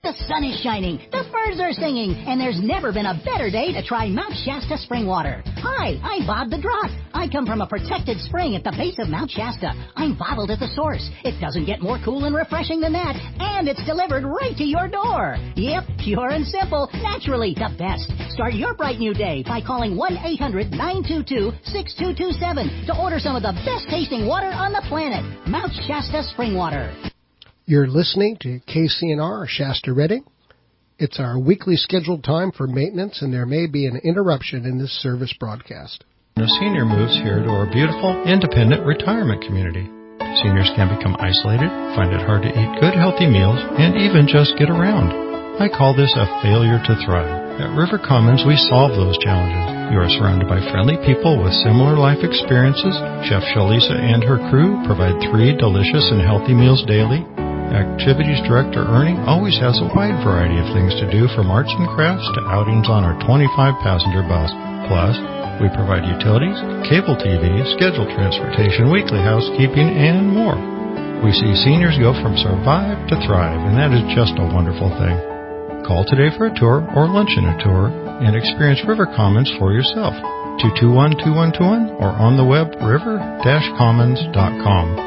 The sun is shining, the birds are singing, and there's never been a better day to try Mount Shasta spring water. Hi, I'm Bob the Drop. I come from a protected spring at the base of Mount Shasta. I'm bottled at the source. It doesn't get more cool and refreshing than that, and it's delivered right to your door. Yep, pure and simple, naturally the best. Start your bright new day by calling 1-800-922-6227 to order some of the best tasting water on the planet. Mount Shasta spring water. You're listening to KCNR Shasta Redding. It's our weekly scheduled time for maintenance, and there may be an interruption in this service broadcast. A senior moves here to our beautiful, independent retirement community. Seniors can become isolated, find it hard to eat good, healthy meals, and even just get around. I call this a failure to thrive. At River Commons, we solve those challenges. You are surrounded by friendly people with similar life experiences. Chef Shalisa and her crew provide 3 delicious and healthy meals daily. Activities Director Ernie always has a wide variety of things to do, from arts and crafts to outings on our 25-passenger bus. Plus, we provide utilities, cable TV, scheduled transportation, weekly housekeeping, and more. We see seniors go from survive to thrive, and that is just a wonderful thing. Call today for a tour or luncheon a tour and experience River Commons for yourself. 221-2121 or on the web river-commons.com.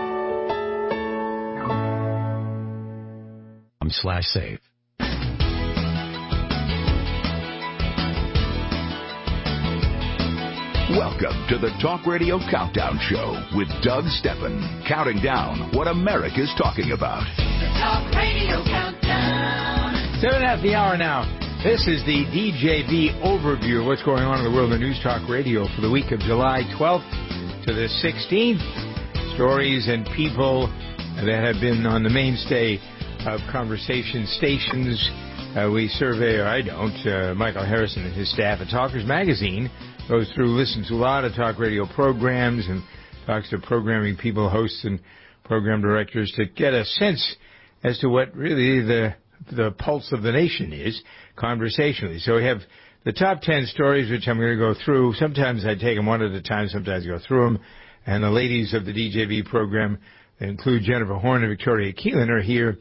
/save. Welcome to the Talk Radio Countdown Show with Doug Steppen, counting down what America's talking about. The Talk Radio Countdown. 7 at the hour now. This is the DJV overview of what's going on in the world of News Talk Radio for the week of July 12th to the 16th. Stories and people that have been on the mainstay of conversation stations. We survey, or I don't, Michael Harrison and his staff at Talkers Magazine goes through, listens to a lot of talk radio programs and talks to programming people, hosts, and program directors to get a sense as to what really the pulse of the nation is conversationally. So we have the top 10 stories, which I'm going to go through. Sometimes I take them one at a time, sometimes I go through them. And the ladies of the DJV program, that include Jennifer Horn and Victoria Keelan, are here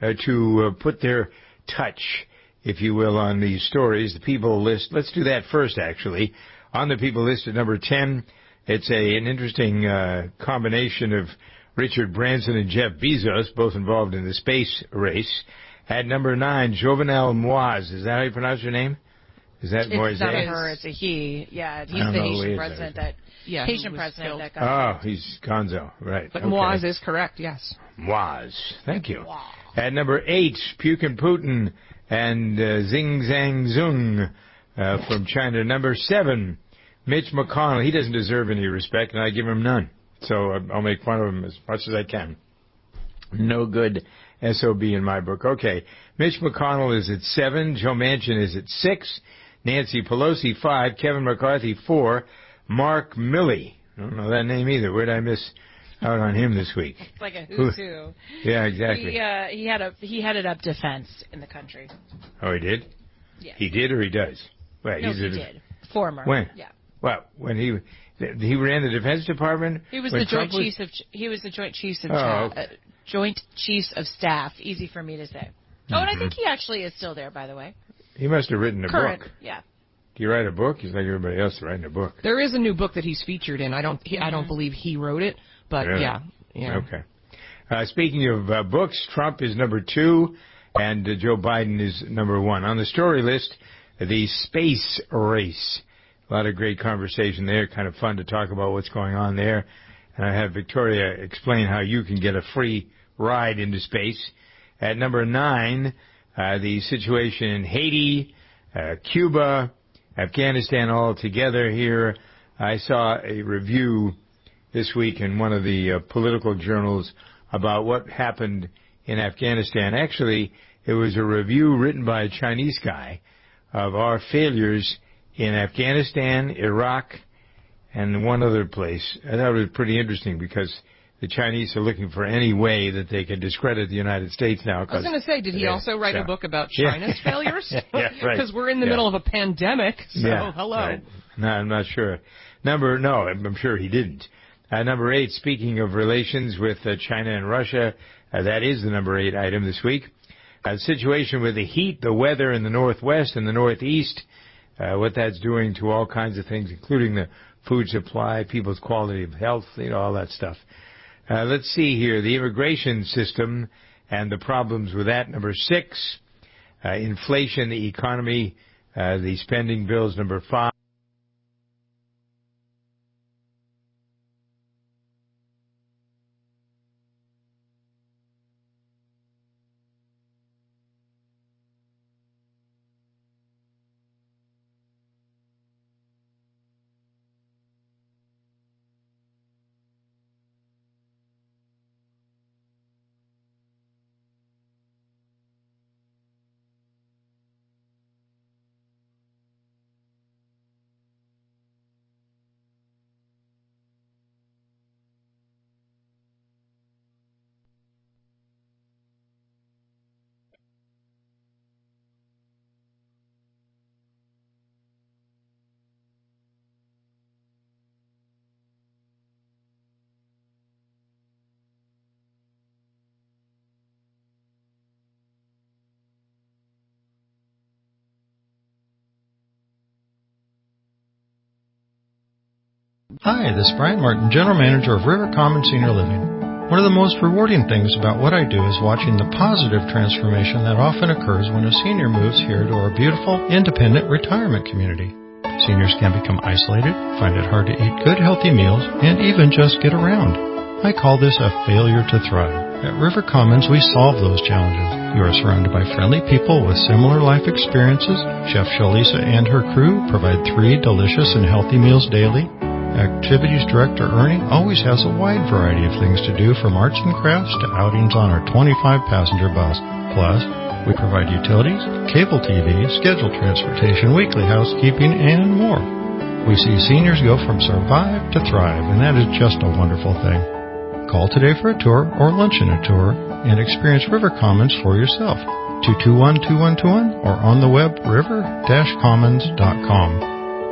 to put their touch, if you will, on these stories. The people list, let's do that first, actually. On the people list at number 10, it's an interesting combination of Richard Branson and Jeff Bezos, both involved in the space race. At number 9, Jovenel Moise. Is that how you pronounce your name? Is that Moise? It's not a her, it's a he. Yeah, he's the Haitian president that... Yeah, Haitian president that got... Oh, he's Gonzo, right. But okay. Moise is correct, yes. Moise. Thank you. Wow. At number 8, Putin Putin and Xing Zhang Zung from China. Number 7, Mitch McConnell. He doesn't deserve any respect, and I give him none. So I'll make fun of him as much as I can. No good SOB in my book. Okay, Mitch McConnell is at 7. Joe Manchin is at 6. Nancy Pelosi, 5. Kevin McCarthy, 4. Mark Milley. I don't know that name either. Where did I miss out on him this week? It's like a who's who. Yeah, exactly. He headed up defense in the country. Oh, he did? Yeah. He did or he does? Wait, no, he did. Former. When? Yeah. Well, when he ran the Defense Department? He was the Joint Chiefs of Joint Chiefs of Staff. Easy for me to say. Oh, and I think he actually is still there, by the way. He must have written a book. Yeah. Do you write a book? He's like everybody else writing a book. There is a new book that he's featured in. I don't believe he wrote it, but really? Yeah. Okay. Speaking of books, Trump is number 2, and Joe Biden is number 1. On the story list, the space race. A lot of great conversation there. Kind of fun to talk about what's going on there. And I have Victoria explain how you can get a free ride into space. At number 9, the situation in Haiti, Cuba, Afghanistan all together here. I saw a review this week in one of the political journals about what happened in Afghanistan. Actually, it was a review written by a Chinese guy of our failures in Afghanistan, Iraq, and one other place. I thought it was pretty interesting because the Chinese are looking for any way that they can discredit the United States now. I was going to say, did he also write a book about China's failures? Yeah, right. Because we're in the middle of a pandemic, so hello. Right. No, I'm not sure. I'm sure he didn't. Number 8, speaking of relations with China and Russia, that is the number 8 item this week. The situation with the heat, the weather in the Northwest and the Northeast, what that's doing to all kinds of things, including the food supply, people's quality of health, all that stuff. Let's see here. The immigration system and the problems with that. Number 6, inflation, the economy, the spending bills. Number 5. Hi, this is Brian Martin, General Manager of River Commons Senior Living. One of the most rewarding things about what I do is watching the positive transformation that often occurs when a senior moves here to our beautiful, independent retirement community. Seniors can become isolated, find it hard to eat good, healthy meals, and even just get around. I call this a failure to thrive. At River Commons, we solve those challenges. You are surrounded by friendly people with similar life experiences. Chef Shalisa and her crew provide 3 delicious and healthy meals daily. Activities Director Ernie always has a wide variety of things to do, from arts and crafts to outings on our 25-passenger bus. Plus, we provide utilities, cable TV, scheduled transportation, weekly housekeeping, and more. We see seniors go from survive to thrive, and that is just a wonderful thing. Call today for a tour or lunch and a tour and experience River Commons for yourself. 221-2121 or on the web river-commons.com.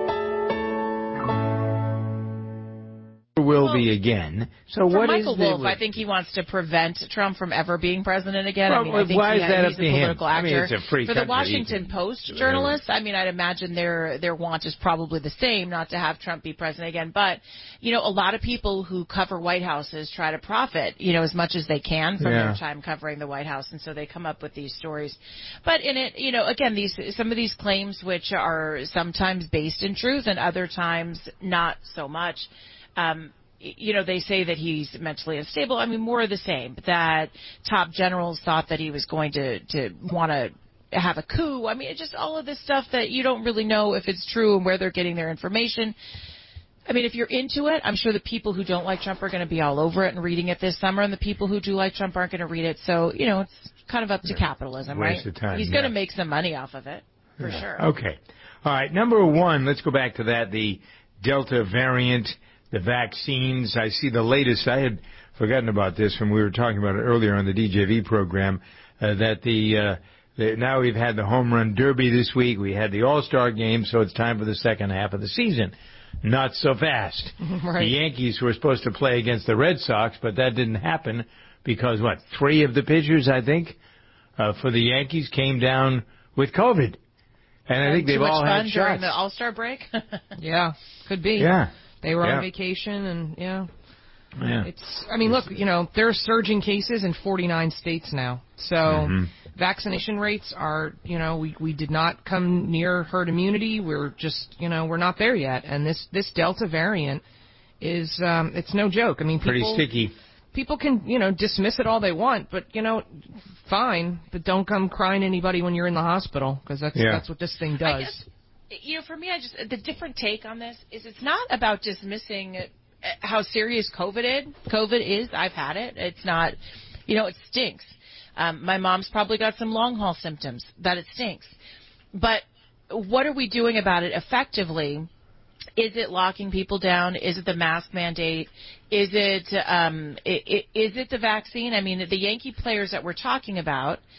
Will be again. So for what Michael is Wolff, I think he wants to prevent Trump from ever being president again. I think why is that he's up to a him? political actor. It's a free for the country. Washington Post journalists, I'd imagine their want is probably the same, not to have Trump be president again. But a lot of people who cover White Houses try to profit, as much as they can from their time covering the White House, and so they come up with these stories. But in it, again, some of these claims, which are sometimes based in truth and other times not so much. They say that he's mentally unstable. More of the same, that top generals thought that he was going to want to have a coup. Just all of this stuff that you don't really know if it's true and where they're getting their information. If you're into it, I'm sure the people who don't like Trump are going to be all over it and reading it this summer, and the people who do like Trump aren't going to read it. So, it's kind of up to capitalism, waste right? Of time, he's going to make some money off of it, for sure. Okay. All right, number 1, let's go back to that, the Delta variant. The vaccines, I see the latest. I had forgotten about this when we were talking about it earlier on the DJV program, that now we've had the home run derby this week. We had the All-Star game, so it's time for the second half of the season. Not so fast. Right. The Yankees were supposed to play against the Red Sox, but that didn't happen because, 3 of the pitchers, I think, for the Yankees came down with COVID. And I think they've all had shots. During the All-Star break? Yeah, could be. Yeah. They were on vacation, and it's. Look, there are surging cases in 49 states now. So vaccination rates are, we did not come near herd immunity. We're just, we're not there yet. And this Delta variant is, it's no joke. People, pretty sticky. People can, dismiss it all they want, but, fine. But don't come crying to anybody when you're in the hospital, because that's what this thing does. I guess, for me, the different take on this is it's not about dismissing how serious COVID is. I've had it. It's not, it stinks. My mom's probably got some long haul symptoms that it stinks. But what are we doing about it effectively? Is it locking people down? Is it the mask mandate? Is it the vaccine? The Yankee players that we're talking about,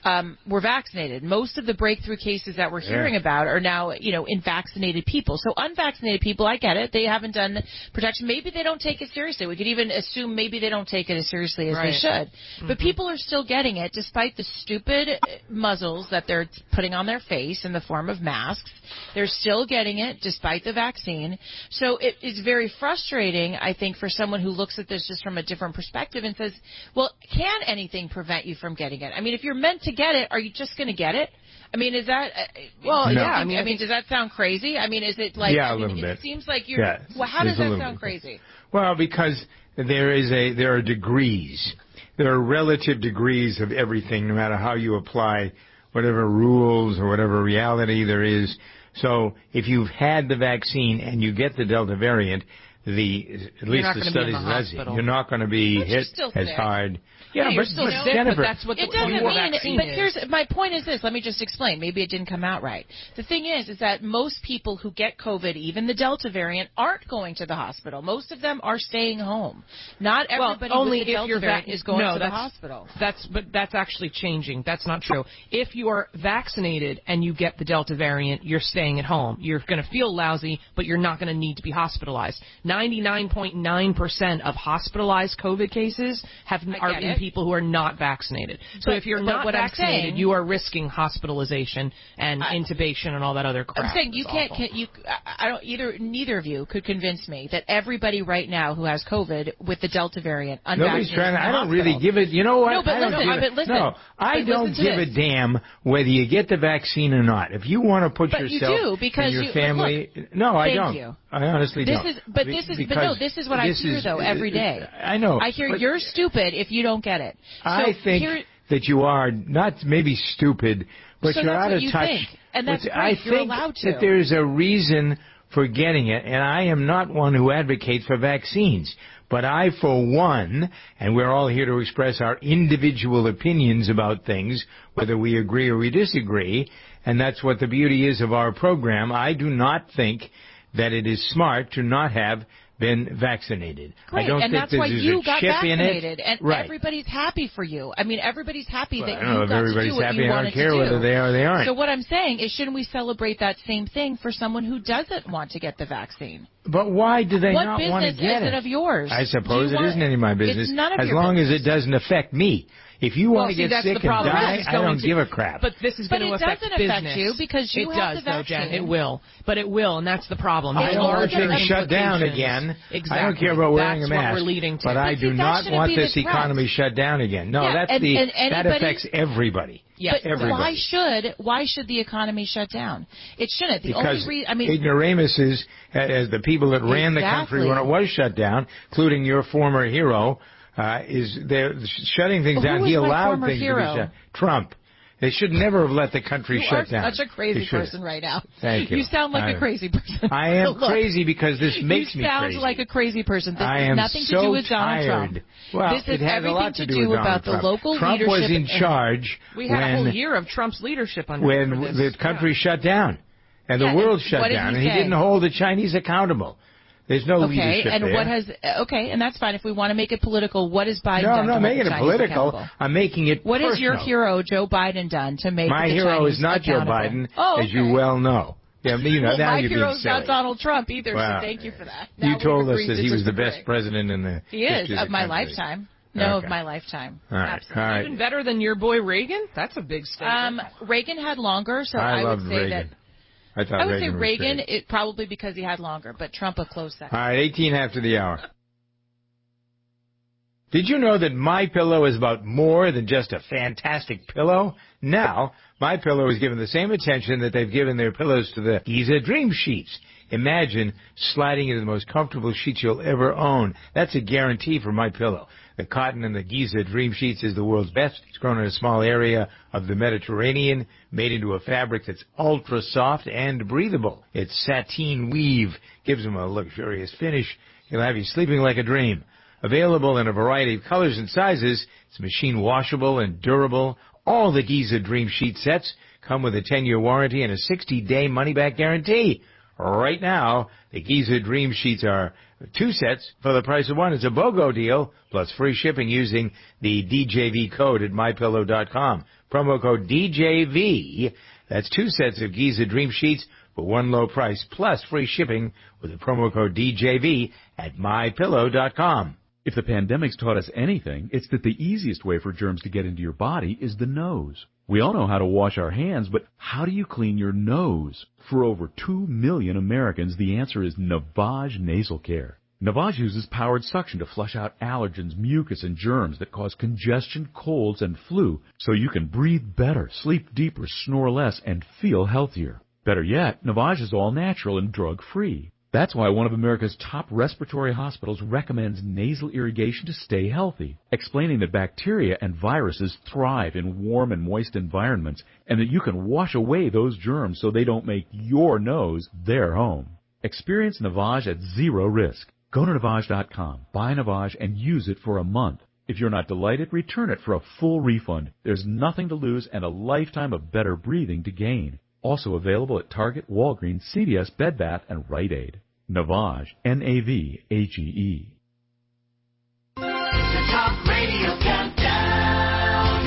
were vaccinated. Most of the breakthrough cases that we're hearing about are now, in vaccinated people. So unvaccinated people, I get it. They haven't done protection. Maybe they don't take it seriously. We could even assume maybe they don't take it as seriously as they should. Mm-hmm. But people are still getting it despite the stupid muzzles that they're putting on their face in the form of masks. They're still getting it despite the vaccine. So it's very frustrating, I think, for someone who looks at this just from a different perspective and says, well, can anything prevent you from getting it? I mean, if you're meant to get it, are you just going to get it? I mean, is that I mean, does that sound crazy? I mean, is it like a little bit. It seems like you're well, how does that sound crazy? Well, because there are degrees. There are relative degrees of everything, no matter how you apply whatever rules or whatever reality there is. So if you've had the vaccine and you get the Delta variant, at least the studies you're not going to be hit as hard. Yeah, but Jennifer, but that's what it doesn't mean. But here's my point: is this? Let me just explain. Maybe it didn't come out right. The thing is that most people who get COVID, even the Delta variant, aren't going to the hospital. Most of them are staying home. Not everybody with the Delta variant is going to the hospital. But that's actually changing. That's not true. If you are vaccinated and you get the Delta variant, you're staying at home. You're going to feel lousy, but you're not going to need to be hospitalized. 99.9% of hospitalized COVID cases are in people who are not vaccinated. So if you're not vaccinated, you are risking hospitalization and intubation and all that other crap. I'm saying neither of you could convince me that everybody right now who has COVID with the Delta variant, unvaccinated, nobody's trying to, I don't really give it, you know what? No, but I don't give a damn whether you get the vaccine or not. If you want to put yourself and your family, I don't. I honestly don't. This is what I hear though every day. I know. I hear you're stupid if you don't get it. I think that you are not maybe stupid, but you're out of touch. Think. And that's great. I You're think allowed to. that there's a reason for getting it, and I am not one who advocates for vaccines. But I, for one, and we're all here to express our individual opinions about things, whether we agree or we disagree, and that's what the beauty is of our program. I do not think that it is smart to not have been vaccinated. Great, I don't and think that's why you got vaccinated, and right. Everybody's happy for you. I mean, everybody's happy that you got to do what you wanted to do. I don't care whether they are or they aren't. So what I'm saying is, shouldn't we celebrate that same thing for someone who doesn't want to get the vaccine? But why do they not want to get it? What business is it of yours? I suppose it isn't any of my business. It's none of as your long business. as it doesn't affect me. If you want to get sick and die, I don't give a crap. But this is going to affect business. But it doesn't affect you because you have the vaccine. Jen. It will. But it will, and that's the problem. I don't want things shut down again. Exactly. I don't care about wearing a mask. That's what we're leading to. But I do not want this economy shut down again. No, that affects everybody. Yeah, but everybody. why should the economy shut down? It shouldn't. Because ignoramuses, as the people that ran the country when it was shut down, including your former hero, they're shutting things down. He allowed things to be shut. Trump. They should never have let the country shut down. You are such a crazy person right now. Thank you. You sound like a crazy person. I am crazy because this makes me crazy. You sound like a crazy person. This has nothing to do with Donald Trump. Well, this has it has a lot to do about the local Trump leadership. Trump was in charge. We had a whole year of Trump's leadership when the country shut down and the world shut down, and he didn't hold the Chinese accountable. There's no leadership there. And that's fine. If we want to make it political, what has Biden done? No, I'm not making it political. I'm making it personal. What has your hero, Joe Biden, done to make my hero is not Joe Biden, as you well know. Yeah, well, now my hero's not Donald Trump either, so thank you for that. You told us that he was the best president in the He is, of my lifetime. No, of my lifetime. All right. Absolutely. All right. Even better than your boy Reagan? That's a big statement. Reagan had longer, so I would say Reagan. I would say Reagan, probably because he had longer, but Trump a close second. All right, 18 after the hour. Did you know that MyPillow is about more than just a fantastic pillow? Now, MyPillow is given the same attention that they've given their pillows to the Giza Dream Sheets. Imagine sliding into the most comfortable sheets you'll ever own. That's a guarantee for MyPillow. The cotton in the Giza Dream Sheets is the world's best. It's grown in a small area of the Mediterranean, made into a fabric that's ultra soft and breathable. Its sateen weave gives them a luxurious finish. It'll have you sleeping like a dream. Available in a variety of colors and sizes, it's machine washable and durable. All the Giza Dream Sheet sets come with a 10-year warranty and a 60-day money-back guarantee. Right now, the Giza Dream Sheets are 2 sets for the price of 1. It's a BOGO deal, plus free shipping using the DJV code at MyPillow.com. Promo code DJV. That's 2 sets of Giza Dream Sheets for 1 low price, plus free shipping with the promo code DJV at MyPillow.com. If the pandemic's taught us anything, it's that the easiest way for germs to get into your body is the nose. We all know how to wash our hands, but how do you clean your nose? For over 2 million Americans, the answer is Navage Nasal Care. Navage uses powered suction to flush out allergens, mucus, and germs that cause congestion, colds, and flu, so you can breathe better, sleep deeper, snore less, and feel healthier. Better yet, Navage is all natural and drug-free. That's why one of America's top respiratory hospitals recommends nasal irrigation to stay healthy, explaining that bacteria and viruses thrive in warm and moist environments, and that you can wash away those germs so they don't make your nose their home. Experience Navage at zero risk. Go to Navage.com, buy Navage, and use it for a month. If you're not delighted, return it for a full refund. There's nothing to lose and a lifetime of better breathing to gain. Also available at Target, Walgreens, CVS, Bed Bath, and Rite Aid. Navage, N-A-V-A-G-E. The Talk Radio Countdown.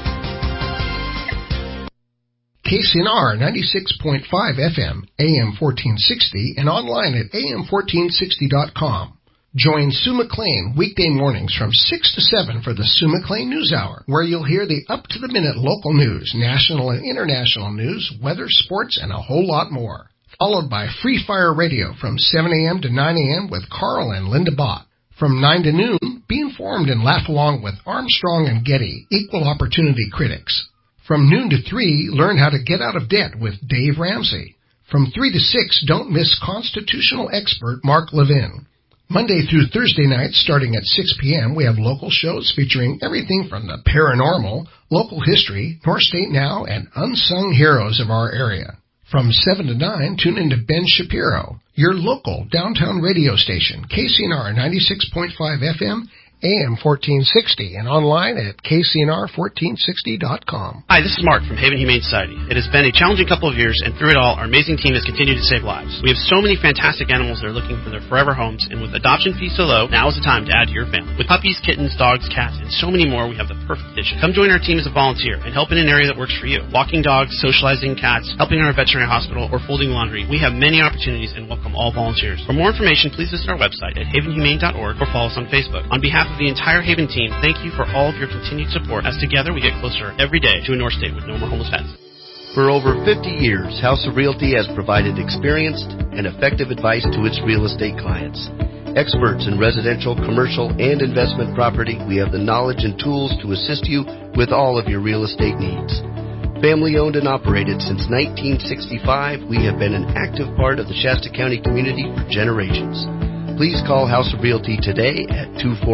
KCNR 96.5 FM, AM 1460, and online at am1460.com. Join Sue McLean weekday mornings from 6 to 7 for the Sue McLean News Hour, where you'll hear the up-to-the-minute local news, national and international news, weather, sports, and a whole lot more. Followed by Free Fire Radio from 7 a.m. to 9 a.m. with Carl and Linda Bott. From 9 to noon, be informed and laugh along with Armstrong and Getty, equal opportunity critics. From noon to 3, learn how to get out of debt with Dave Ramsey. From 3 to 6, don't miss constitutional expert Mark Levin. Monday through Thursday nights, starting at 6 p.m., we have local shows featuring everything from the paranormal, local history, North State Now, and unsung heroes of our area. From 7 to 9, tune in to Ben Shapiro, your local downtown radio station, KCNR 96.5 FM, AM 1460, and online at kcnr1460.com. Hi, this is Mark from Haven Humane Society. It has been a challenging couple of years, and through it all, our amazing team has continued to save lives. We have so many fantastic animals that are looking for their forever homes, and with adoption fees so low, now is the time to add to your family. With puppies, kittens, dogs, cats, and so many more, we have the perfect addition. Come join our team as a volunteer and help in an area that works for you. Walking dogs, socializing cats, helping in our veterinary hospital, or folding laundry. We have many opportunities and welcome all volunteers. For more information, please visit our website at havenhumane.org or follow us on Facebook. On behalf of the entire Haven team, thank you for all of your continued support, as together we get closer every day to a North State with no more homeless pets. For over 50 years, House of Realty has provided experienced and effective advice to its real estate clients. Experts in residential, commercial, and investment property, we have the knowledge and tools to assist you with all of your real estate needs. Family owned and operated since 1965, we have been an active part of the Shasta County community for generations. Please call House of Realty today at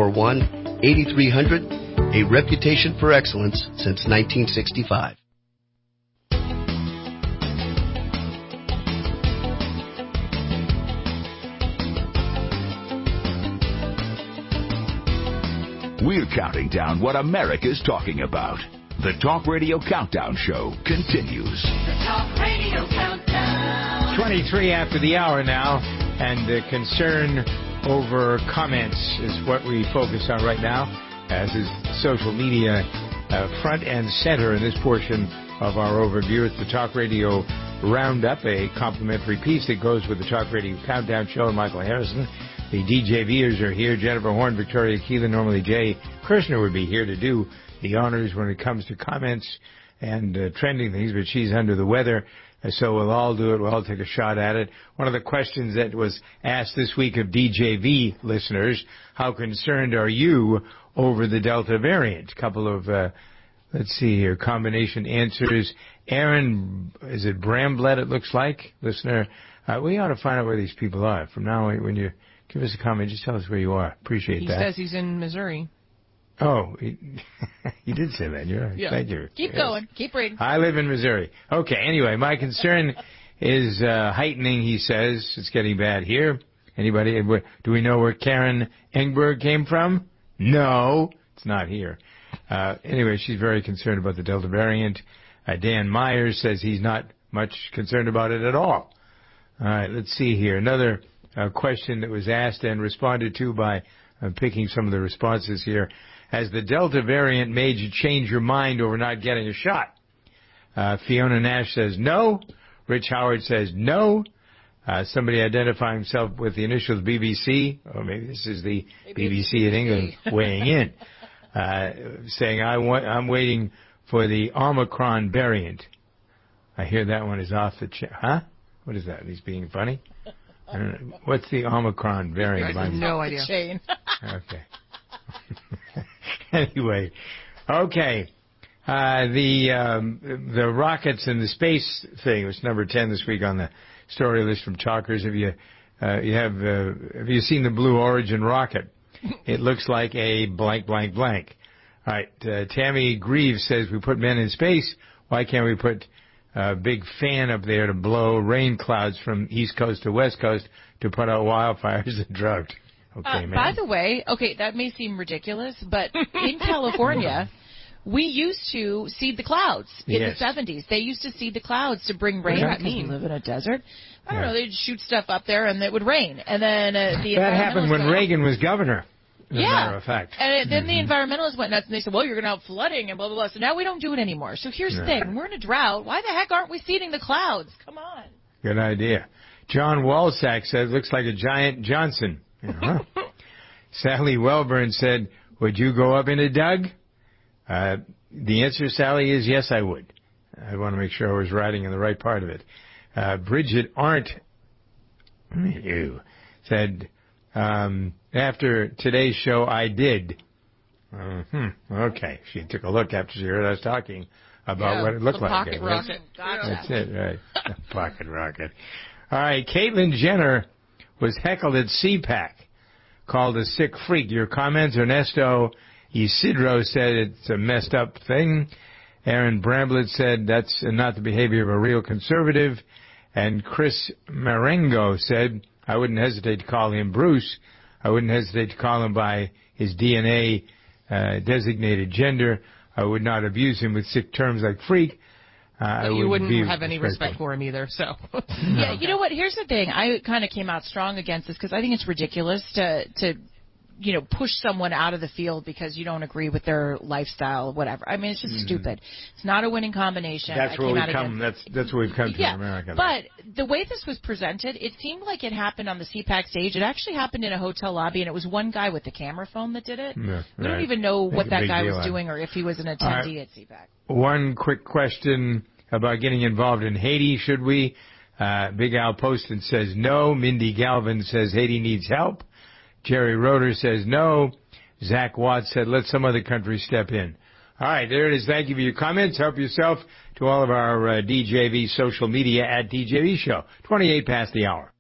241-8300, a reputation for excellence since 1965. We're counting down what America's talking about. The Talk Radio Countdown Show continues. The Talk Radio Countdown. 23 after the hour now, and the concern over comments is what we focus on right now, as is social media front and center in this portion of our overview. It's the Talk Radio Roundup, a complimentary piece that goes with the Talk Radio Countdown Show, and Michael Harrison. The DJVers are here. Jennifer Horn, Victoria Keelan, normally Jay Kirshner would be here to do the honors when it comes to comments and trending things, but she's under the weather, so we'll all do it. We'll all take a shot at it. One of the questions that was asked this week of DJV listeners, how concerned are you over the Delta variant? A couple of, let's see here, combination answers. Aaron, is it Bramblett it looks like? Listener, we ought to find out where these people are. From now on, when you give us a comment, just tell us where you are. Appreciate that. He says he's in Missouri. Oh, you did say that. You're right. Yeah. Thank you. Keep going. Keep reading. I live in Missouri. Okay, anyway, my concern is heightening, he says. It's getting bad here. Anybody? Do we know where Karen Engberg came from? No, it's not here. Anyway, she's very concerned about the Delta variant. Dan Myers says he's not much concerned about it at all. All right, let's see here. Another question that was asked and responded to by picking some of the responses here. Has the Delta variant made you change your mind over not getting a shot? Fiona Nash says no. Rich Howard says no. Somebody identifying himself with the initials BBC, or maybe this is the BBC in England weighing in, saying, I'm waiting for the Omicron variant. I hear that one is off the chain. Huh? What is that? He's being funny? I don't know. What's the Omicron variant? I have no idea. Okay. Anyway, okay. The rockets and the space thing was number 10 this week on the story list from Talkers. Have you seen the Blue Origin rocket? It looks like a blank, blank, blank. All right. Tammy Greaves says we put men in space. Why can't we put a big fan up there to blow rain clouds from East Coast to West Coast to put out wildfires and drought? Okay, man. By the way, that may seem ridiculous, but in California, we used to seed the clouds in the 70s. They used to seed the clouds to bring rain because we live in a desert. I don't know. They'd shoot stuff up there and it would rain. And then that happened when Reagan was governor. As a matter of fact. And then the environmentalists went nuts and they said, well, you're going to have flooding and blah, blah, blah. So now we don't do it anymore. So here's the thing. When we're in a drought, why the heck aren't we seeding the clouds? Come on. Good idea. John Walsack said, looks like a giant Johnson. Sally Welburn said, would you go up in a Doug? The answer, Sally, is yes, I would. I want to make sure I was riding in the right part of it. Bridget Arndt said, after today's show, I did. Okay. She took a look after she heard us talking about what it looked like. Pocket rocket. Gotcha. That's it, right. Pocket rocket. All right. Caitlyn Jenner was heckled at CPAC, called a sick freak. Your comments, Ernesto Isidro said it's a messed up thing. Aaron Bramblett said that's not the behavior of a real conservative. And Chris Marengo said, I wouldn't hesitate to call him Bruce. I wouldn't hesitate to call him by his DNA designated gender. I would not abuse him with sick terms like freak. You wouldn't have any respect for him either, so. Yeah, you know what? Here's the thing. I kind of came out strong against this because I think it's ridiculous to push someone out of the field because you don't agree with their lifestyle, whatever. I mean, it's just stupid. It's not a winning combination. That's where we've come. That's where we've come to in America. But the way this was presented, it seemed like it happened on the CPAC stage. It actually happened in a hotel lobby, and it was one guy with the camera phone that did it. Yeah, we don't even know what that guy was doing or if he was an attendee at CPAC. One quick question about getting involved in Haiti. Should we? Big Al Poston says no. Mindy Galvin says Haiti needs help. Jerry Roeder says no. Zach Watts said let some other country step in. All right, there it is. Thank you for your comments. Help yourself to all of our DJV social media at DJV Show. 28 past the hour.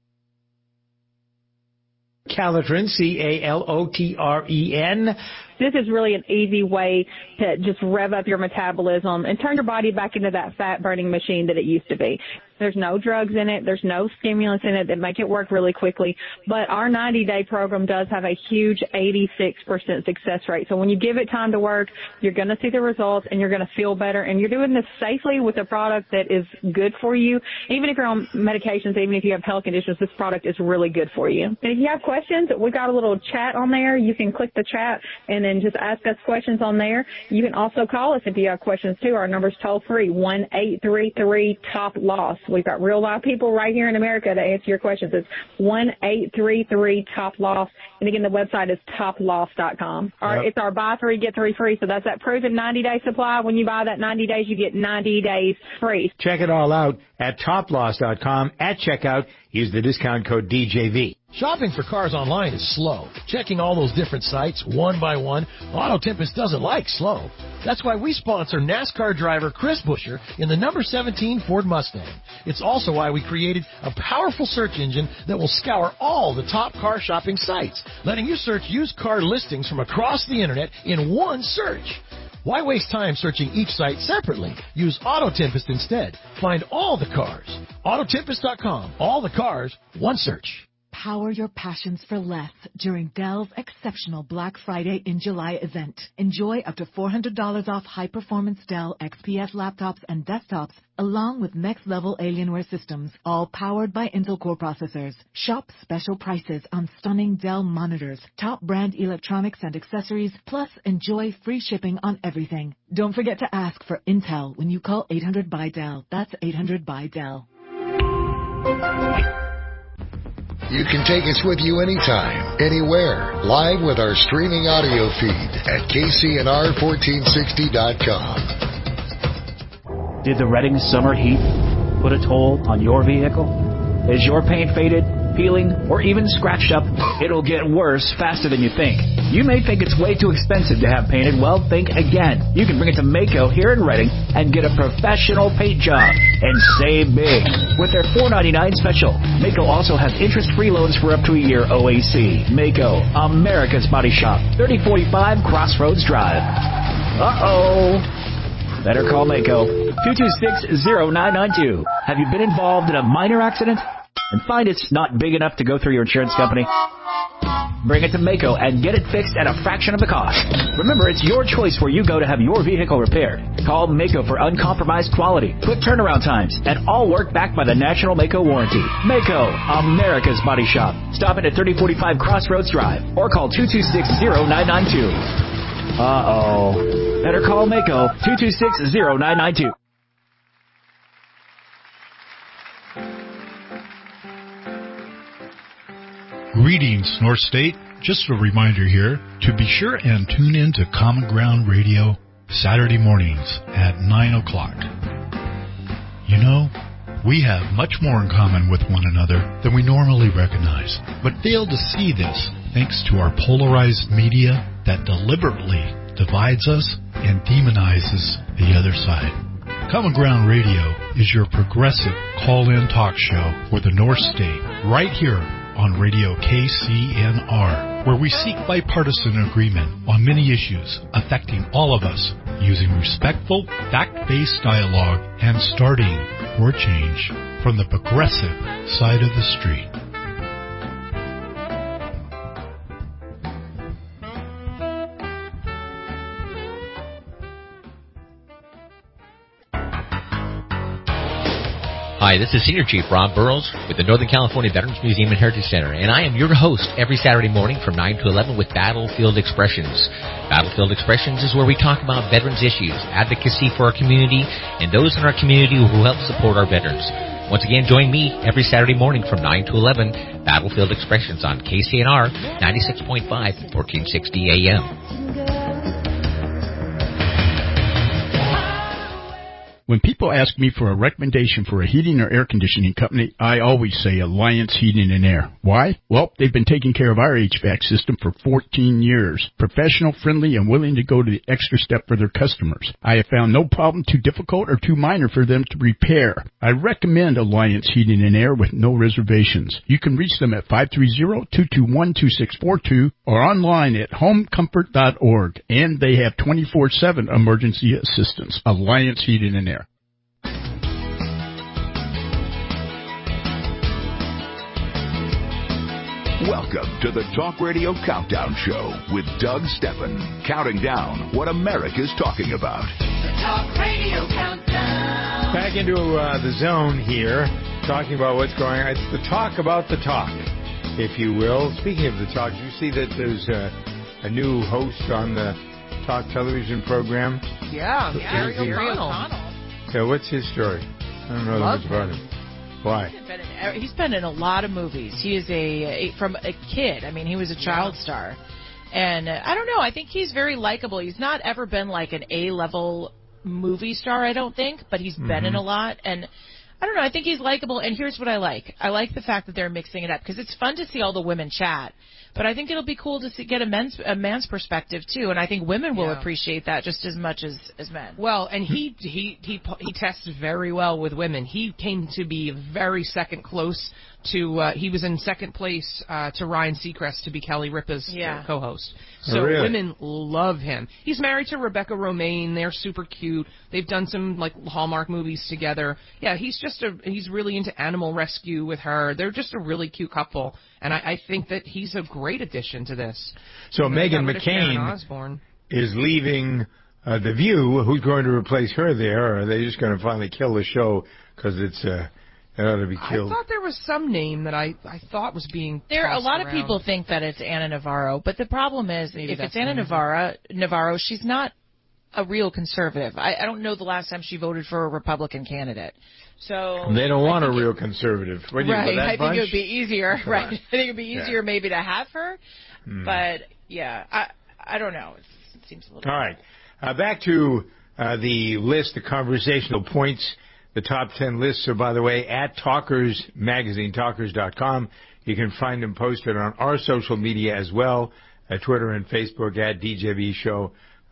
Calotren, Calotren. This is really an easy way to just rev up your metabolism and turn your body back into that fat-burning machine that it used to be. There's no drugs in it. There's no stimulants in it that make it work really quickly. But our 90-day program does have a huge 86% success rate. So when you give it time to work, you're going to see the results and you're going to feel better. And you're doing this safely with a product that is good for you. Even if you're on medications, even if you have health conditions, this product is really good for you. And if you have questions, we got a little chat on there. You can click the chat and then just ask us questions on there. You can also call us if you have questions too. Our number's toll free, 1-833-TOP-LOSS. We've got real live people right here in America to answer your questions. It's 1-833-TOP-LOSS. And again, the website is toploss.com. It's our buy three, get three free. So that's that proven 90-day supply. When you buy that 90 days, you get 90 days free. Check it all out at toploss.com. At checkout, use the discount code DJV. Shopping for cars online is slow. Checking all those different sites one by one, Auto Tempest doesn't like slow. That's why we sponsor NASCAR driver Chris Buescher in the number 17 Ford Mustang. It's also why we created a powerful search engine that will scour all the top car shopping sites, letting you search used car listings from across the internet in one search. Why waste time searching each site separately? Use Auto Tempest instead. Find all the cars. Autotempest.com. All the cars, one search. Power your passions for less during Dell's exceptional Black Friday in July event. Enjoy up to $400 off high-performance Dell XPS laptops and desktops, along with next-level Alienware systems, all powered by Intel Core processors. Shop special prices on stunning Dell monitors, top brand electronics and accessories, plus enjoy free shipping on everything. Don't forget to ask for Intel when you call 800-BY-DELL. That's 800-BY-DELL. You can take us with you anytime, anywhere, live with our streaming audio feed at kcnr1460.com. Did the Reading summer heat put a toll on your vehicle? Is your paint faded, peeling, or even scratched up? It'll get worse faster than you think. You may think it's way too expensive to have painted. Well, think again. You can bring it to Mako here in Reading and get a professional paint job and save big with their $4.99 special. Mako also has interest-free loans for up to a year OAC. Mako, America's Body Shop, 3045 Crossroads Drive. Uh-oh. Better call Mako, 226-0992. Have you been involved in a minor accident and find it's not big enough to go through your insurance company? Bring it to Mako and get it fixed at a fraction of the cost. Remember, it's your choice where you go to have your vehicle repaired. Call Mako for uncompromised quality, quick turnaround times, and all work backed by the National Mako warranty. Mako, America's Body Shop. Stop in at 3045 Crossroads Drive or call 226-0992. Uh-oh. Better call Mako, 226-0992. Greetings, North State. Just a reminder here to be sure and tune in to Common Ground Radio Saturday mornings at 9 o'clock. You know, we have much more in common with one another than we normally recognize, but fail to see this thanks to our polarized media that deliberately divides us and demonizes the other side. Common Ground Radio is your progressive call-in talk show for the North State, right here on Radio KCNR, where we seek bipartisan agreement on many issues affecting all of us, using respectful, fact-based dialogue and starting for change from the progressive side of the street. Hi, this is Senior Chief Rob Burrows with the Northern California Veterans Museum and Heritage Center, and I am your host every Saturday morning from 9 to 11 with Battlefield Expressions. Battlefield Expressions is where we talk about veterans issues, advocacy for our community, and those in our community who help support our veterans. Once again, join me every Saturday morning from 9 to 11, Battlefield Expressions on KCNR 96.5 and 1460 AM. When people ask me for a recommendation for a heating or air conditioning company, I always say Alliance Heating and Air. Why? Well, they've been taking care of our HVAC system for 14 years. Professional, friendly, and willing to go to the extra step for their customers. I have found no problem too difficult or too minor for them to repair. I recommend Alliance Heating and Air with no reservations. You can reach them at 530-221-2642 or online at homecomfort.org. And they have 24/7 emergency assistance. Alliance Heating and Air. Welcome to the Talk Radio Countdown Show with Doug Steffen, counting down what America's talking about. The Talk Radio Countdown. Back into the zone here, talking about what's going on. It's the talk about the talk, if you will. Speaking of the talk, did you see that there's a new host on the Talk television program? Yeah, Gary O'Connell. So what's his story? I don't know that much about him. Why? He's been in a lot of movies. He is from a kid. I mean, he was a child star. And I don't know. I think he's very likable. He's not ever been like an A-level movie star, I don't think, but he's been in a lot. And I don't know. I think he's likable. And here's what I like. I like the fact that they're mixing it up because it's fun to see all the women chat. But I think it'll be cool to get a man's perspective too, and I think women will appreciate that just as much as men. Well, and he tests very well with women. He came to be very second close to. He was in second place to Ryan Seacrest to be Kelly Ripa's co-host. So really? Women love him. He's married to Rebecca Romaine. They're super cute. They've done some like Hallmark movies together. Yeah, he's he's really into animal rescue with her. They're just a really cute couple, and I think that he's a great addition to this. So Meghan McCain is leaving The View. Who's going to replace her there? Or are they just going to finally kill the show because it's it ought to be killed? I thought there was some name that I thought was being a lot of around. people think that it's Anna Navarro, but the problem is if it's Anna Navarro, she's not a real conservative. I don't know the last time she voted for a Republican candidate. So they don't want a real conservative. Right. I think it would be easier. Right. I think it would be easier maybe to have her. But yeah, I don't know. It seems a little. All right. Back to the list, the conversational points. The top 10 lists are, by the way, at Talkers Magazine, talkers.com. You can find them posted on our social media as well, Twitter and Facebook at DJB Show,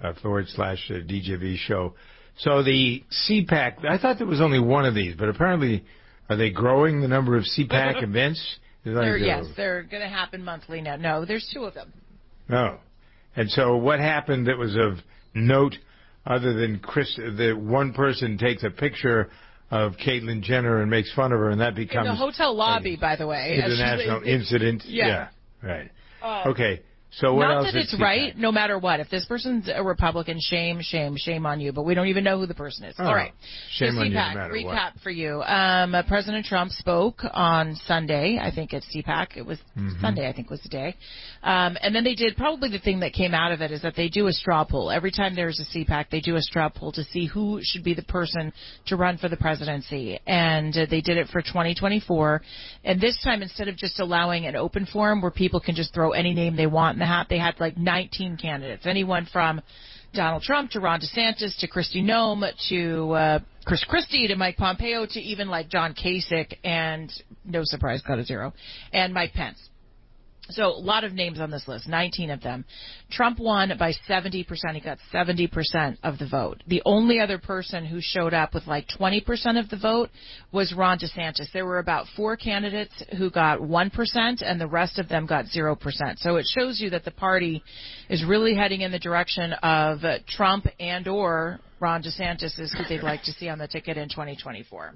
/DJB Show. So the CPAC, I thought there was only one of these, but apparently are they growing the number of CPAC events? Yes, they're going to happen monthly now. No, there's 2 of them. No. And so what happened that was of note other than the one person takes a picture of Caitlyn Jenner and makes fun of her, and that becomes... In the hotel lobby, by the way. International incident. Yeah. Right. Okay. So what else? Not that it's right, no matter what. If this person's a Republican, shame on you. But we don't even know who the person is. All right. Shame on you, no matter recap what. for you. President Trump spoke on Sunday. I think at CPAC. It was Sunday, I think was the day. And then they did probably the thing that came out of it is that they do a straw poll. Every time there's a CPAC, they do a straw poll to see who should be the person to run for the presidency. And they did it for 2024. And this time, instead of just allowing an open forum where people can just throw any name they want in the hat, they had like 19 candidates. Anyone from Donald Trump to Ron DeSantis to Kristi Noem to Chris Christie to Mike Pompeo to even like John Kasich and, no surprise, got a 0, and Mike Pence. So a lot of names on this list, 19 of them. Trump won by 70%. He got 70% of the vote. The only other person who showed up with like 20% of the vote was Ron DeSantis. There were about 4 candidates who got 1%, and the rest of them got 0%. So it shows you that the party is really heading in the direction of Trump and or Ron DeSantis is who they'd like to see on the ticket in 2024.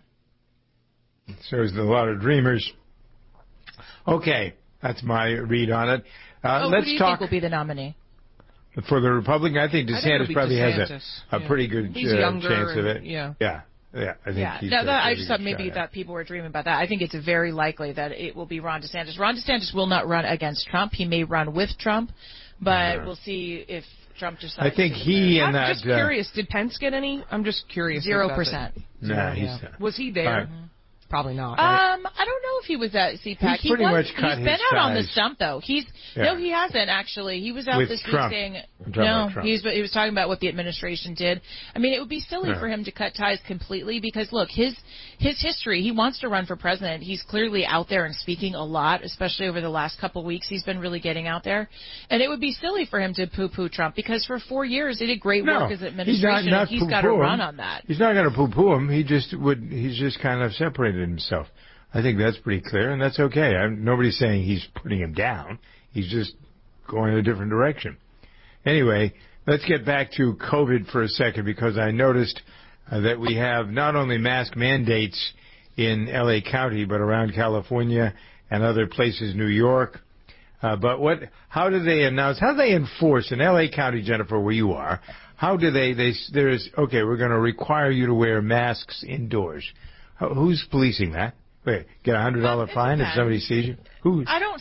So there's a lot of dreamers. Okay. That's my read on it. Who do you think will be the nominee? For the Republican, I think DeSantis probably has a pretty good chance of it. Yeah. I think he's I just thought maybe that people were dreaming about that. I think it's very likely that it will be Ron DeSantis. Ron DeSantis will not run against Trump. He may run with Trump, but we'll see if Trump decides. I think he and I'm just curious. Did Pence get any? I'm just curious. 0%. No, was he there? Probably not. Right? I don't know if he was at CPAC. He's pretty much cut his been out ties. on the stump, though. No, he hasn't, actually. He was out with this Trump. week saying... No, he was talking about what the administration did. I mean, it would be silly for him to cut ties completely because, look, his history, he wants to run for president. He's clearly out there and speaking a lot, especially over the last couple of weeks. He's been really getting out there. And it would be silly for him to poo-poo Trump because for 4 years he did great work as administration, and he's got to run on that. He's not going to poo-poo him. He's just kind of separated himself. I think that's pretty clear, and that's okay. Nobody's saying he's putting him down. He's just going in a different direction. Anyway, let's get back to COVID for a second because I noticed that we have not only mask mandates in L.A. County but around California and other places, New York. But how do they enforce in L.A. County, Jennifer, where you are? How do we're going to require you to wear masks indoors. Who's policing that? Wait, get a $100 fine if somebody sees you?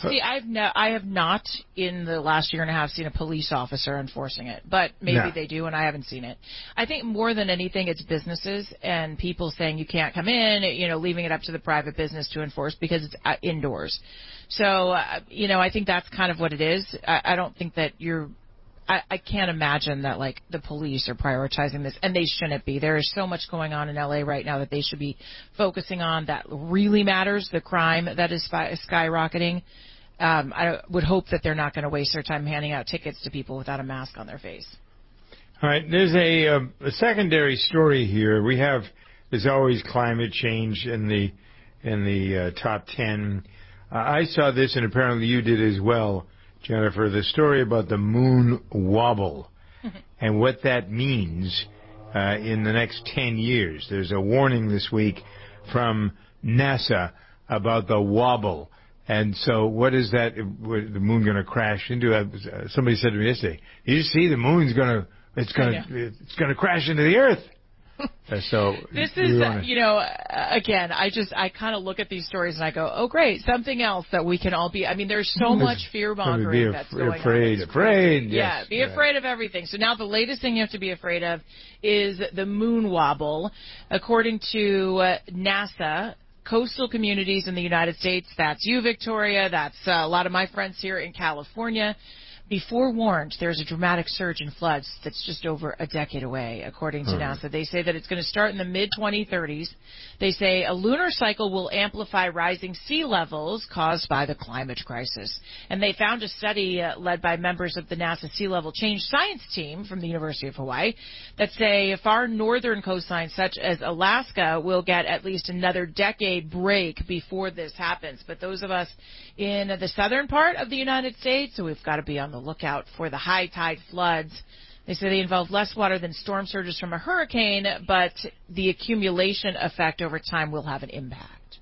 I have not in the last year and a half seen a police officer enforcing it, but maybe they do, and I haven't seen it. I think more than anything, it's businesses and people saying you can't come in, leaving it up to the private business to enforce because it's indoors. So, I think that's kind of what it is. I don't think that I can't imagine that, the police are prioritizing this, and they shouldn't be. There is so much going on in L.A. right now that they should be focusing on that really matters, the crime that is skyrocketing. I would hope that they're not going to waste their time handing out tickets to people without a mask on their face. All right, there's a secondary story here. There's always climate change in the top 10. I saw this, and apparently you did as well, Jennifer, the story about the moon wobble and what that means in the next 10 years. There's a warning this week from NASA about the wobble. And so what is that? The moon going to crash into? Somebody said to me yesterday, you see the moon's going to crash into the Earth. So this is, again, I kind of look at these stories and I go, oh, great, something else that we can all be. I mean, there's so much fear-mongering that's going on. Afraid. Yeah, be afraid of everything. So now the latest thing you have to be afraid of is the moon wobble. According to NASA, coastal communities in the United States, that's you, Victoria, that's a lot of my friends here in California, be forewarned, there's a dramatic surge in floods that's just over a decade away, according to NASA. They say that it's going to start in the mid-2030s. They say a lunar cycle will amplify rising sea levels caused by the climate crisis. And they found a study led by members of the NASA Sea Level Change Science team from the University of Hawaii that say far northern coastlines such as Alaska will get at least another decade break before this happens. But those of us in the southern part of the United States, so we've got to be on the lookout for the high tide floods. They say they involve less water than storm surges from a hurricane, but the accumulation effect over time will have an impact.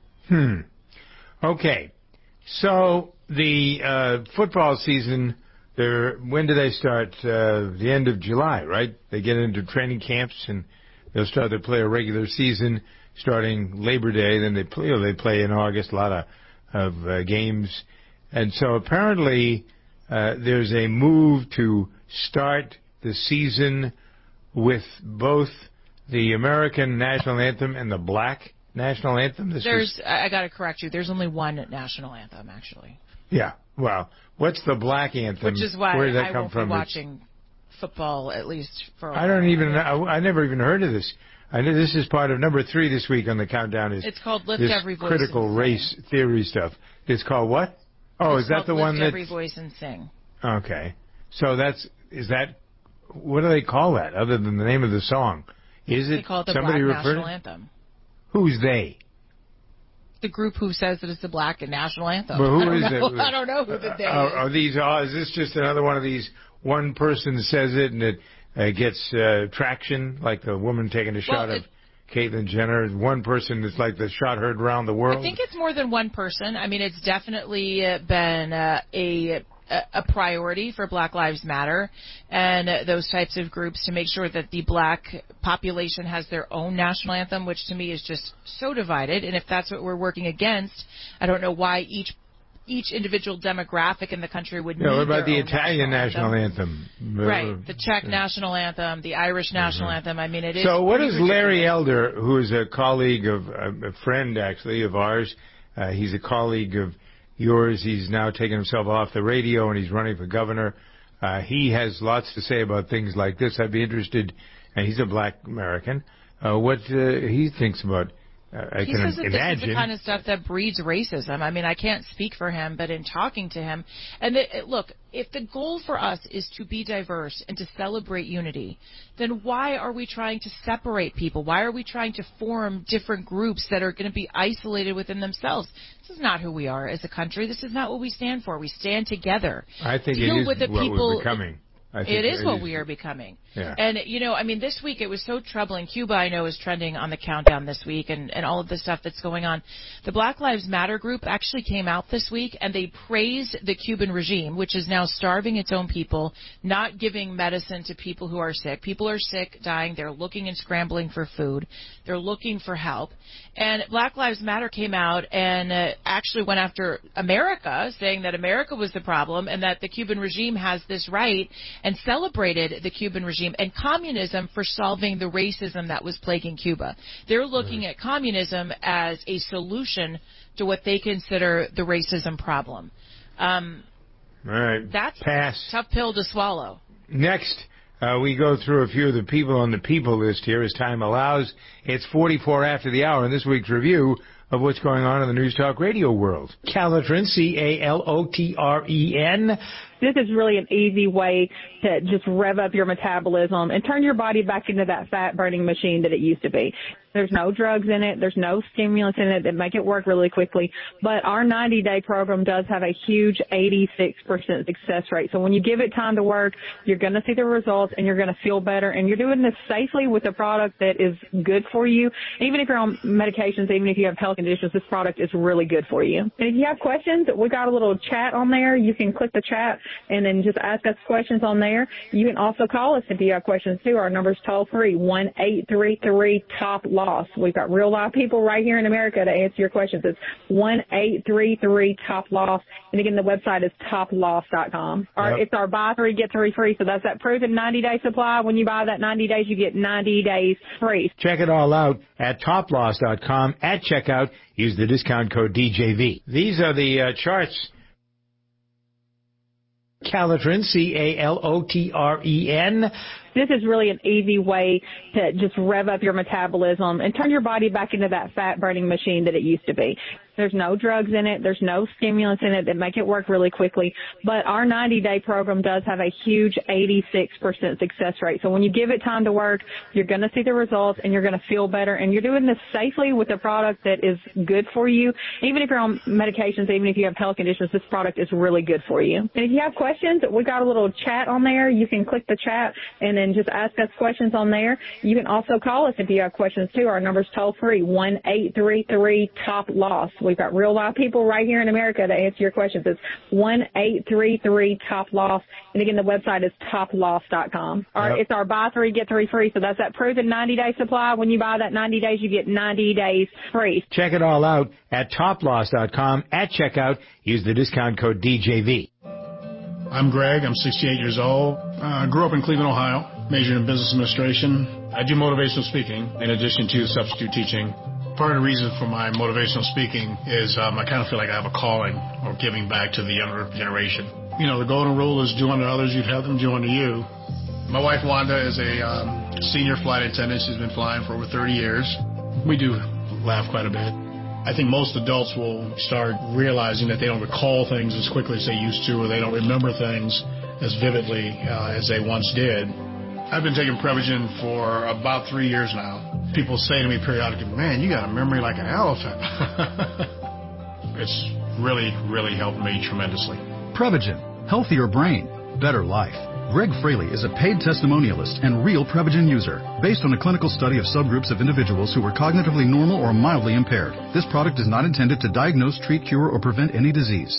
Okay. So the football season, when do they start? The end of July, right? They get into training camps and they'll start to play a regular season starting Labor Day. Then they play in August, a lot of games. And so apparently there's a move to start the season with both the American national anthem and the black national anthem. I got to correct you. There's only one national anthem, actually. Yeah. Well, what's the black anthem? Which is why Where did that I come won't from? be watching football, at least for a while. I don't even know. I never even heard of this. I know this is part of number 3 this week on the countdown. It's called Lift Every Voice critical and race Sing. Theory stuff. It's called what? Oh, it's is that the one Lift that? Every Voice and Sing. Okay. So what do they call that other than the name of the song? Is it they call it the somebody Black referred National Anthem? Who's they? The group who says that it's the Black National Anthem. Well, who is it? I don't know who the they is. Is this just another one of these one person says it and it gets traction, like the woman taking a shot of Caitlyn Jenner? One person that's like the shot heard around the world? I think it's more than one person. I mean, it's definitely been a priority for Black Lives Matter and those types of groups to make sure that the black population has their own national anthem, which to me is just so divided. And if that's what we're working against, I don't know why each individual demographic in the country would need what about their the own Italian national anthem? Right, the Czech national anthem, the Irish national anthem. I mean, it is. So what is Larry Elder, who is a colleague of a friend actually of ours? He's a colleague of yours. He's now taken himself off the radio and he's running for governor. He has lots to say about things like this. I'd be interested, and he's a black American, what he thinks about. He says that this is the kind of stuff that breeds racism. I mean, I can't speak for him, but in talking to him, and look, if the goal for us is to be diverse and to celebrate unity, then why are we trying to separate people? Why are we trying to form different groups that are going to be isolated within themselves? This is not who we are as a country. This is not what we stand for. We stand together. I think it is what we're becoming. It is what we are becoming. Yeah. And, I mean, this week it was so troubling. Cuba, I know, is trending on the countdown this week and all of the stuff that's going on. The Black Lives Matter group actually came out this week and they praised the Cuban regime, which is now starving its own people, not giving medicine to people who are sick. People are sick, dying. They're looking and scrambling for food. They're looking for help. And Black Lives Matter came out and actually went after America, saying that America was the problem and that the Cuban regime has this right, and celebrated the Cuban regime and communism for solving the racism that was plaguing Cuba. They're looking at communism as a solution to what they consider the racism problem. All right. That's a tough pill to swallow. Next, we go through a few of the people on the people list here as time allows. It's 44 after the hour in this week's review of what's going on in the News Talk Radio world. Calotren, Calotren. This is really an easy way to just rev up your metabolism and turn your body back into that fat-burning machine that it used to be. There's no drugs in it. There's no stimulants in it that make it work really quickly. But our 90-day program does have a huge 86% success rate. So when you give it time to work, you're going to see the results and you're going to feel better. And you're doing this safely with a product that is good for you. Even if you're on medications, even if you have health conditions, this product is really good for you. And if you have questions, we got a little chat on there. You can click the chat and then just ask us questions on there. You can also call us if you have questions too. Our number's toll free, 1-833-TOP-LOSS. We've got real live people right here in America to answer your questions. It's 1-833-TOP-LOSS. And again, the website is toploss.com. It's our buy 3, get 3 free. So that's that proven 90-day supply. When you buy that 90 days, you get 90 days free. Check it all out at toploss.com. At checkout, use the discount code DJV. These are the charts. Calotren, Calotren. This is really an easy way to just rev up your metabolism and turn your body back into that fat-burning machine that it used to be. There's no drugs in it. There's no stimulants in it that make it work really quickly. But our 90-day program does have a huge 86% success rate. So when you give it time to work, you're going to see the results and you're going to feel better. And you're doing this safely with a product that is good for you. Even if you're on medications, even if you have health conditions, this product is really good for you. And if you have questions, we got a little chat on there. You can click the chat and then just ask us questions on there. You can also call us if you have questions too. Our number's toll free, 1-833-TOP-LOSS. We've got real live people right here in America to answer your questions. It's 1-833-TOP-LOSS. And again, the website is toploss.com. It's our buy 3, get 3 free. So that's that proven 90-day supply. When you buy that 90 days, you get 90 days free. Check it all out at toploss.com. At checkout, use the discount code DJV. I'm Greg. I'm 68 years old. Grew up in Cleveland, Ohio. Majored in business administration. I do motivational speaking in addition to substitute teaching. Part of the reason for my motivational speaking is I kind of feel like I have a calling or giving back to the younger generation. You know, the golden rule is do unto others, you'd have them do unto you. My wife, Wanda, is a senior flight attendant. She's been flying for over 30 years. We do laugh quite a bit. I think most adults will start realizing that they don't recall things as quickly as they used to, or they don't remember things as vividly as they once did. I've been taking Prevagen for about 3 years now. People say to me periodically, man, you got a memory like an elephant. It's really, really helped me tremendously. Prevagen, healthier brain, better life. Greg Fraley is a paid testimonialist and real Prevagen user, based on a clinical study of subgroups of individuals who were cognitively normal or mildly impaired. This product is not intended to diagnose, treat, cure, or prevent any disease.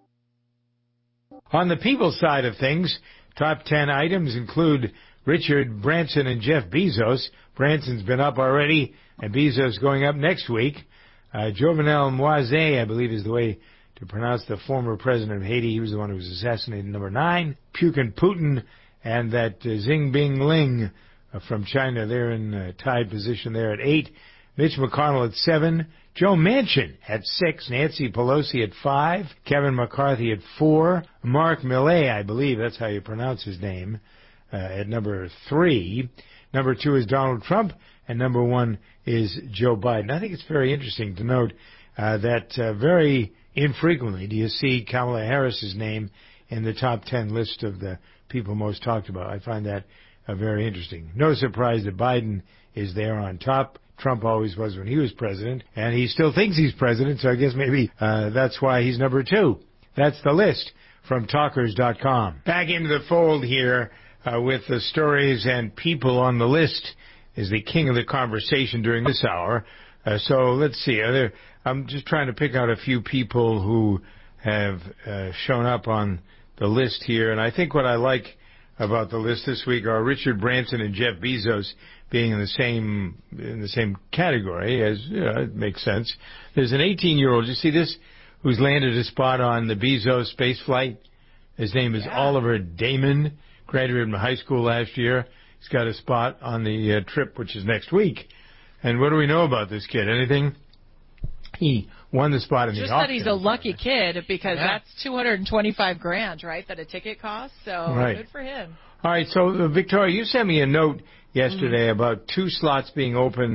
On the people side of things, top 10 items include Richard Branson and Jeff Bezos. Branson's been up already, and Bezos going up next week. Jovenel Moise, I believe is the way to pronounce the former president of Haiti. He was the one who was assassinated, number 9. Putin Putin and that Xinbing Ling from China. They're in tied position there at 8. Mitch McConnell at 7. Joe Manchin at 6. Nancy Pelosi at 5. Kevin McCarthy at 4. Mark Milley, I believe that's how you pronounce his name, at number 3. Number 2 is Donald Trump, and number 1 is Joe Biden. I think it's very interesting to note that very infrequently do you see Kamala Harris's name in the top 10 list of the people most talked about. I find that very interesting. No surprise that Biden is there on top. Trump always was when he was president, and he still thinks he's president, so I guess maybe that's why he's number 2. That's the list from Talkers.com. Back into the fold here with the stories and people on the list is the king of the conversation during this hour. So let's see. I'm just trying to pick out a few people who have shown up on the list here, and I think what I like about the list this week are Richard Branson and Jeff Bezos being in the same category. As it makes sense. There's an 18-year-old. You see this? Who's landed a spot on the Bezos space flight? His name is Oliver Damon. Graduated from high school last year. He's got a spot on the trip, which is next week. And what do we know about this kid? Anything? He won the spot in the auction. Just that he's a lucky kid because that's $225,000, right? That a ticket costs. So good for him. All right. So Victoria, you sent me a note yesterday about 2 slots being open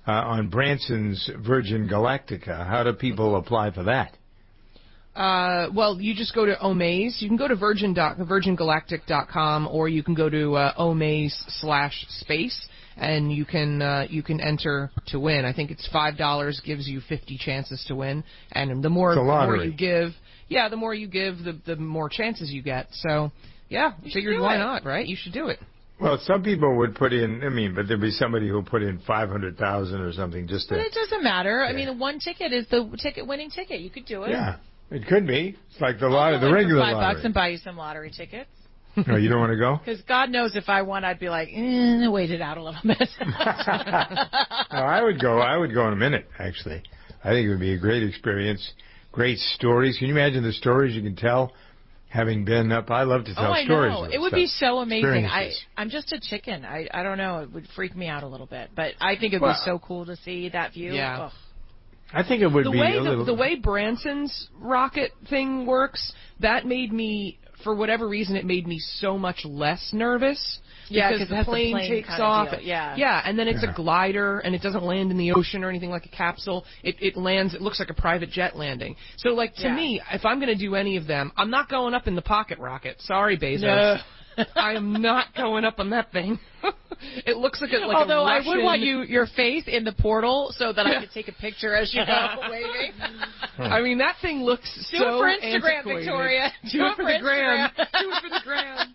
on Branson's Virgin Galactica. How do people apply for that? Well, you just go to Omaze. You can go to virgingalactic.com, or you can go to Omaze/space, and you can enter to win. I think it's $5 gives you 50 chances to win, and the more you give, the more you give, the more chances you get. So, yeah, figured why not, right? You should do it. Well, some people would put in, but there'd be somebody who'll put in 500,000 or something just to... But it doesn't matter. Yeah. I mean, one ticket is the winning ticket. You could do it. Yeah, it could be. It's like the regular lottery. $5 and buy you some lottery tickets. No, you don't want to go? Because God knows if I won, I'd be like, wait it out a little bit. No, I would go. I would go in a minute, actually. I think it would be a great experience. Great stories. Can you imagine the stories you can tell? Having been up, I love to tell stories. It would be so amazing. I'm just a chicken. I don't know. It would freak me out a little bit. But I think it would be so cool to see that view. Yeah. Ugh. I think it would be a little... The way Branson's rocket thing works, that made me, for whatever reason, it made me so much less nervous. Yeah, because the plane takes off. Yeah, and then it's a glider, and it doesn't land in the ocean or anything like a capsule. It lands. It looks like a private jet landing. So, to me, if I'm going to do any of them, I'm not going up in the pocket rocket. Sorry, Bezos. No. I am not going up on that thing. It looks like Although a Russian... I would want your face in the portal so that I could take a picture as you go waving. I mean, that thing looks Do so it for Instagram, antiquated. Victoria. Do it for the gram. Do it for the gram.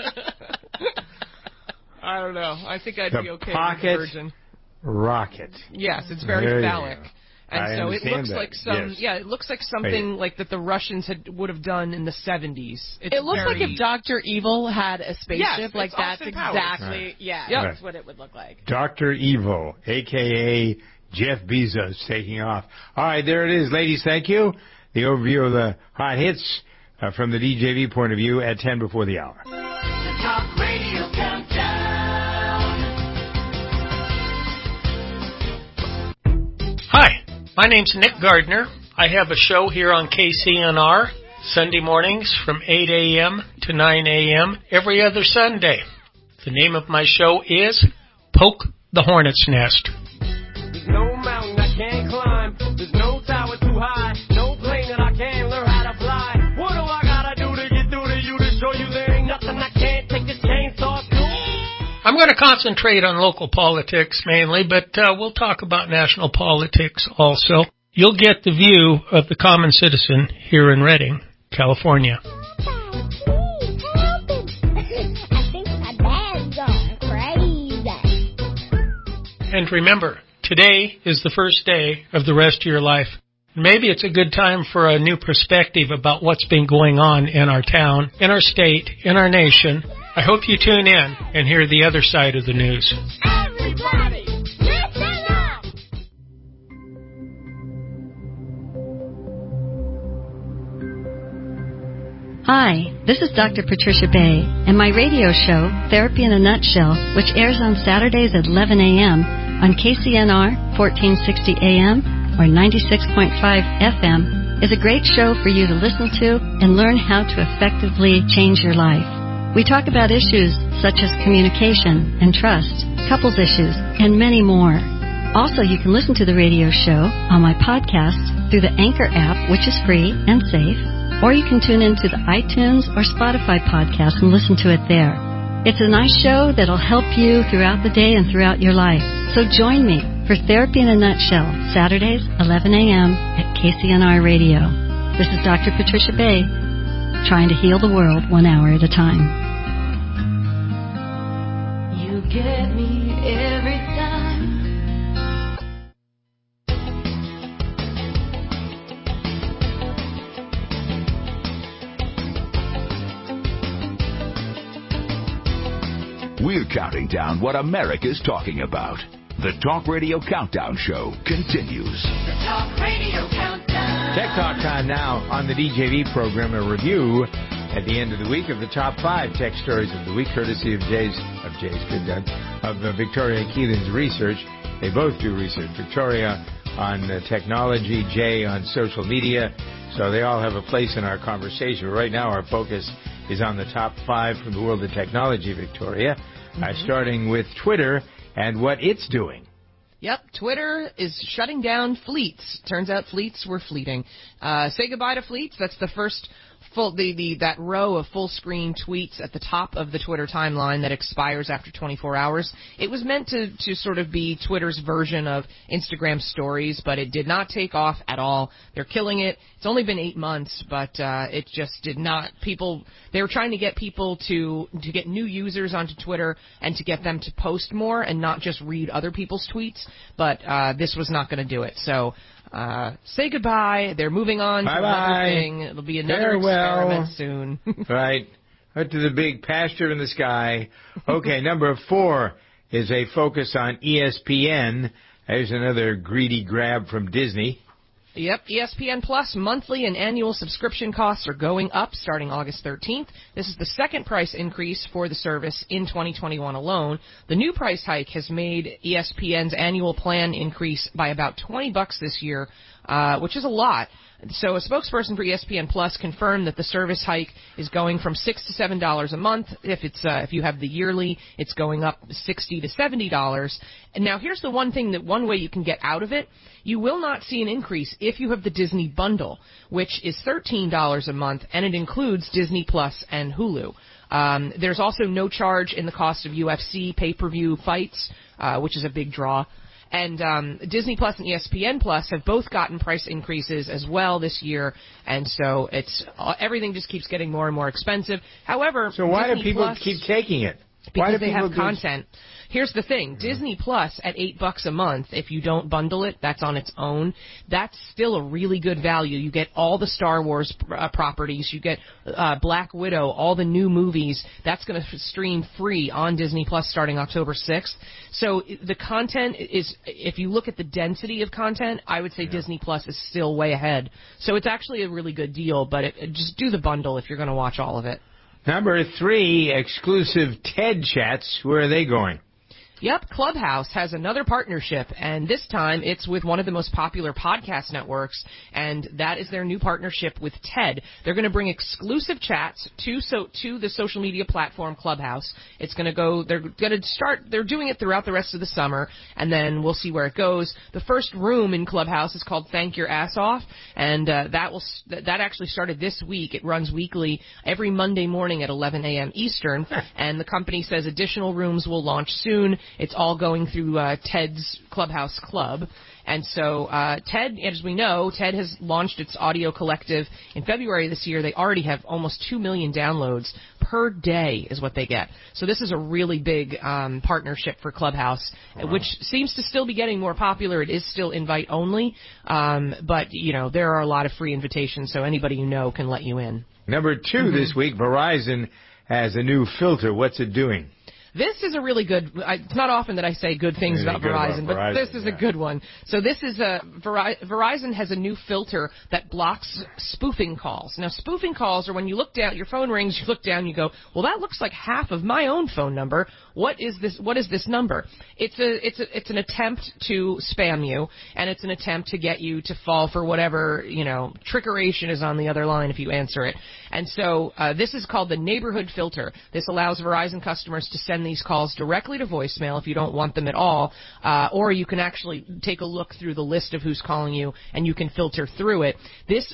I don't know. I think I'd be okay with the Virgin Rocket. Yes, it's very phallic. And so it looks like it looks like something like that the Russians would have done in the 70s. It looks like if Dr. Evil had a spaceship, that's exactly, that's what it would look like. Dr. Evil, a.k.a. Jeff Bezos, taking off. All right, there it is, ladies. Thank you. The overview of the hot hits from the DJV point of view at 10 before the hour. The Talk Radio Countdown. Hi. My name's Nick Gardner. I have a show here on KCNR Sunday mornings from 8 a.m. to 9 a.m. every other Sunday. The name of my show is Poke the Hornet's Nest. There's no mountain I can't climb. There's no tower too high. No plane that I can't learn how to fly. What do I gotta do to get through to you to show you there ain't nothing I can't take this chainsaw to? I'm going to concentrate on local politics mainly, but we'll talk about national politics also. You'll get the view of the common citizen here in Redding, California. And remember, today is the first day of the rest of your life. Maybe it's a good time for a new perspective about what's been going on in our town, in our state, in our nation. I hope you tune in and hear the other side of the news. Everybody, listen up! Hi, this is Dr. Patricia Bay, and my radio show, Therapy in a Nutshell, which airs on Saturdays at 11 a.m. on KCNR 1460 AM or 96.5 FM, is a great show for you to listen to and learn how to effectively change your life. We talk about issues such as communication and trust, couples issues, and many more. Also, you can listen to the radio show on my podcast through the Anchor app, which is free and safe, or you can tune into the iTunes or Spotify podcast and listen to it there. It's a nice show that'll help you throughout the day and throughout your life. So join me for Therapy in a Nutshell, Saturdays, 11 a.m. at KCNR Radio. This is Dr. Patricia Bay, trying to heal the world 1 hour at a time. You get me every time. We're counting down what America's talking about. The Talk Radio Countdown Show continues. The Talk Radio Countdown. Tech Talk time now on the DJV program. A review at the end of the week of the top 5 tech stories of the week, courtesy of Victoria Keelan's research. They both do research. Victoria on technology, Jay on social media. So they all have a place in our conversation. Right now our focus is on the top 5 from the world of technology, Victoria. Starting with Twitter and what it's doing. Yep, Twitter is shutting down fleets. Turns out fleets were fleeting. Say goodbye to fleets. That's the first that row of full screen tweets at the top of the Twitter timeline that expires after 24 hours. It was meant to sort of be Twitter's version of Instagram stories, but it did not take off at all. They're killing it. It's only been 8 months, but it just did not. They were trying to get people to get new users onto Twitter and to get them to post more and not just read other people's tweets, but this was not going to do it. So say goodbye. They're moving on to another thing. It'll be another experiment soon. Right. Out to the big pasture in the sky. Okay, number 4 is a focus on ESPN. There's another greedy grab from Disney. Yep, ESPN Plus monthly and annual subscription costs are going up starting August 13th. This is the second price increase for the service in 2021 alone. The new price hike has made ESPN's annual plan increase by about $20 this year, which is a lot. So a spokesperson for ESPN Plus confirmed that the service hike is going from $6 to $7 a month. If you have the yearly, it's going up $60 to $70. And now here's the one way you can get out of it. You will not see an increase if you have the Disney bundle, which is $13 a month, and it includes Disney Plus and Hulu. There's also no charge in the cost of UFC pay-per-view fights, which is a big draw. And Disney Plus and ESPN Plus have both gotten price increases as well this year, and so everything just keeps getting more and more expensive. However, so why Disney do people Plus, keep taking it? Because they have content. Here's the thing. Disney Plus at $8 a month, if you don't bundle it, that's on its own. That's still a really good value. You get all the Star Wars properties. You get Black Widow, all the new movies. That's going to stream free on Disney Plus starting October 6th. So the content is, if you look at the density of content, I would say Disney Plus is still way ahead. So it's actually a really good deal, but just do the bundle if you're going to watch all of it. Number 3, exclusive TED Chats. Where are they going? Yep, Clubhouse has another partnership, and this time it's with one of the most popular podcast networks, and that is their new partnership with TED. They're going to bring exclusive chats to the social media platform Clubhouse. It's going to go, they're doing it throughout the rest of the summer, and then we'll see where it goes. The first room in Clubhouse is called Thank Your Ass Off, and that actually started this week. It runs weekly every Monday morning at 11 a.m. Eastern, and the company says additional rooms will launch soon. It's all going through TED's Clubhouse Club. And so TED, as we know, TED has launched its audio collective in February this year. They already have almost 2 million downloads per day is what they get. So this is a really big partnership for Clubhouse, which seems to still be getting more popular. It is still invite only, but, there are a lot of free invitations, so anybody you know can let you in. Number 2 this week, Verizon has a new filter. What's it doing? This is a really good, it's not often that I say good things about Verizon, but this is a good one. So this is Verizon has a new filter that blocks spoofing calls. Now, spoofing calls are when you look down, your phone rings, you look down, you go, well, that looks like half of my own phone number. What is this number? It's an attempt to spam you, and it's an attempt to get you to fall for whatever, trickeration is on the other line if you answer it. And so this is called the neighborhood filter. This allows Verizon customers to send these calls directly to voicemail if you don't want them at all, or you can actually take a look through the list of who's calling you, and you can filter through it. This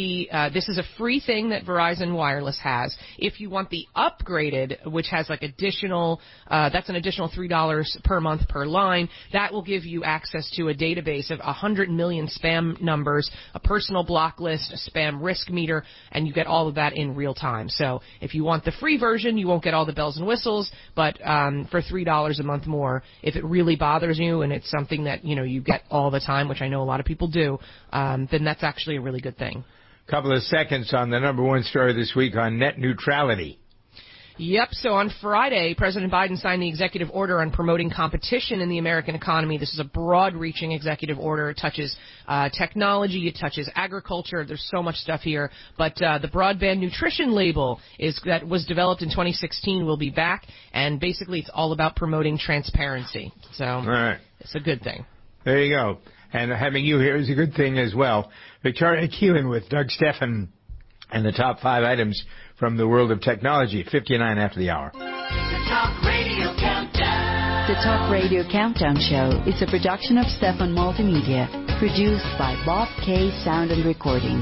is a free thing that Verizon Wireless has. If you want the upgraded, which has like additional, that's an additional $3 per month per line, that will give you access to a database of 100 million spam numbers, a personal block list, a spam risk meter, and you get all of that in real time. So if you want the free version, you won't get all the bells and whistles, but for $3 a month more, if it really bothers you and it's something that you get all the time, which I know a lot of people do, then that's actually a really good thing. Couple of seconds on the number 1 story this week on net neutrality. Yep. So on Friday, President Biden signed the executive order on promoting competition in the American economy. This is a broad-reaching executive order. It touches technology. It touches agriculture. There's so much stuff here. But the broadband nutrition label that was developed in 2016 will be back. And basically, it's all about promoting transparency. So all right. It's a good thing. There you go. And having you here is a good thing as well. Victoria Keelan with Doug Steffen and the top 5 items from the world of technology, 59 after the hour. The Talk Radio Countdown. The Talk Radio Countdown Show is a production of Stefan Multimedia, produced by Bob K. Sound and Recording.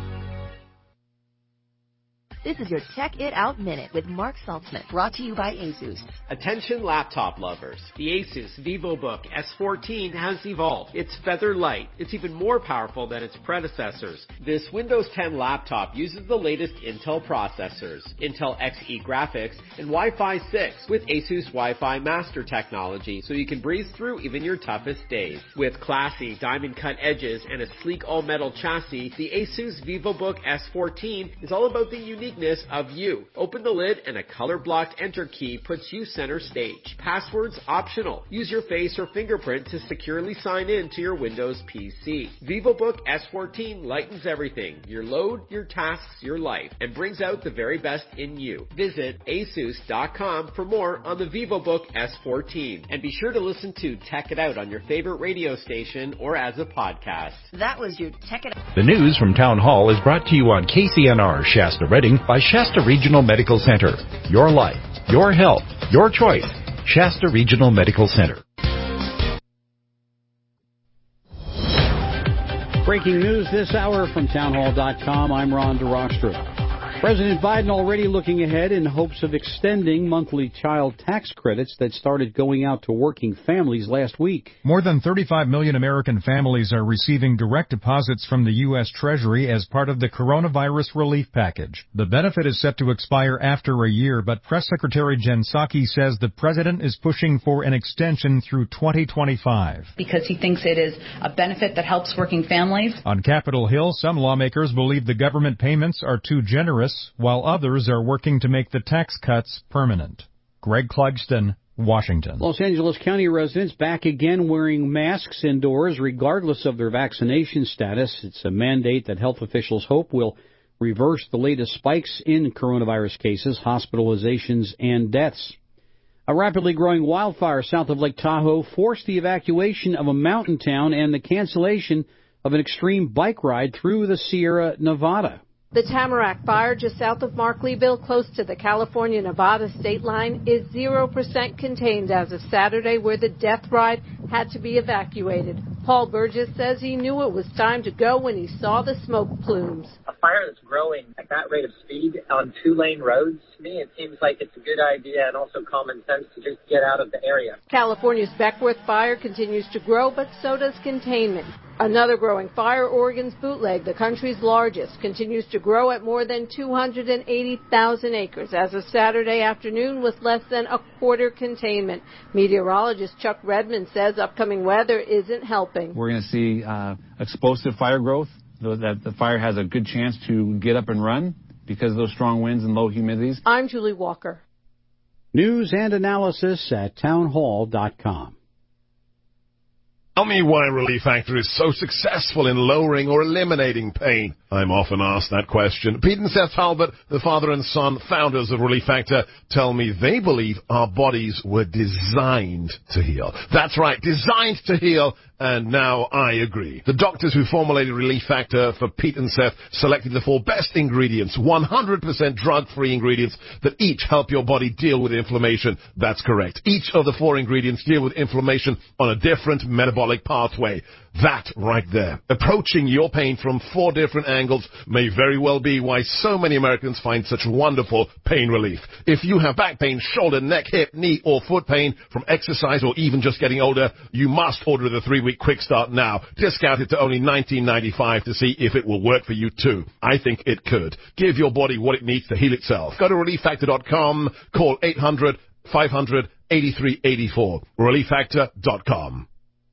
This is your Tech It Out Minute with Mark Saltzman, brought to you by ASUS. Attention laptop lovers. The Asus VivoBook S14 has evolved. It's feather light. It's even more powerful than its predecessors. This Windows 10 laptop uses the latest Intel processors, Intel Xe graphics, and Wi-Fi 6 with Asus Wi-Fi Master technology, so you can breeze through even your toughest days. With classy diamond-cut edges and a sleek all-metal chassis, the Asus VivoBook S14 is all about the uniqueness of you. Open the lid and a color-blocked enter key puts you center stage. Passwords optional. Use your face or fingerprint to securely sign in to your Windows PC. VivoBook S14 lightens everything. Your load, your tasks, your life, and brings out the very best in you. Visit asus.com for more on the VivoBook S14. And be sure to listen to Tech It Out on your favorite radio station or as a podcast. That was your Tech It Out. The news from Town Hall is brought to you on KCNR Shasta Redding by Shasta Regional Medical Center. Your life, your health, your choice. Shasta Regional Medical Center. Breaking news this hour from townhall.com. I'm Ron DeRostra. President Biden already looking ahead in hopes of extending monthly child tax credits that started going out to working families last week. More than 35 million American families are receiving direct deposits from the U.S. Treasury as part of the coronavirus relief package. The benefit is set to expire after a year, but Press Secretary Jen Psaki says the president is pushing for an extension through 2025. Because he thinks it is a benefit that helps working families. On Capitol Hill, some lawmakers believe the government payments are too generous, while others are working to make the tax cuts permanent. Greg Clugston, Washington. Los Angeles County residents back again wearing masks indoors regardless of their vaccination status. It's a mandate that health officials hope will reverse the latest spikes in coronavirus cases, hospitalizations, and deaths. A rapidly growing wildfire south of Lake Tahoe forced the evacuation of a mountain town and the cancellation of an extreme bike ride through the Sierra Nevada. The Tamarack fire just south of Markleeville, close to the California-Nevada state line, is 0% contained as of Saturday, where the death ride had to be evacuated. Paul Burgess says he knew it was time to go when he saw the smoke plumes. A fire that's growing at that rate of speed on two-lane roads, to me, it seems like it's a good idea and also common sense to just get out of the area. California's Beckworth fire continues to grow, but so does containment. Another growing fire, Oregon's Bootleg, the country's largest, continues to grow at more than 280,000 acres as of Saturday afternoon with less than a quarter containment. Meteorologist Chuck Redmond says upcoming weather isn't helping. We're going to see explosive fire growth, that the fire has a good chance to get up and run because of those strong winds and low humidities. I'm Julie Walker. News and analysis at townhall.com. Tell me why Relief Factor is so successful in lowering or eliminating pain. I'm often asked that question. Pete and Seth Talbot, the father and son founders of Relief Factor, tell me they believe our bodies were designed to heal. That's right, designed to heal, and now I agree. The doctors who formulated Relief Factor for Pete and Seth selected the 4 best ingredients, 100% drug-free ingredients that each help your body deal with inflammation. That's correct. Each of the 4 ingredients deal with inflammation on a different metabolic pathway. That right there. Approaching your pain from 4 different angles may very well be why so many Americans find such wonderful pain relief. If you have back pain, shoulder, neck, hip, knee, or foot pain from exercise or even just getting older, you must order the 3-week Quick Start now. Discounted to only $19.95 to see if it will work for you too. I think it could. Give your body what it needs to heal itself. Go to ReliefFactor.com. Call 800-500-8384. ReliefFactor.com.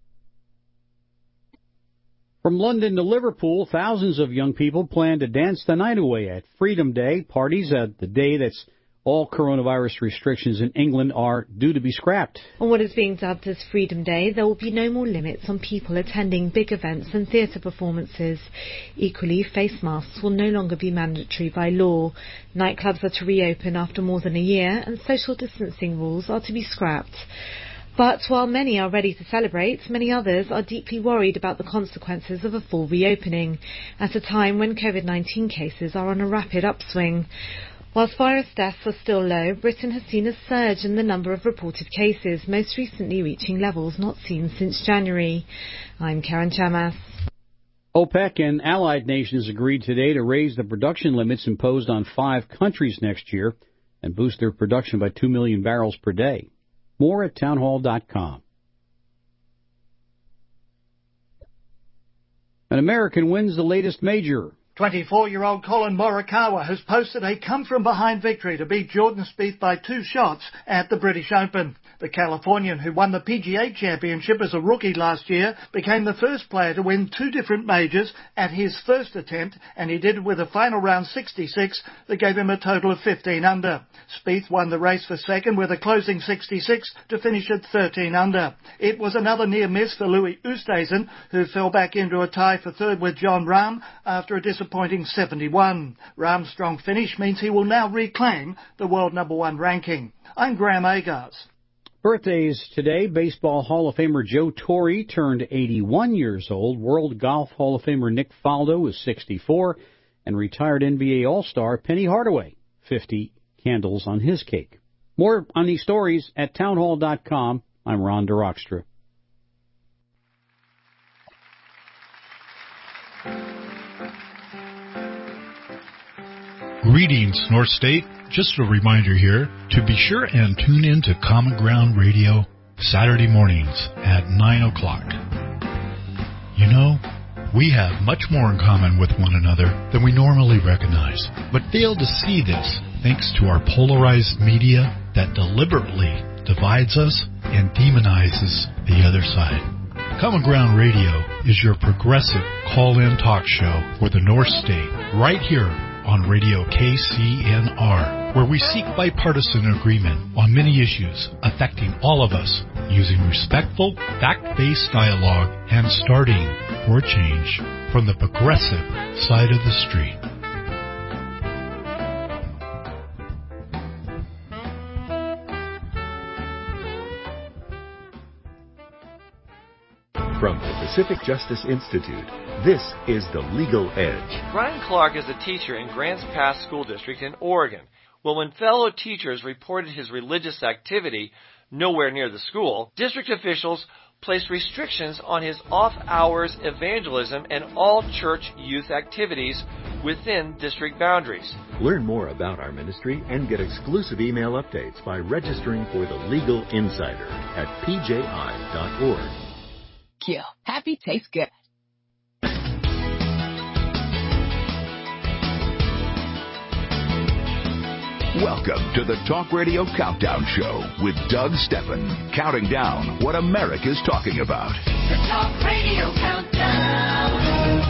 From London to Liverpool, thousands of young people plan to dance the night away at Freedom Day, parties at the day that's all coronavirus restrictions in England are due to be scrapped. On what is being dubbed as Freedom Day, there will be no more limits on people attending big events and theatre performances. Equally, face masks will no longer be mandatory by law. Nightclubs are to reopen after more than a year, and social distancing rules are to be scrapped. But while many are ready to celebrate, many others are deeply worried about the consequences of a full reopening, at a time when COVID-19 cases are on a rapid upswing. Whilst virus deaths are still low, Britain has seen a surge in the number of reported cases, most recently reaching levels not seen since January. I'm Karen Chamas. OPEC and allied nations agreed today to raise the production limits imposed on 5 countries next year and boost their production by 2 million barrels per day. More at townhall.com. An American wins the latest major. 24-year-old Colin Morikawa has posted a come-from-behind victory to beat Jordan Spieth by 2 shots at the British Open. The Californian, who won the PGA Championship as a rookie last year, became the first player to win 2 different majors at his first attempt, and he did it with a final round 66 that gave him a total of 15 under. Spieth won the race for second with a closing 66 to finish at 13 under. It was another near miss for Louis Oosthuizen, who fell back into a tie for third with Jon Rahm after a disappointing 71. Rahm's strong finish means he will now reclaim the world number 1 ranking. I'm Graham Agars. Birthdays today. Baseball Hall of Famer Joe Torre turned 81 years old. World Golf Hall of Famer Nick Faldo is 64. And retired NBA All-Star Penny Hardaway, 50 candles on his cake. More on these stories at townhall.com. I'm Ron DeRockstra. Greetings, North State. Just a reminder here to be sure and tune in to Common Ground Radio Saturday mornings at 9 o'clock. You know, we have much more in common with one another than we normally recognize, but fail to see this thanks to our polarized media that deliberately divides us and demonizes the other side. Common Ground Radio is your progressive call-in talk show for the North State, right here on Radio KCNR, where we seek bipartisan agreement on many issues affecting all of us, using respectful, fact-based dialogue and starting for change from the progressive side of the street. From the Pacific Justice Institute, this is The Legal Edge. Brian Clark is a teacher in Grants Pass School District in Oregon. Well, when fellow teachers reported his religious activity nowhere near the school, district officials placed restrictions on his off-hours evangelism and all church youth activities within district boundaries. Learn more about our ministry and get exclusive email updates by registering for The Legal Insider at pji.org. Yeah, happy tastes good. Welcome to the Talk Radio Countdown Show with Doug Steffen, counting down what America's talking about. The Talk Radio Countdown.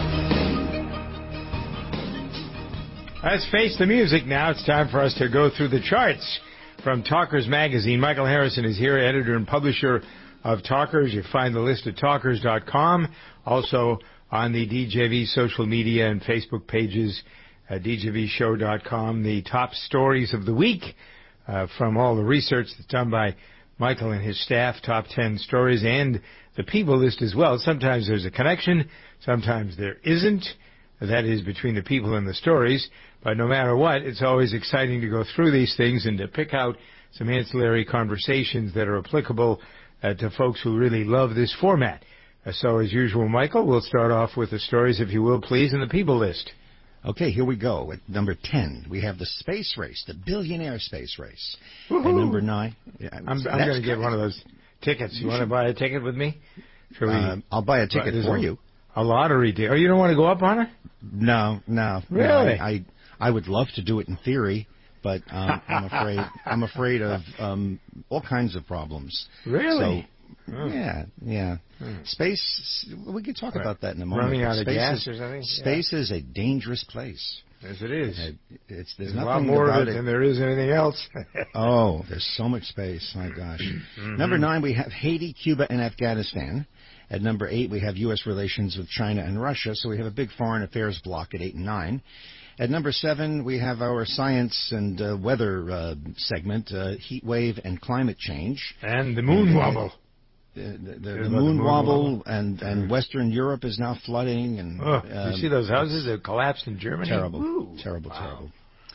Let's face the music now. It's time for us to go through the charts from Talkers Magazine. Michael Harrison is here, editor and publisher of Talkers. You find the list at talkers.com. Also on the DJV social media and Facebook pages at djvshow.com. The top stories of the week from all the research that's done by Michael and his staff, top 10 stories, and the people list as well. Sometimes there's a connection, sometimes there isn't. That is between the people and the stories. But no matter what, it's always exciting to go through these things and to pick out some ancillary conversations that are applicable to folks who really love this format. So as usual, Michael, we'll start off with the stories, if you will, please, and the people list. Okay, here we go. At number 10, we have the space race, the billionaire space race. Woo-hoo. At number 9... I'm going to get one of those tickets. You want to buy a ticket with me? I'll buy a ticket for you. A lottery deal. Oh, you don't want to go up on it? No. Really? No, I would love to do it in theory, but I'm afraid of all kinds of problems. Really? So, yeah. Space, we can talk about that in a moment. Running out of gas or something? Space is a dangerous place. Yes, it is. There's a lot more of it than there is anything else. Oh, there's so much space. My gosh. Mm-hmm. Number 9, we have Haiti, Cuba, and Afghanistan. At number 8, we have U.S. relations with China and Russia, so we have a big foreign affairs block at 8 and 9. At number 7, we have our science and weather segment, heat wave and climate change. And the moon wobble. The moon wobble and Western Europe is now flooding. And you see those houses that collapsed in Germany? Terrible. Ooh. Terrible.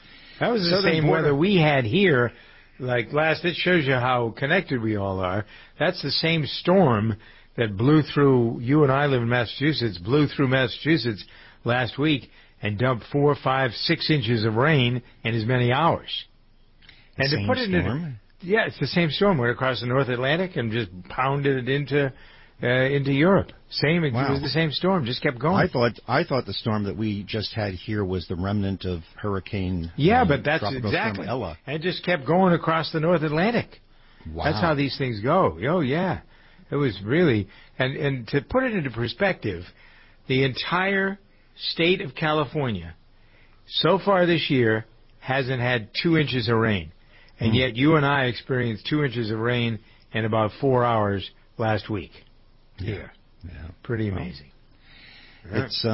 That was the same weather we had here. Like it shows you how connected we all are. That's the same storm that blew through, you and I live in Massachusetts, blew through Massachusetts last week and dumped 4, 5, 6 inches of rain in as many hours. And to put it in, it's the same storm. Went across the North Atlantic and just pounded it into Europe. It was the same storm, just kept going. I thought the storm that we just had here was the remnant of Hurricane. But that's exactly Ella. And it just kept going across the North Atlantic. Wow. That's how these things go. Oh yeah, it was really and to put it into perspective, the entire state of California so far this year hasn't had 2 inches of rain, and yet you and I experienced 2 inches of rain in about 4 hours last week. Yeah. Pretty amazing. It's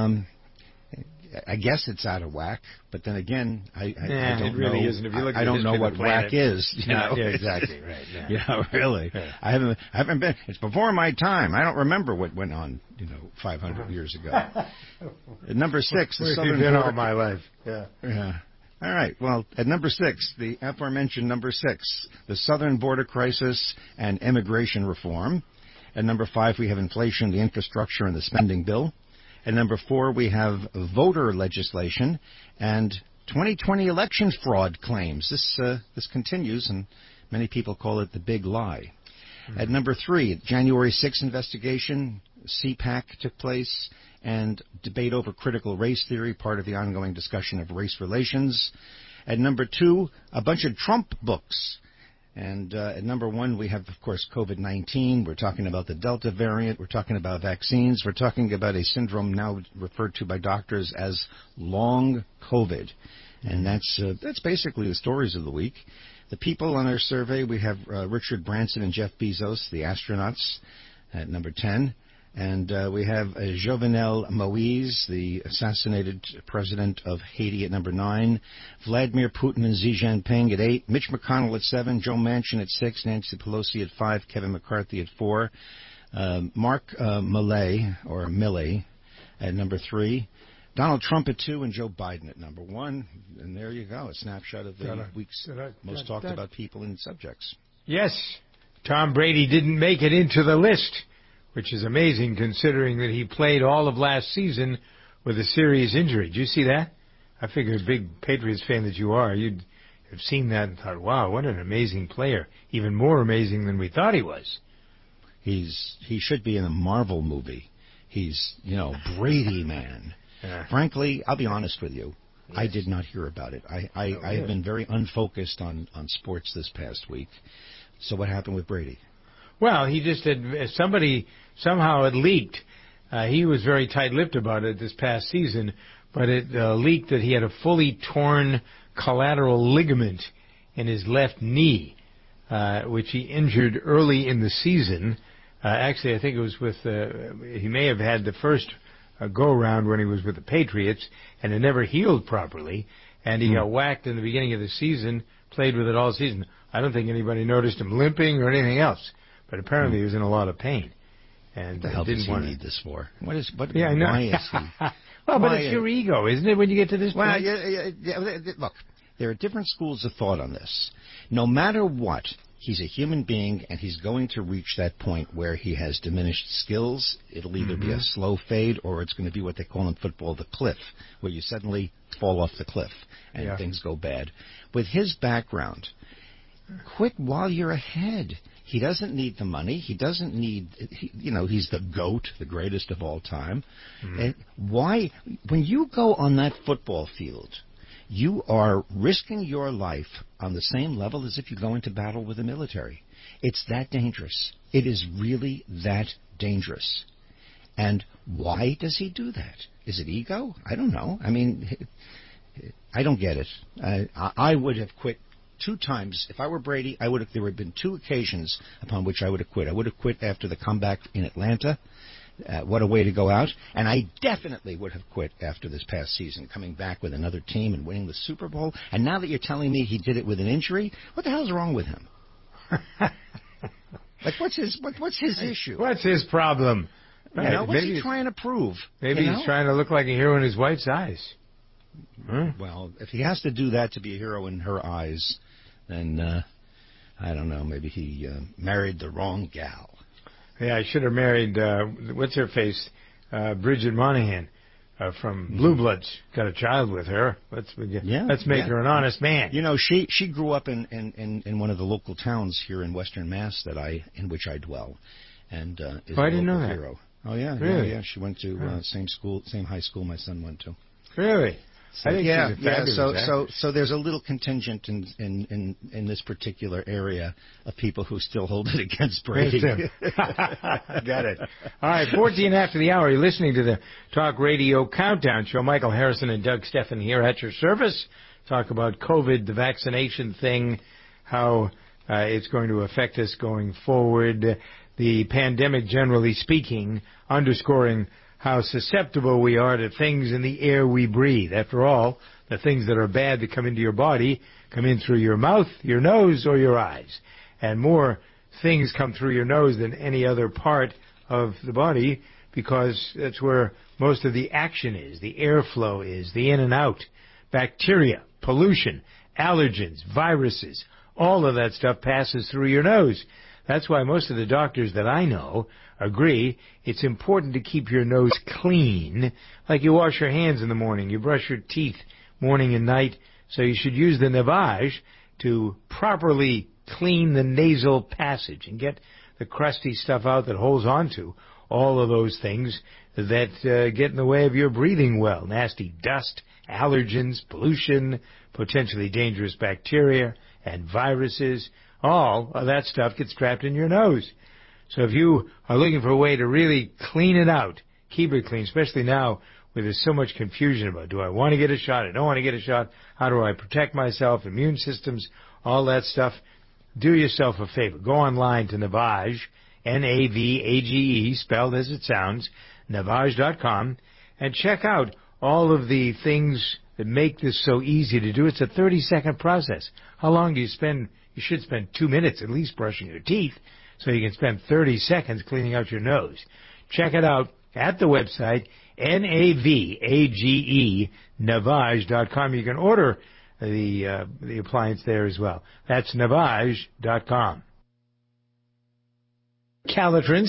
I guess it's out of whack, but then again, I don't it really know. Isn't. If you look I don't know what whack is. Yeah, exactly right. Yeah. Really. Yeah. I haven't been. It's before my time. I don't remember what went on, 500 years ago. At number 6, the Southern border. All my life. Yeah. All right. Well, at number 6, the aforementioned number 6, the Southern border crisis and immigration reform. At number 5, we have inflation, the infrastructure, and the spending bill. At number 4, we have voter legislation and 2020 election fraud claims. This continues, and many people call it the big lie. Mm-hmm. At number 3, January 6th investigation, CPAC took place, and debate over critical race theory, part of the ongoing discussion of race relations. At number 2, a bunch of Trump books. And at number 1, we have, of course, COVID-19. We're talking about the Delta variant. We're talking about vaccines. We're talking about a syndrome now referred to by doctors as long COVID. And that's basically the stories of the week. The people on our survey, we have Richard Branson and Jeff Bezos, the astronauts, at number 10. And we have Jovenel Moïse, the assassinated president of Haiti, at number 9. Vladimir Putin and Xi Jinping at 8. Mitch McConnell at 7. Joe Manchin at 6. Nancy Pelosi at 5. Kevin McCarthy at 4. Mark Milley at number 3. Donald Trump at 2. And Joe Biden at number 1. And there you go, a snapshot of the week's most talked about people and subjects. Yes, Tom Brady didn't make it into the list, which is amazing considering that he played all of last season with a serious injury. Did you see that? I figured, big Patriots fan that you are, you'd have seen that and thought, wow, what an amazing player. Even more amazing than we thought he was. He should be in a Marvel movie. He's, Brady man. Frankly, I'll be honest with you. Yes. I did not hear about it. I have been very unfocused on sports this past week. So what happened with Brady? Well, he just had somehow it leaked. He was very tight-lipped about it this past season, but it leaked that he had a fully torn collateral ligament in his left knee, which he injured early in the season. Actually, I think it was he may have had the first go-around when he was with the Patriots, and it never healed properly, and he got whacked in the beginning of the season, played with it all season. I don't think anybody noticed him limping or anything else. But apparently he was in a lot of pain. And what the hell does he need this for? I know. Why is he? Well, but it's your ego, isn't it, when you get to this point? Look, there are different schools of thought on this. No matter what, he's a human being, and he's going to reach that point where he has diminished skills. It'll either be a slow fade, or it's going to be what they call in football the cliff, where you suddenly fall off the cliff and things go bad. With his background, quit while you're ahead. He doesn't need the money. He doesn't need, he's the GOAT, the greatest of all time. And why, when you go on that football field, you are risking your life on the same level as if you go into battle with the military. It's that dangerous. It is really that dangerous. And why does he do that? Is it ego? I don't know. I mean, I don't get it. I would have quit 2 times. If I were Brady, there would have been 2 occasions upon which I would have quit. I would have quit after the comeback in Atlanta. What a way to go out. And I definitely would have quit after this past season, coming back with another team and winning the Super Bowl. And now that you're telling me he did it with an injury, what the hell's wrong with him? What's his issue? What's his problem? What's he trying to prove? Maybe he's trying to look like a hero in his wife's eyes. Well, if he has to do that to be a hero in her eyes, then I don't know. Maybe he married the wrong gal. Yeah, I should have married, what's her face? Bridget Monahan from Blue Bloods. Got a child with her. Let's make her an honest man. You know, she grew up in one of the local towns here in Western Mass in which I dwell, and is I a didn't know that. hero. Oh yeah, really? Yeah. She went to same high school my son went to. Really? So, I think she's a fabulous So there's a little contingent in this particular area of people who still hold it against Brady. Got it. All right, 14 after the hour. You're listening to the Talk Radio Countdown Show. Michael Harrison and Doug Steffen here at your service. Talk about COVID, the vaccination thing, how it's going to affect us going forward. The pandemic, generally speaking, underscoring how susceptible we are to things in the air we breathe. After all, the things that are bad that come into your body come in through your mouth, your nose, or your eyes. And more things come through your nose than any other part of the body because that's where most of the action is, the airflow is, the in and out. Bacteria, pollution, allergens, viruses, all of that stuff passes through your nose. That's why most of the doctors that I know agree it's important to keep your nose clean, like you wash your hands in the morning, you brush your teeth morning and night, so you should use the Navage to properly clean the nasal passage and get the crusty stuff out that holds on to all of those things that get in the way of your breathing well. Nasty dust, allergens, pollution, potentially dangerous bacteria and viruses. All of that stuff gets trapped in your nose. So if you are looking for a way to really clean it out, keep it clean, especially now where there's so much confusion about, do I want to get a shot? I don't want to get a shot. How do I protect myself? Immune systems, all that stuff. Do yourself a favor. Go online to Navage, Navage, spelled as it sounds, Navage.com, and check out all of the things that make this so easy to do. It's a 30-second process. How long do you spend? You should spend 2 minutes at least brushing your teeth, so you can spend 30 seconds cleaning out your nose. Check it out at the website, Navage, Navage.com. You can order the appliance there as well. That's Navage.com. Calotren,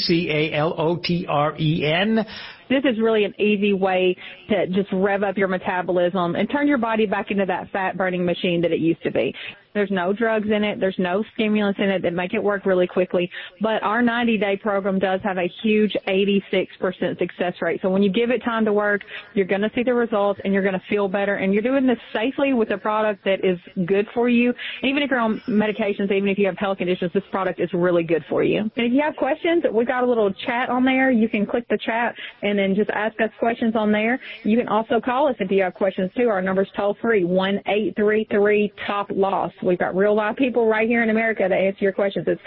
Calotren. This is really an easy way to just rev up your metabolism and turn your body back into that fat-burning machine that it used to be. There's no drugs in it. There's no stimulants in it that make it work really quickly. But our 90-day program does have a huge 86% success rate. So when you give it time to work, you're going to see the results and you're going to feel better. And you're doing this safely with a product that is good for you. Even if you're on medications, even if you have health conditions, this product is really good for you. And if you have questions, we got a little chat on there. You can click the chat and then just ask us questions on there. You can also call us if you have questions too. Our number's toll free, 1-833-TOP-LOSS. We've got real live people right here in America to answer your questions. It's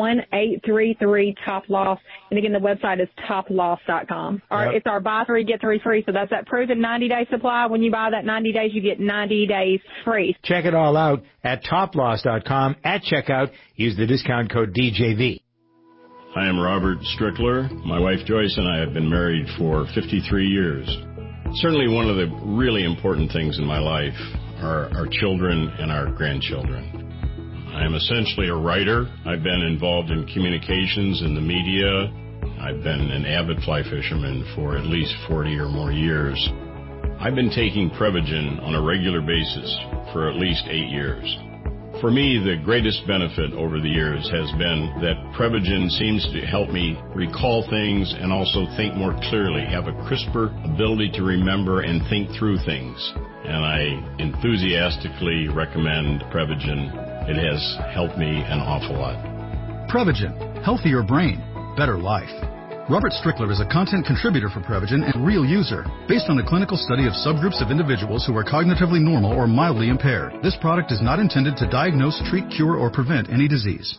1-833-TOP-LOSS. And again, the website is toploss.com. It's our buy 3, get 3 free. So that's that proven 90-day supply. When you buy that 90 days, you get 90 days free. Check it all out at toploss.com. At checkout, use the discount code DJV. I am Robert Strickler. My wife Joyce and I have been married for 53 years. Certainly one of the really important things in my life are our children and our grandchildren. I am essentially a writer. I've been involved in communications in the media. I've been an avid fly fisherman for at least 40 or more years. I've been taking Prevagen on a regular basis for at least 8 years. For me, the greatest benefit over the years has been that Prevagen seems to help me recall things and also think more clearly, have a crisper ability to remember and think through things. And I enthusiastically recommend Prevagen. It has helped me an awful lot. Prevagen, healthier brain, better life. Robert Strickler is a content contributor for Prevagen and real user. Based on a clinical study of subgroups of individuals who are cognitively normal or mildly impaired, this product is not intended to diagnose, treat, cure, or prevent any disease.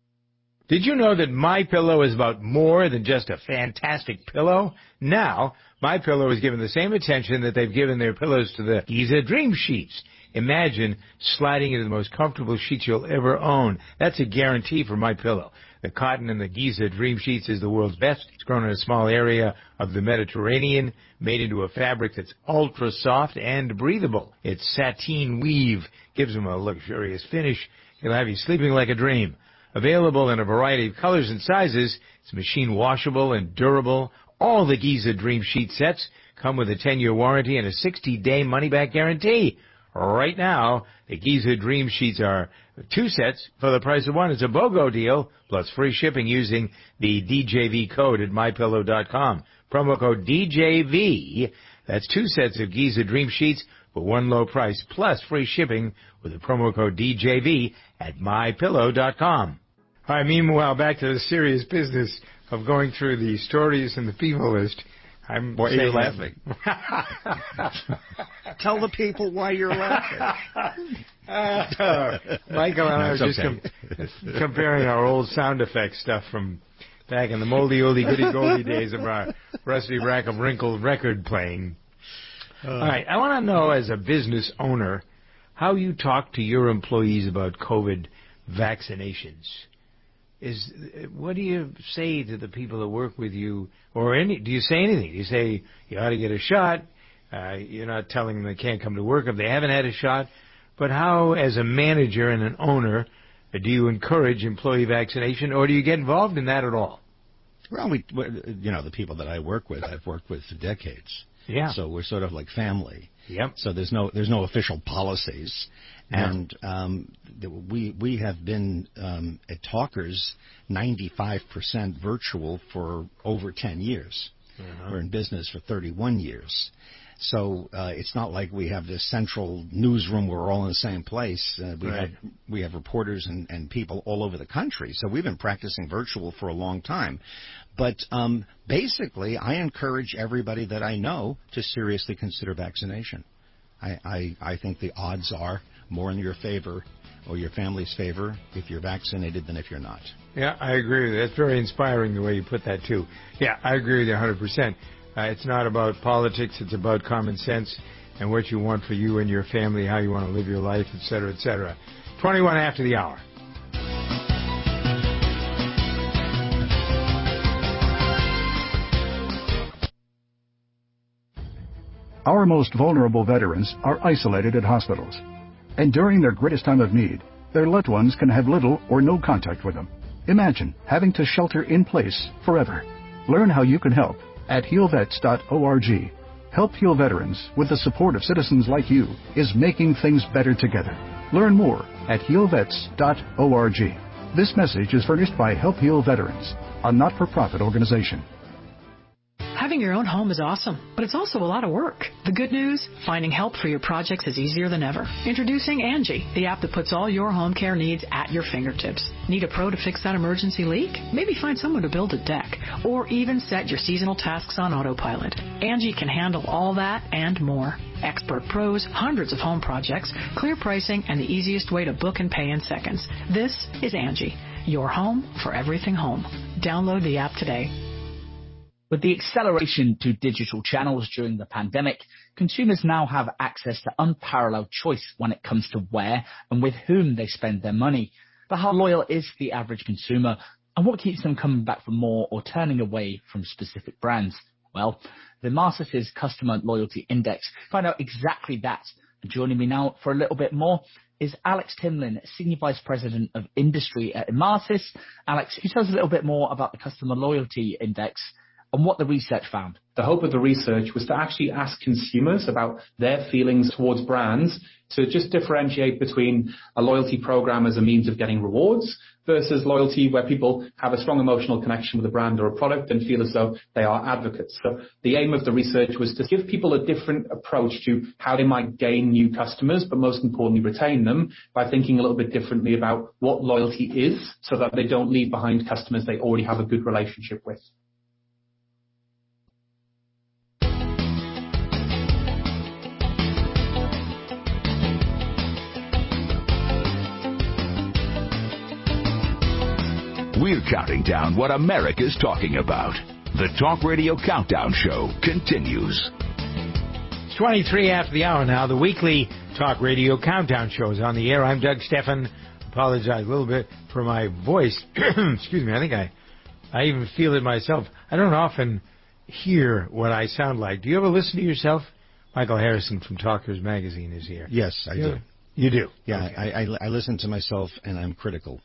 Did you know that MyPillow is about more than just a fantastic pillow? Now, MyPillow is given the same attention that they've given their pillows to the Giza Dream Sheets. Imagine sliding into the most comfortable sheets you'll ever own. That's a guarantee for MyPillow. The cotton in the Giza Dream Sheets is the world's best. It's grown in a small area of the Mediterranean, made into a fabric that's ultra soft and breathable. Its sateen weave gives them a luxurious finish. It'll have you sleeping like a dream. Available in a variety of colors and sizes, it's machine washable and durable. All the Giza Dream Sheet sets come with a 10-year warranty and a 60-day money-back guarantee. Right now, the Giza Dream Sheets are 2 sets for the price of 1. It's a BOGO deal, plus free shipping using the DJV code at MyPillow.com. Promo code DJV. That's 2 sets of Giza Dream Sheets for 1 low price, plus free shipping with the promo code DJV at MyPillow.com. All right, meanwhile, back to the serious business of going through the stories in the people list. Why are you laughing? Tell the people why you're laughing. Michael and I were just comparing our old sound effect stuff from back in the moldy, oldie, goody, goldie days of our rusty rack of wrinkled record playing. All right, I want to know, as a business owner, how you talk to your employees about COVID vaccinations. What do you say to the people that work with you, do you say anything? Do you say you ought to get a shot? You're not telling them they can't come to work if they haven't had a shot. But how, as a manager and an owner, do you encourage employee vaccination, or do you get involved in that at all? Well, the people that I work with, I've worked with for decades. Yeah. So we're sort of like family. Yep. So there's no official policies. And we have been at Talkers 95% virtual for over 10 years. We're in business for 31 years. So it's not like we have this central newsroom where we're all in the same place. We have reporters and people all over the country. So we've been practicing virtual for a long time. But basically, I encourage everybody that I know to seriously consider vaccination. I think the odds are more in your favor or your family's favor if you're vaccinated than if you're not. Yeah, I agree with you. That's very inspiring the way you put that, too. Yeah, I agree with you 100%. It's not about politics. It's about common sense and what you want for you and your family, how you want to live your life, et cetera, et cetera. 21 after the hour. Our most vulnerable veterans are isolated at hospitals. And during their greatest time of need, their loved ones can have little or no contact with them. Imagine having to shelter in place forever. Learn how you can help at healvets.org. Help Heal Veterans, with the support of citizens like you, is making things better together. Learn more at healvets.org. This message is furnished by Help Heal Veterans, a not-for-profit organization. Having your own home is awesome, but it's also a lot of work. The good news? Finding help for your projects is easier than ever. Introducing Angie, the app that puts all your home care needs at your fingertips. Need a pro to fix that emergency leak? Maybe find someone to build a deck, or even set your seasonal tasks on autopilot. Angie can handle all that and more. Expert pros, hundreds of home projects, clear pricing, and the easiest way to book and pay in seconds. This is Angie, your home for everything home. Download the app today. With the acceleration to digital channels during the pandemic, consumers now have access to unparalleled choice when it comes to where and with whom they spend their money. But how loyal is the average consumer, and what keeps them coming back for more or turning away from specific brands? Well, the Emarsys Customer Loyalty Index find out exactly that. And joining me now for a little bit more is Alex Timlin, Senior Vice President of Industry at Emarsys. Alex, can you tell us a little bit more about the Customer Loyalty Index and what the research found? The hope of the research was to actually ask consumers about their feelings towards brands, to just differentiate between a loyalty program as a means of getting rewards versus loyalty where people have a strong emotional connection with a brand or a product and feel as though they are advocates. So the aim of the research was to give people a different approach to how they might gain new customers, but most importantly retain them, by thinking a little bit differently about what loyalty is, so that they don't leave behind customers they already have a good relationship with. We're counting down what America's talking about. The Talk Radio Countdown Show continues. It's 23 after the hour now. The weekly Talk Radio Countdown Show is on the air. I'm Doug Stephan. Apologize a little bit for my voice. Excuse me. I think I even feel it myself. I don't often hear what I sound like. Do you ever listen to yourself? Michael Harrison from Talkers Magazine is here. Yes, I do. You do? Yeah, Okay. I listen to myself, and I'm critical.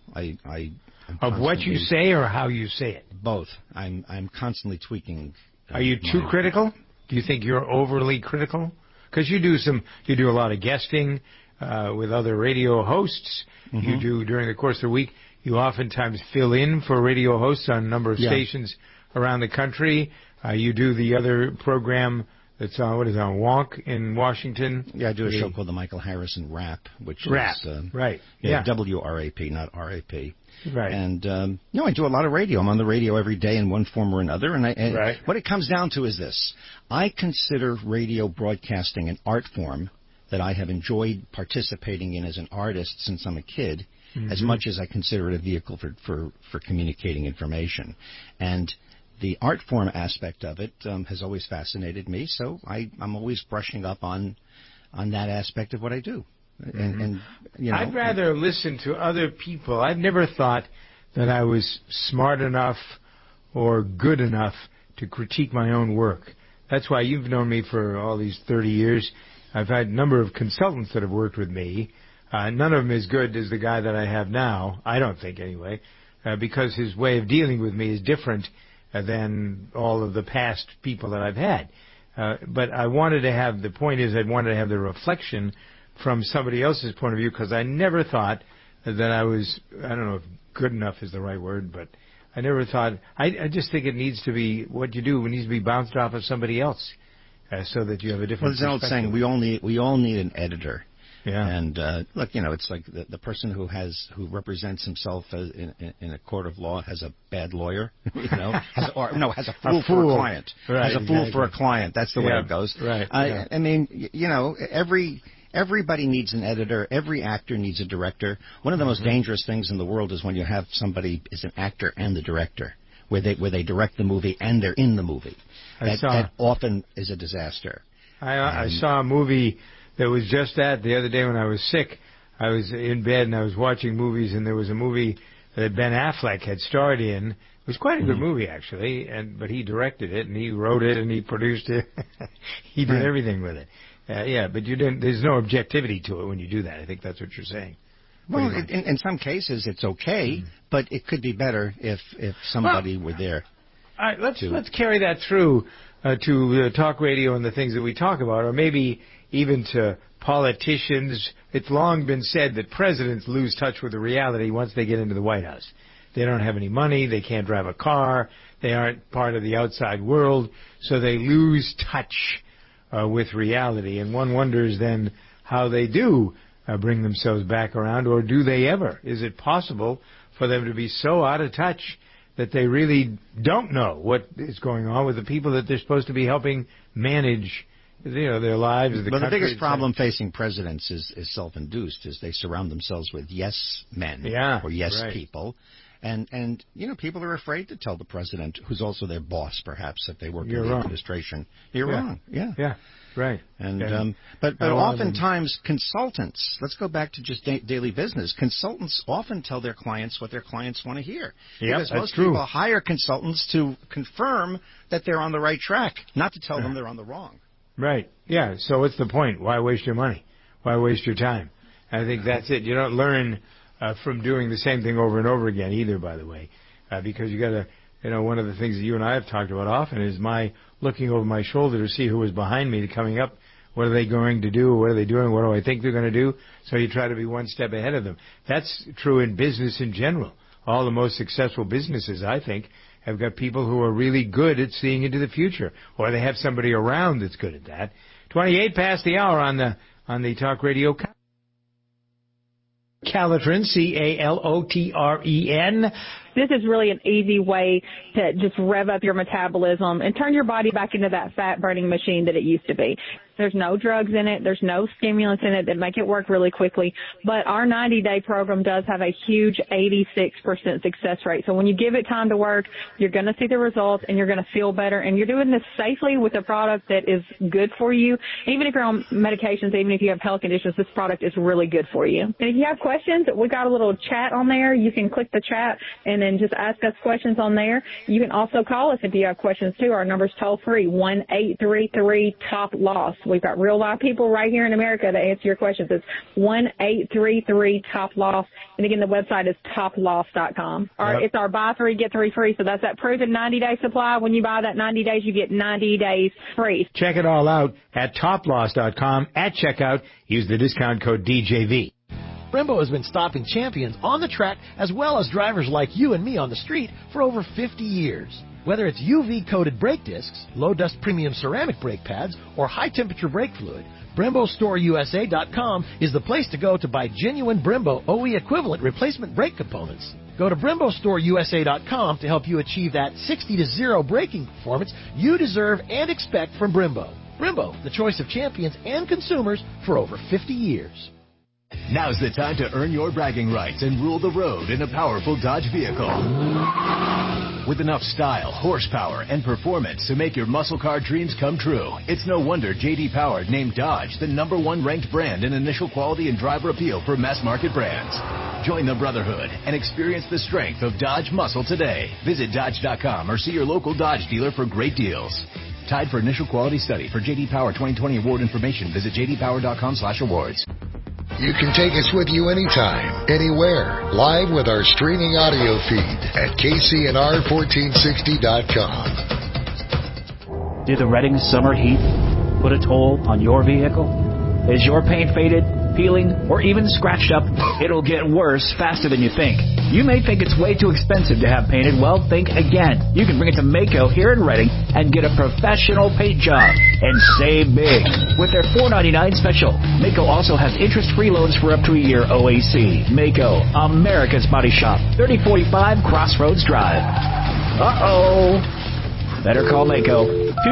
Of what you say or how you say it? Both. I'm constantly tweaking. Are you too critical? Do you think you're overly critical? Because you do a lot of guesting with other radio hosts. Mm-hmm. You do, during the course of the week, you oftentimes fill in for radio hosts on a number of stations around the country. You do the other program that's on, WONK in Washington? Yeah, I do a show called the Michael Harrison Rap, which Rap, is... right. Yeah, WRAP, not RAP. Right. And, I do a lot of radio. I'm on the radio every day in one form or another. And what it comes down to is this. I consider radio broadcasting an art form that I have enjoyed participating in as an artist since I'm a kid, as much as I consider it a vehicle for communicating information. And the art form aspect of it has always fascinated me, so I'm always brushing up on that aspect of what I do. And I'd rather listen to other people. I've never thought that I was smart enough or good enough to critique my own work. That's why you've known me for all these 30 years. I've had a number of consultants that have worked with me. None of them as good as the guy that I have now, I don't think anyway, because his way of dealing with me is different than all of the past people that I've had. But I wanted to have, the point is I wanted to have the reflection from somebody else's point of view, because I never thought that I was, I don't know if good enough is the right word, but I never thought, I just think it needs to be, what you do needs to be bounced off of somebody else, so that you have a different perspective. Well, there's an old saying, we all need an editor. Yeah. And look, it's like the person who represents himself in a court of law has a bad lawyer, has a fool for a client. Right, has a fool for a client. That's the way it goes. Right. I mean, everybody needs an editor. Every actor needs a director. One of the most dangerous things in the world is when you have somebody is an actor and the director, where they direct the movie and they're in the movie. That often is a disaster. I saw a movie that was just that the other day when I was sick. I was in bed and I was watching movies, and there was a movie that Ben Affleck had starred in. It was quite a good movie, actually, but he directed it, and he wrote it, and he produced it. He did everything with it. But you didn't. There's no objectivity to it when you do that. I think that's what you're saying. Well, in some cases it's okay, but it could be better if somebody were there. All right, let's carry that through to talk radio and the things that we talk about, or maybe even to politicians. It's long been said that presidents lose touch with the reality once they get into the White House. They don't have any money. They can't drive a car. They aren't part of the outside world, so they lose touch with reality. And one wonders then how they do bring themselves back around, or do they ever? Is it possible for them to be so out of touch that they really don't know what is going on with the people that they're supposed to be helping manage their lives? The biggest problem facing presidents is self-induced, is they surround themselves with yes men or yes people. And people are afraid to tell the president, who's also their boss, perhaps, if they work in the administration. You're wrong. Yeah. Right. And but oftentimes consultants, let's go back to just daily business, consultants often tell their clients what their clients want to hear. Because most people hire consultants to confirm that they're on the right track, not to tell them they're on the wrong. Right. Yeah. So what's the point? Why waste your money? Why waste your time? I think that's it. You don't learn from doing the same thing over and over again either, by the way, because you got to, one of the things that you and I have talked about often is my looking over my shoulder to see who is behind me coming up. What are they going to do? What are they doing? What do I think they're going to do? So you try to be one step ahead of them. That's true in business in general. All the most successful businesses, I think, have got people who are really good at seeing into the future, or they have somebody around that's good at that. 28 past the hour on the Talk Radio Calotren, Calotren, This is really an easy way to just rev up your metabolism and turn your body back into that fat-burning machine that it used to be. There's no drugs in it. There's no stimulants in it that make it work really quickly. But our 90-day program does have a huge 86% success rate. So when you give it time to work, you're going to see the results and you're going to feel better. And you're doing this safely with a product that is good for you. Even if you're on medications, even if you have health conditions, this product is really good for you. And if you have questions, we got a little chat on there. You can click the chat and then just ask us questions on there. You can also call us if you have questions too. Our number's toll free, 1-833-TOP-LOSS. We've got real live people right here in America to answer your questions. It's 1-833-TOP-LOSS. And again, the website is toploss.com. It's our buy 3, get 3 free. So that's that proven 90-day supply. When you buy that 90 days, you get 90 days free. Check it all out at toploss.com. At checkout, use the discount code DJV. Brembo has been stopping champions on the track as well as drivers like you and me on the street for over 50 years. Whether it's UV-coated brake discs, low-dust premium ceramic brake pads, or high-temperature brake fluid, BremboStoreUSA.com is the place to go to buy genuine Brembo OE equivalent replacement brake components. Go to BremboStoreUSA.com to help you achieve that 60-0 braking performance you deserve and expect from Brembo. Brembo, the choice of champions and consumers for over 50 years. Now's the time to earn your bragging rights and rule the road in a powerful Dodge vehicle. With enough style, horsepower, and performance to make your muscle car dreams come true, it's no wonder J.D. Power named Dodge the #1 ranked brand in initial quality and driver appeal for mass market brands. Join the brotherhood and experience the strength of Dodge muscle today. Visit Dodge.com or see your local Dodge dealer for great deals. Tied for initial quality study. For J.D. Power 2020 award information, visit jdpower.com/awards. You can take us with you anytime, anywhere, live with our streaming audio feed at kcnr1460.com. Did the Redding summer heat put a toll on your vehicle? Is your paint faded, peeling, or even scratched up? It'll get worse faster than you think. You may think it's way too expensive to have painted. Well, think again. You can bring it to Maaco here in Redding and get a professional paint job and save big. With their $4.99 special, Maaco also has interest-free loans for up to a year OAC. Maaco, America's Body Shop, 3045 Crossroads Drive. Uh-oh. Better call Maaco,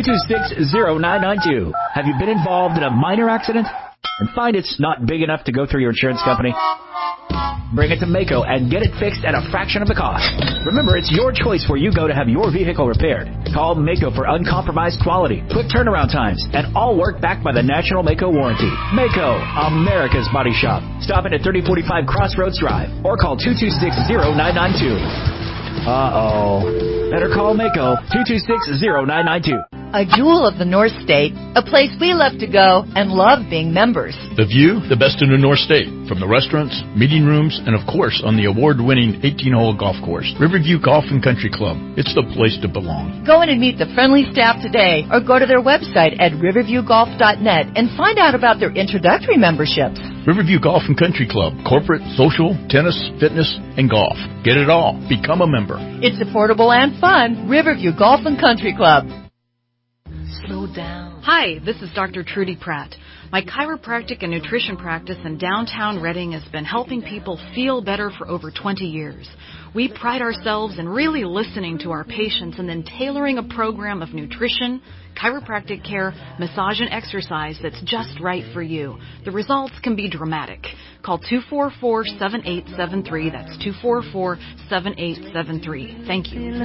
226-0992. Have you been involved in a minor accident and find it's not big enough to go through your insurance company? Bring it to Maaco and get it fixed at a fraction of the cost. Remember, it's your choice where you go to have your vehicle repaired. Call Maaco for uncompromised quality, quick turnaround times, and all work backed by the National Maaco warranty. Maaco, America's Body Shop. Stop in at 3045 Crossroads Drive or call 226-0992. Uh-oh. Better call Maaco, 226-0992. A jewel of the North State, a place we love to go and love being members. The view, the best in the North State, from the restaurants, meeting rooms, and of course on the award-winning 18-hole golf course, Riverview Golf and Country Club. It's the place to belong. Go in and meet the friendly staff today or go to their website at riverviewgolf.net and find out about their introductory memberships. Riverview Golf and Country Club, corporate, social, tennis, fitness, and golf. Get it all. Become a member. It's affordable and fun. Riverview Golf and Country Club. Slow down. Hi, this is Dr. Trudy Pratt. My chiropractic and nutrition practice in downtown Redding has been helping people feel better for over 20 years. We pride ourselves in really listening to our patients and then tailoring a program of nutrition, chiropractic care, massage, and exercise that's just right for you. The results can be dramatic. Call 244-7873. That's 244-7873. Thank you.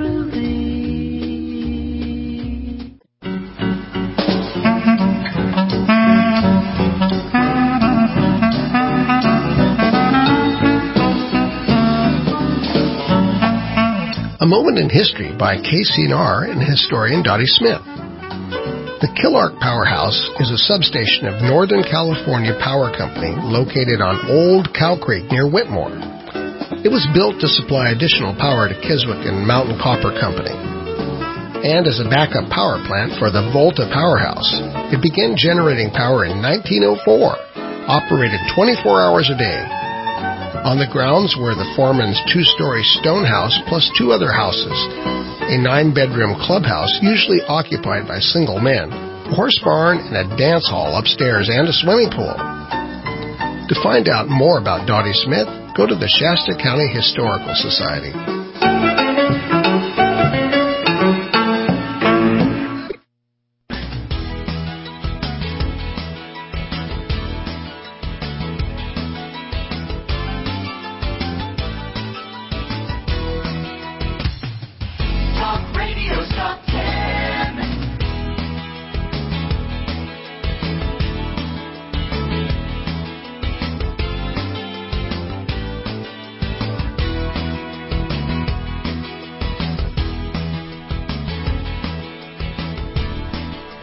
A Moment in History by KCNR and historian Dottie Smith. The Killark Powerhouse is a substation of Northern California Power Company located on Old Cow Creek near Whitmore. It was built to supply additional power to Keswick and Mountain Copper Company. And as a backup power plant for the Volta Powerhouse, it began generating power in 1904, operated 24 hours a day. On the grounds were the foreman's 2-story stone house plus 2 other houses, a 9-bedroom clubhouse usually occupied by single men, a horse barn, and a dance hall upstairs and a swimming pool. To find out more about Dottie Smith, go to the Shasta County Historical Society.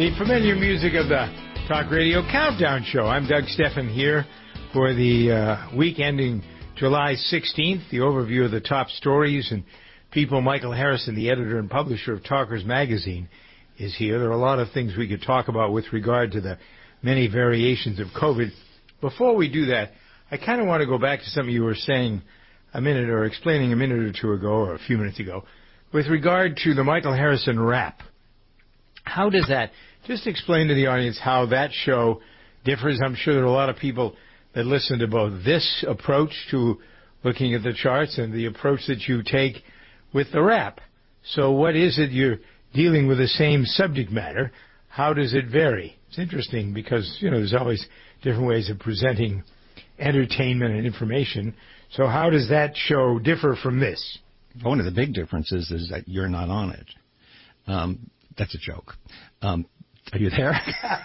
The familiar music of the Talk Radio Countdown Show. I'm Doug Steffen here for the week ending July 16th, the overview of the top stories and people. Michael Harrison, the editor and publisher of Talkers Magazine, is here. There are a lot of things we could talk about with regard to the many variations of COVID. Before we do that, I kind of want to go back to something you were saying explaining a minute or two ago, or a few minutes ago, with regard to the Michael Harrison rap. How does that, just explain to the audience how that show differs. I'm sure there are a lot of people that listen to both this approach to looking at the charts and the approach that you take with the rap. So what is it you're dealing with the same subject matter? How does it vary? It's interesting because, there's always different ways of presenting entertainment and information. So how does that show differ from this? One of the big differences is that you're not on it. That's a joke. Are you there?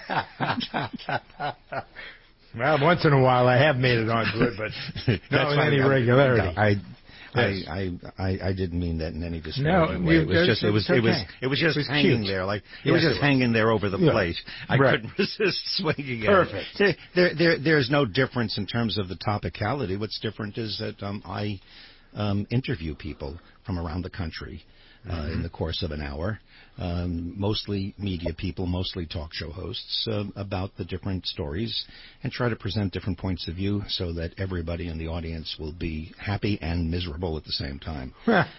Well, once in a while I have made it onto it, but not with any regularity. I didn't mean that in any disparaging way. It was just hanging there, hanging there over the plate. I couldn't resist swinging it. Perfect. There's no difference in terms of the topicality. What's different is that I interview people from around the country in the course of an hour, mostly media people, mostly talk show hosts, about the different stories, and try to present different points of view so that everybody in the audience will be happy and miserable at the same time.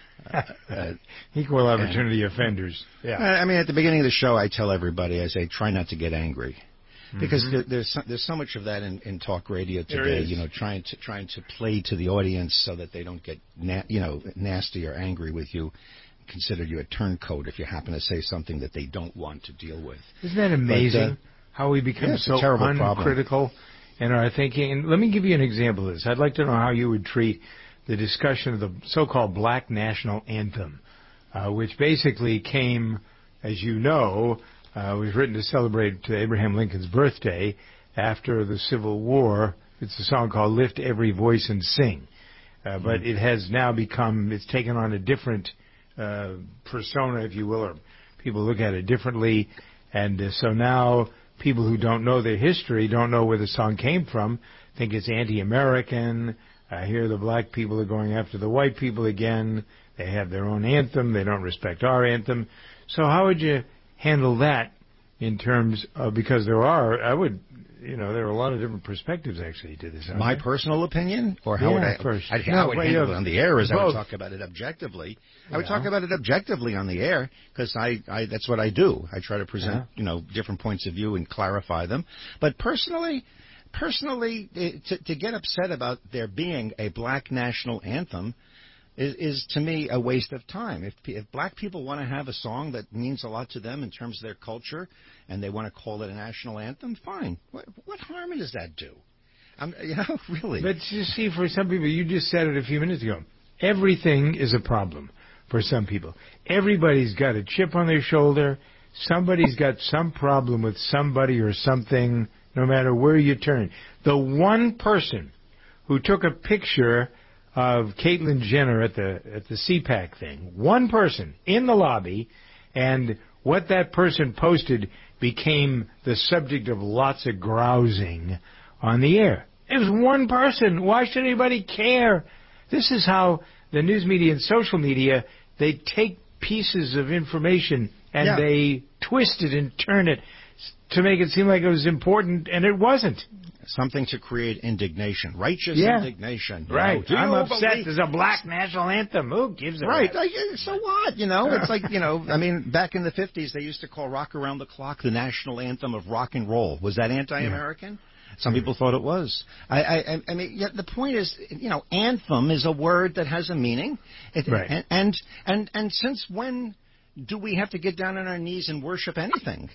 Equal opportunity offenders. Yeah. I mean, at the beginning of the show, I tell everybody, I say, try not to get angry. Because there's so much of that in talk radio today, trying to play to the audience so that they don't get nasty or angry with you, consider you a turncoat if you happen to say something that they don't want to deal with. Isn't that amazing how we become so uncritical in our thinking? And let me give you an example of this. I'd like to know how you would treat the discussion of the so-called Black National Anthem, which basically came, as you know, was written to celebrate Abraham Lincoln's birthday after the Civil War. It's a song called Lift Every Voice and Sing. But it has now it's taken on a different persona, if you will, or people look at it differently. And so now people who don't know their history, don't know where the song came from, think it's anti-American. Here the black people are going after the white people again. They have their own anthem. They don't respect our anthem. So how would you handle that in terms of, because there are a lot of different perspectives actually to this. My personal opinion, or how would I handle it on the air is I would talk about it objectively. I would talk about it objectively on the air because that's what I do. I try to present different points of view and clarify them. But personally, to get upset about there being a black national anthem is to me a waste of time. If black people want to have a song that means a lot to them in terms of their culture and they want to call it a national anthem, fine. What harm does that do? Really. But you see, for some people, you just said it a few minutes ago, everything is a problem for some people. Everybody's got a chip on their shoulder. Somebody's got some problem with somebody or something, no matter where you turn. The one person who took a picture of Caitlyn Jenner at the CPAC thing, one person in the lobby, and what that person posted became the subject of lots of grousing on the air. It was one person. Why should anybody care? This is how the news media and social media, they take pieces of information and they twist it and turn it to make it seem like it was important, and it wasn't. Something to create indignation, righteous indignation. Right. I'm upset there's a black national anthem. Who gives a Right. So what? It's like, I mean, back in the 50s, they used to call Rock Around the Clock the national anthem of rock and roll. Was that anti-American? Some people thought it was. I mean, the point is, anthem is a word that has a meaning. Right. And since when do we have to get down on our knees and worship anything?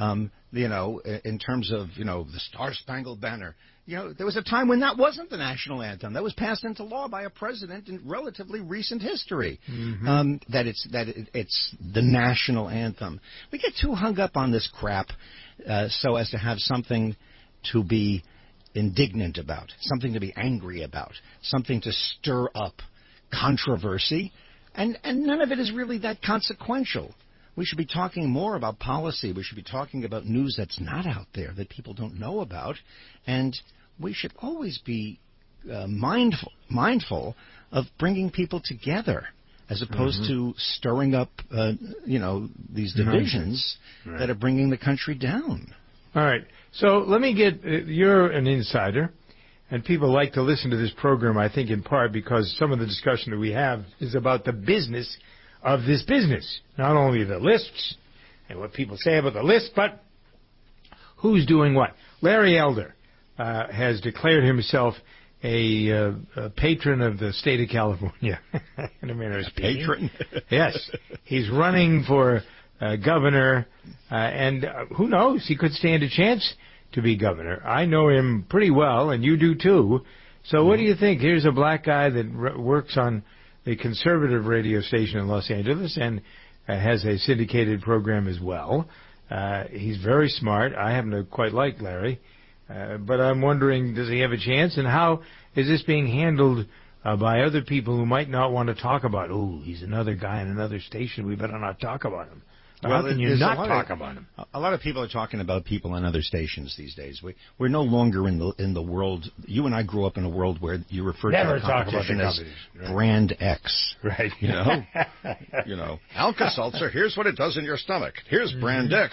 In terms of, the Star-Spangled Banner. There was a time when that wasn't the national anthem. That was passed into law by a president in relatively recent history. That it's the national anthem. We get too hung up on this crap so as to have something to be indignant about, something to be angry about, something to stir up controversy. And none of it is really that consequential. we should be talking more about policy. We should be talking about news that's not out there, that people don't know about. And we should always be mindful of bringing people together, as opposed to stirring up, these divisions that are bringing the country down. All right. So let me get, you're an insider, and people like to listen to this program, I think, in part because some of the discussion that we have is about the business of this business. Not only the lists and what people say about the list, but who's doing what. Larry Elder has declared himself a patron of the state of California. In a manner of speaking. Patron? Yes. He's running for governor, and who knows? He could stand a chance to be governor. I know him pretty well, and you do too. So what do you think? Here's a black guy that works on a conservative radio station in Los Angeles and has a syndicated program as well. He's very smart. I happen to quite like Larry. But I'm wondering, does he have a chance? And how is this being handled by other people who might not want to talk about, oh, he's another guy in another station, we better not talk about him? How can you not talk about him? A lot of people are talking about people on other stations these days. We're no longer in the world. You and I grew up in a world where you referred to the competition as Brand X. Right. Alka-Seltzer, here's what it does in your stomach. Here's Brand X.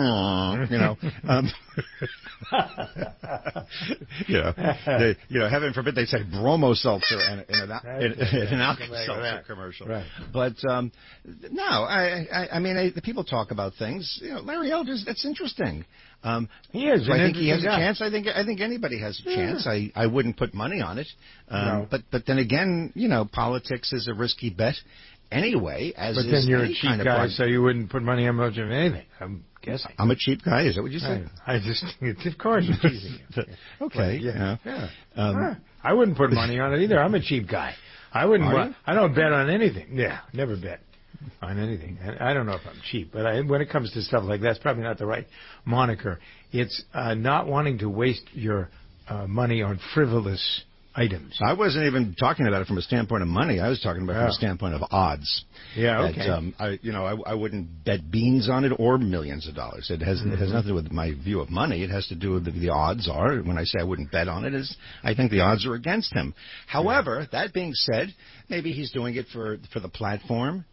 Heaven forbid they say Bromo-Seltzer in an Alka-Seltzer commercial. Right. But no, I mean, the people talk about things. Larry Elder's, that's interesting. He is. I think he has a chance. I think anybody has a chance. I wouldn't put money on it. No. But then again, politics is a risky bet anyway. But then you're a cheap guy, so you wouldn't put money on much of anything. I'm guessing. I'm a cheap guy. Is that what you said? Of course, I'm teasing you. Okay. Yeah. I wouldn't put money on it either. I'm a cheap guy. I wouldn't. I don't bet on anything. Yeah, never bet on anything. I don't know if I'm cheap, but when it comes to stuff like that, it's probably not the right moniker. It's not wanting to waste your money on frivolous items. I wasn't even talking about it from a standpoint of money. I was talking about it from a standpoint of odds. Yeah, okay. I wouldn't bet beans on it or millions of dollars. It has nothing to do with my view of money. It has to do with the odds are. When I say I wouldn't bet on it, is I think the odds are against him. However, that being said, maybe he's doing it for the platform.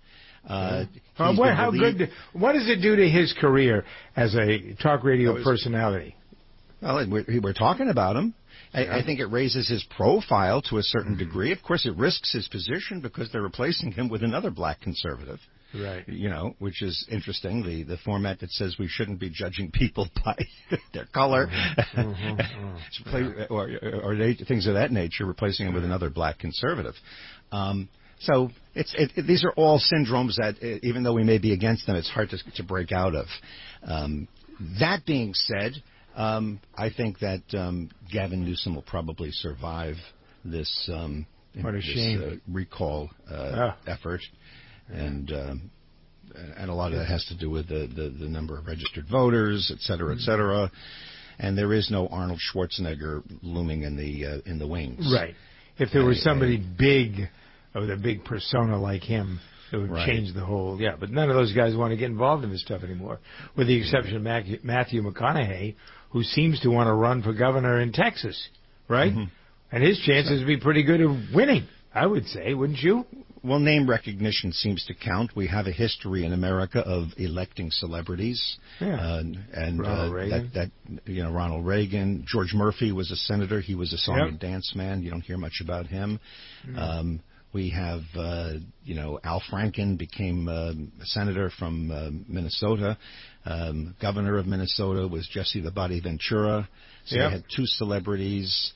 What does it do to his career as a talk radio personality? Well, we're talking about him. I think it raises his profile to a certain degree. Of course, it risks his position because they're replacing him with another black conservative. Right. Which is interesting. The format that says we shouldn't be judging people by their color, or things of that nature, replacing him with another black conservative. So these are all syndromes that, even though we may be against them, it's hard to break out of. That being said, I think that Gavin Newsom will probably survive this recall effort, and a lot of that has to do with the number of registered voters, et cetera, et cetera. And there is no Arnold Schwarzenegger looming in the wings. Right. If there was somebody big, with a big persona like him, it would change the whole. Yeah, but none of those guys want to get involved in this stuff anymore, with the exception of Matthew McConaughey, who seems to want to run for governor in Texas, right? Mm-hmm. And his chances would be pretty good of winning, I would say, wouldn't you? Well, name recognition seems to count. We have a history in America of electing celebrities. Yeah. Ronald Reagan. Ronald Reagan. George Murphy was a senator. He was a song and dance man. You don't hear much about him. Mm-hmm. We have, Al Franken became a senator from Minnesota. Governor of Minnesota was Jesse the Body Ventura. So they had two celebrities.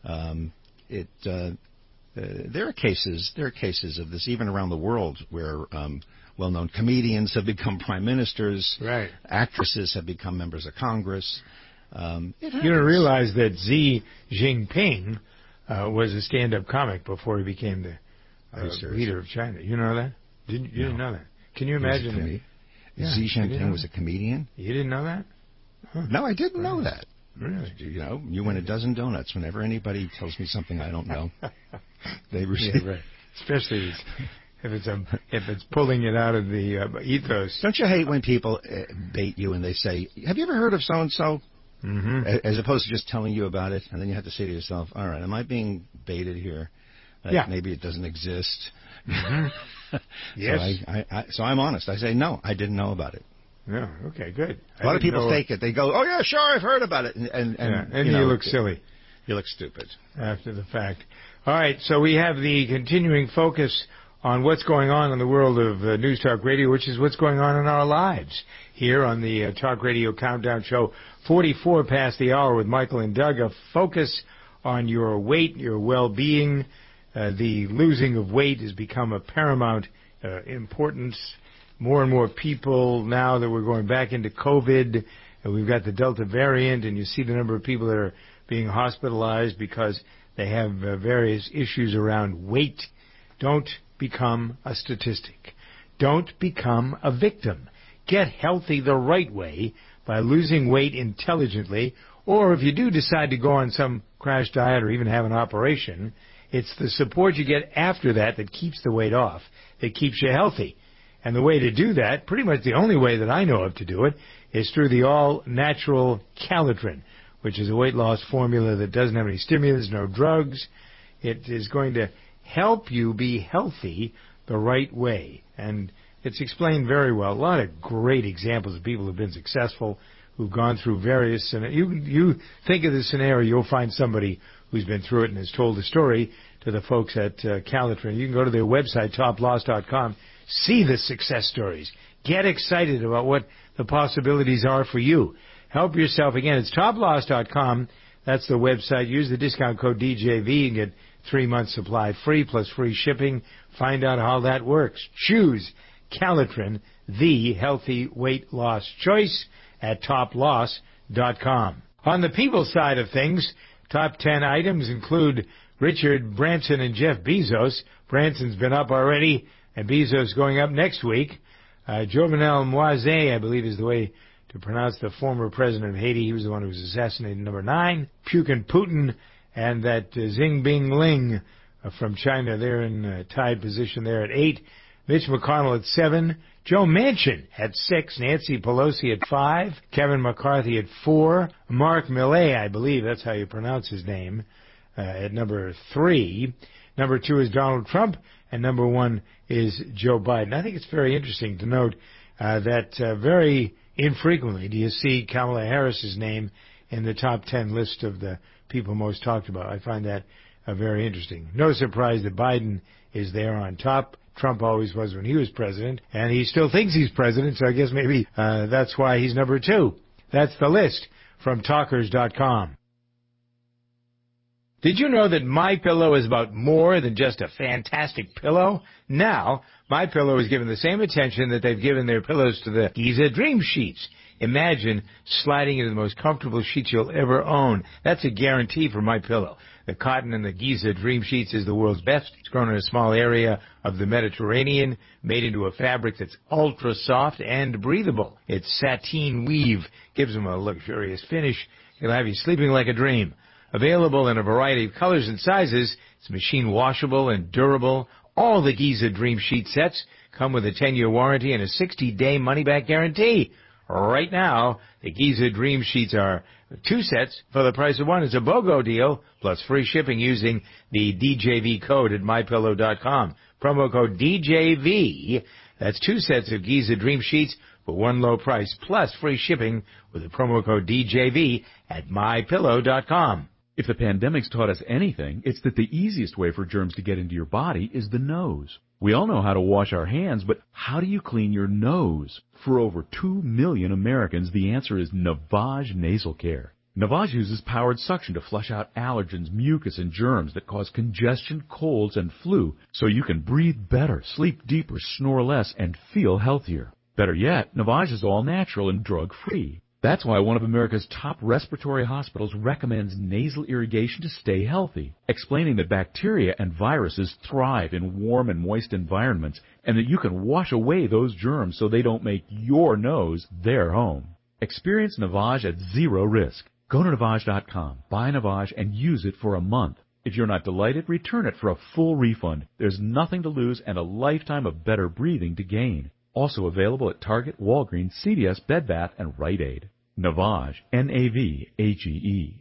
There are cases of this even around the world where well-known comedians have become prime ministers. Right. Actresses have become members of Congress. You don't realize that Xi Jinping was a stand-up comic before he became the leader of China. You know that? You didn't know that? Can you imagine? Xi Jinping was a comedian? You didn't know that? Huh. No, I didn't know that. Really? You win a dozen donuts whenever anybody tells me something I don't know. They receive. Yeah, right. Especially if it's pulling it out of the ethos. Don't you hate when people bait you and they say, "Have you ever heard of so and so?" As opposed to just telling you about it, and then you have to say to yourself, "All right, am I being baited here? Maybe it doesn't exist." Yes. So I'm honest. I say no, I didn't know about it. Yeah. Okay. Good. A lot of people fake it. They go, "Oh yeah, sure, I've heard about it," and you look silly. You look stupid after the fact. All right. So we have the continuing focus on what's going on in the world of News Talk Radio, which is what's going on in our lives here on the Talk Radio Countdown Show. 44 past the hour with Michael and Doug. A focus on your weight, your well-being. The losing of weight has become a paramount importance. More and more people, now that we're going back into COVID, and we've got the Delta variant, and you see the number of people that are being hospitalized because they have various issues around weight. Don't become a statistic. Don't become a victim. Get healthy the right way by losing weight intelligently, or if you do decide to go on some crash diet or even have an operation, it's the support you get after that that keeps the weight off, that keeps you healthy. And the way to do that, pretty much the only way that I know of to do it, is through the all-natural Calitrin, which is a weight loss formula that doesn't have any stimulants, no drugs. It is going to help you be healthy the right way. And it's explained very well. A lot of great examples of people who've been successful, who've gone through various scenarios. You think of the scenario, you'll find somebody who's been through it and has told the story to the folks at Calitrin. You can go to their website, toploss.com, see the success stories. Get excited about what the possibilities are for you. Help yourself. Again, it's toploss.com. That's the website. Use the discount code DJV and get 3 months supply free plus free shipping. Find out how that works. Choose Calitrin, the healthy weight loss choice, at toploss.com. On the people side of things, top 10 items include Richard Branson and Jeff Bezos. Branson's been up already, and Bezos going up next week. Jovenel Moise, I believe is the way to pronounce the former president of Haiti. He was the one who was assassinated, number 9. Putin Putin and that Xinbing Ling from China. They're in tied position there at 8. Mitch McConnell at 7. Joe Manchin at 6. Nancy Pelosi at 5. Kevin McCarthy at 4. Mark Milley, I believe that's how you pronounce his name, at number 3. Number 2 is Donald Trump, and number 1 is Joe Biden. I think it's very interesting to note that very infrequently do you see Kamala Harris's name in the top 10 list of the people most talked about. I find that very interesting. No surprise that Biden is there on top. Trump always was when he was president, and he still thinks he's president, so I guess maybe that's why he's number 2. That's the list from Talkers.com. Did you know that MyPillow is about more than just a fantastic pillow? Now, MyPillow is given the same attention that they've given their pillows to the Giza Dream Sheets. Imagine sliding into the most comfortable sheets you'll ever own. That's a guarantee for MyPillow. The cotton in the Giza Dream Sheets is the world's best. It's grown in a small area of the Mediterranean, made into a fabric that's ultra soft and breathable. Its sateen weave gives them a luxurious finish. It'll have you sleeping like a dream. Available in a variety of colors and sizes, it's machine washable and durable. All the Giza Dream Sheet sets come with a 10-year warranty and a 60-day money-back guarantee. Right now, the Giza Dream Sheets are 2 sets for the price of 1. It's a BOGO deal, plus free shipping using the DJV code at MyPillow.com. Promo code DJV. That's 2 sets of Giza Dream Sheets for 1 low price, plus free shipping with the promo code DJV at MyPillow.com. If the pandemic's taught us anything, it's that the easiest way for germs to get into your body is the nose. We all know how to wash our hands, but how do you clean your nose? For over 2 million Americans, the answer is Navage Nasal Care. Navage uses powered suction to flush out allergens, mucus, and germs that cause congestion, colds, and flu, so you can breathe better, sleep deeper, snore less, and feel healthier. Better yet, Navage is all natural and drug-free. That's why one of America's top respiratory hospitals recommends nasal irrigation to stay healthy, explaining that bacteria and viruses thrive in warm and moist environments, and that you can wash away those germs so they don't make your nose their home. Experience Navage at 0 risk. Go to Navage.com, buy Navage, and use it for a month. If you're not delighted, return it for a full refund. There's nothing to lose and a lifetime of better breathing to gain. Also available at Target, Walgreens, CVS, Bed Bath, and Rite Aid. Navage, N-A-V-A-G-E.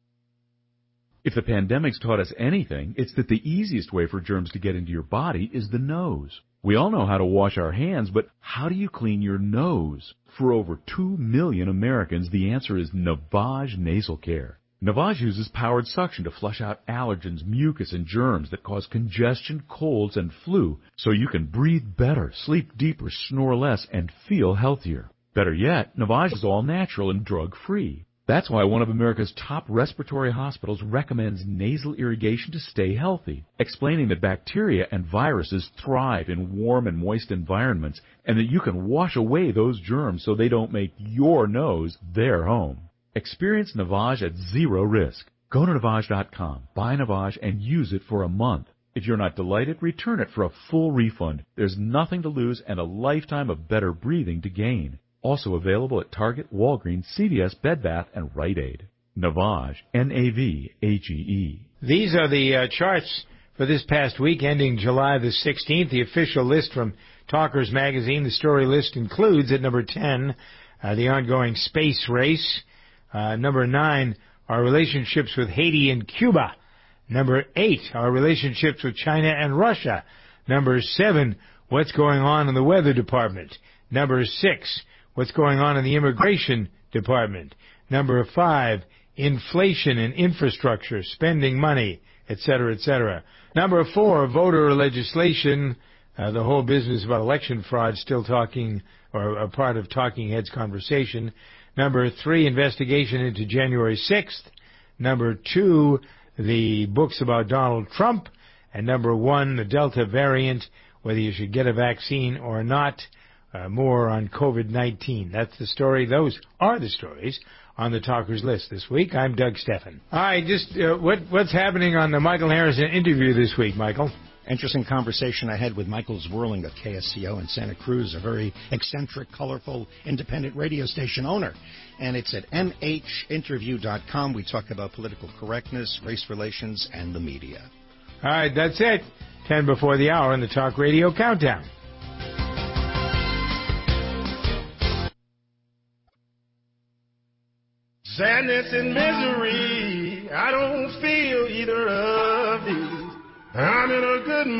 If the pandemic's taught us anything, it's that the easiest way for germs to get into your body is the nose. We all know how to wash our hands, but how do you clean your nose? For over 2 million Americans, the answer is Navage Nasal Care. Navage uses powered suction to flush out allergens, mucus, and germs that cause congestion, colds, and flu, so you can breathe better, sleep deeper, snore less, and feel healthier. Better yet, Navage is all natural and drug-free. That's why one of America's top respiratory hospitals recommends nasal irrigation to stay healthy, explaining that bacteria and viruses thrive in warm and moist environments, and that you can wash away those germs so they don't make your nose their home. Experience Navage at zero risk. Go to Navage.com, buy Navage, and use it for a month. If you're not delighted, return it for a full refund. There's nothing to lose and a lifetime of better breathing to gain. Also available at Target, Walgreens, CVS, Bed Bath, and Rite Aid. Navage, N-A-V-A-G-E. These are the charts for this past week, ending July the 16th. The official list from Talkers Magazine. The story list includes at number 10, the ongoing space race. Number 9, our relationships with Haiti and Cuba. Number 8, our relationships with China and Russia. Number 7, what's going on in the weather department. Number 6, what's going on in the immigration department. Number 5, inflation and infrastructure, spending money, etc., etc. Number 4, voter legislation. The whole business about election fraud still talking, or a part of Talking Heads conversation. Number 3, investigation into January 6th. Number 2, the books about Donald Trump. And number 1, the Delta variant, whether you should get a vaccine or not. More on COVID-19. That's the story. Those are the stories on the Talkers list this week. I'm Doug Steffen. All right, just what's happening on the Michael Harrison interview this week, Michael? Interesting conversation I had with Michael Zwirling of KSCO in Santa Cruz, a very eccentric, colorful, independent radio station owner. And it's at mhinterview.com. We talk about political correctness, race relations, and the media. All right, that's it. 10 before the hour in the Talk Radio Countdown. Sadness and misery, I don't feel either of these. I'm in a good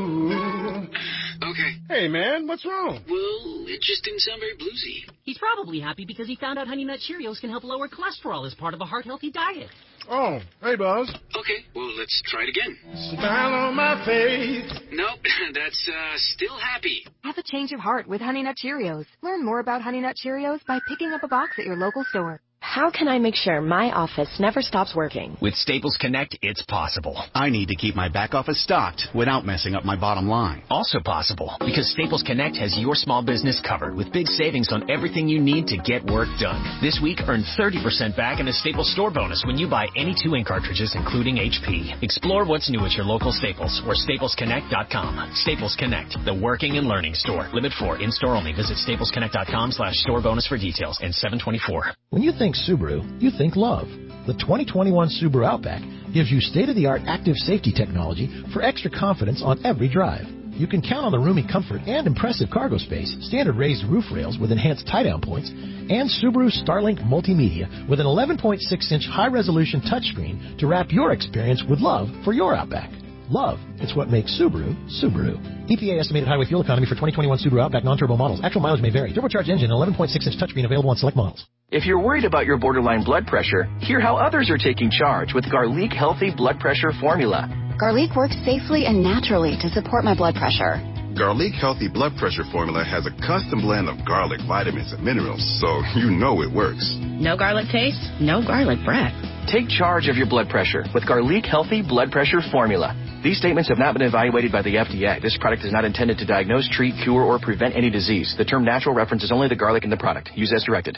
mood. Okay. Hey, man, what's wrong? Well, it just didn't sound very bluesy. He's probably happy because he found out Honey Nut Cheerios can help lower cholesterol as part of a heart-healthy diet. Oh, hey, Buzz. Okay, well, let's try it again. Smile on my face. Nope, that's still happy. Have a change of heart with Honey Nut Cheerios. Learn more about Honey Nut Cheerios by picking up a box at your local store. How can I make sure my office never stops working? With Staples Connect, it's possible. I need to keep my back office stocked without messing up my bottom line. Also possible, because Staples Connect has your small business covered with big savings on everything you need to get work done. This week, earn 30% back in a Staples store bonus when you buy any 2 ink cartridges, including HP. Explore what's new at your local Staples or staplesconnect.com. Staples Connect, the working and learning store. Limit 4, in-store only. Visit staplesconnect.com/store bonus for details. And 724. When you think Subaru, you think love. The 2021 Subaru Outback gives you state-of-the-art active safety technology for extra confidence on every drive. You can count on the roomy comfort and impressive cargo space, standard raised roof rails with enhanced tie-down points, and Subaru Starlink Multimedia with an 11.6-inch high-resolution touchscreen to wrap your experience with love for your Outback. Love, it's what makes Subaru, Subaru. EPA estimated highway fuel economy for 2021 Subaru Outback non-turbo models. Actual mileage may vary. Turbocharged engine, 11.6-inch touchscreen available on select models. If you're worried about your borderline blood pressure, hear how others are taking charge with Garlic Healthy Blood Pressure Formula. Garlic works safely and naturally to support my blood pressure. Garlic Healthy Blood Pressure Formula has a custom blend of garlic, vitamins, and minerals, so you know it works. No garlic taste, no garlic breath. Take charge of your blood pressure with Garlic Healthy Blood Pressure Formula. These statements have not been evaluated by the FDA. This product is not intended to diagnose, treat, cure, or prevent any disease. The term natural references only the garlic in the product. Use as directed.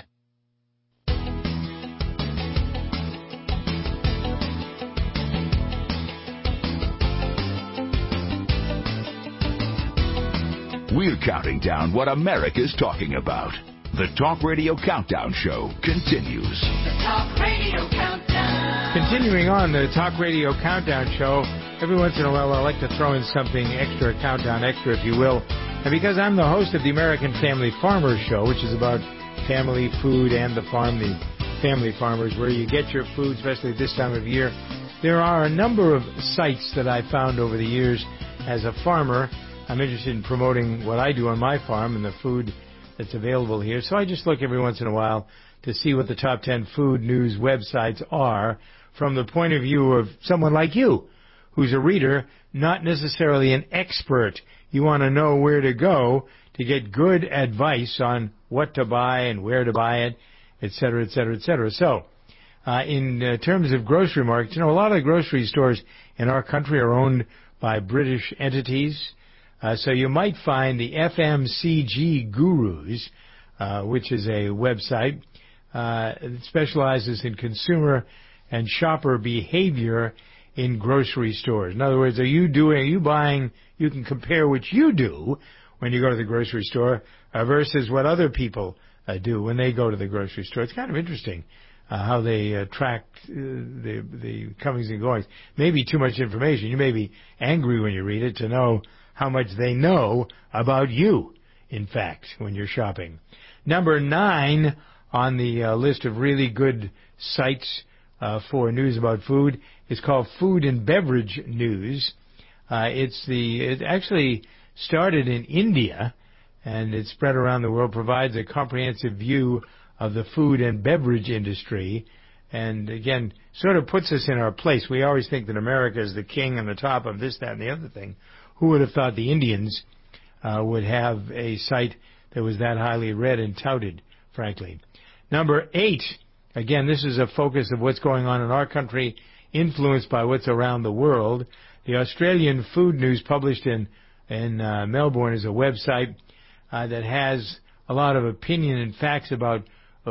We're counting down what America's talking about. The Talk Radio Countdown Show continues. The Talk Radio Countdown. Continuing on the Talk Radio Countdown Show, every once in a while I like to throw in something extra, countdown extra, if you will. And because I'm the host of the American Family Farmers Show, which is about family, food, and the farm, the family farmers, where you get your food, especially this time of year, there are a number of sites that I found over the years. As a farmer, I'm interested in promoting what I do on my farm and the food that's available here. So I just look every once in a while to see what the top 10 food news websites are from the point of view of someone like you, who's a reader, not necessarily an expert. You want to know where to go to get good advice on what to buy and where to buy it, et cetera, et cetera, et cetera. So, in terms of grocery markets, a lot of the grocery stores in our country are owned by British entities. So you might find the FMCG Gurus, which is a website that specializes in consumer and shopper behavior in grocery stores. In other words, are you buying, you can compare what you do when you go to the grocery store versus what other people do when they go to the grocery store. It's kind of interesting how they track the comings and goings. Maybe too much information. You may be angry when you read it to know how much they know about you, in fact, when you're shopping. Number 9 on the list of really good sites for news about food is called Food and Beverage News. It actually started in India, and it's spread around the world, provides a comprehensive view of the food and beverage industry, and again, sort of puts us in our place. We always think that America is the king on the top of this, that, and the other thing. Who would have thought the Indians would have a site that was that highly read and touted, frankly. Number 8, again, this is a focus of what's going on in our country, influenced by what's around the world. The Australian Food News, published in Melbourne, is a website that has a lot of opinion and facts about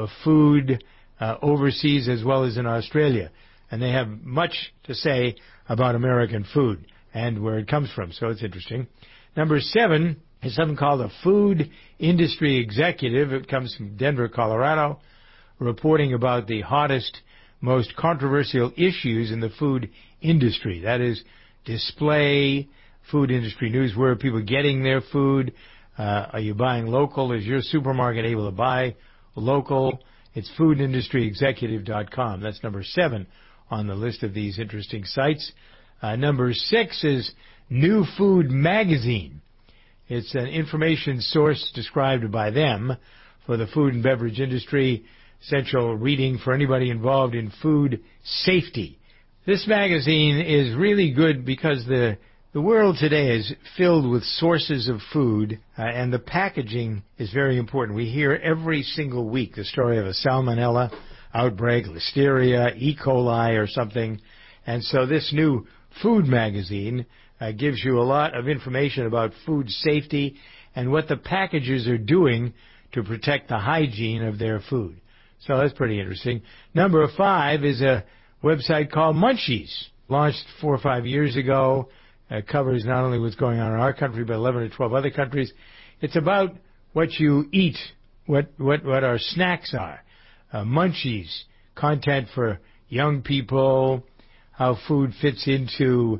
food overseas as well as in Australia. And they have much to say about American food and where it comes from, so it's interesting. Number 7 is something called a Food Industry Executive. It comes from Denver, Colorado, reporting about the hottest, most controversial issues in the food industry. That is display, food industry news. Where are people getting their food? Are you buying local? Is your supermarket able to buy local? It's foodindustryexecutive.com. That's number 7 on the list of these interesting sites. Number 6 is New Food Magazine. It's an information source described by them for the food and beverage industry, essential reading for anybody involved in food safety. This magazine is really good because the world today is filled with sources of food, and the packaging is very important. We hear every single week the story of a salmonella outbreak, listeria, E. coli, or something. And so this new food magazine gives you a lot of information about food safety and what the packagers are doing to protect the hygiene of their food. So that's pretty interesting. Number 5 is a website called Munchies, launched 4 or 5 years ago. It covers not only what's going on in our country, but 11 or 12 other countries. It's about what you eat, what our snacks are. Munchies, content for young people, how food fits into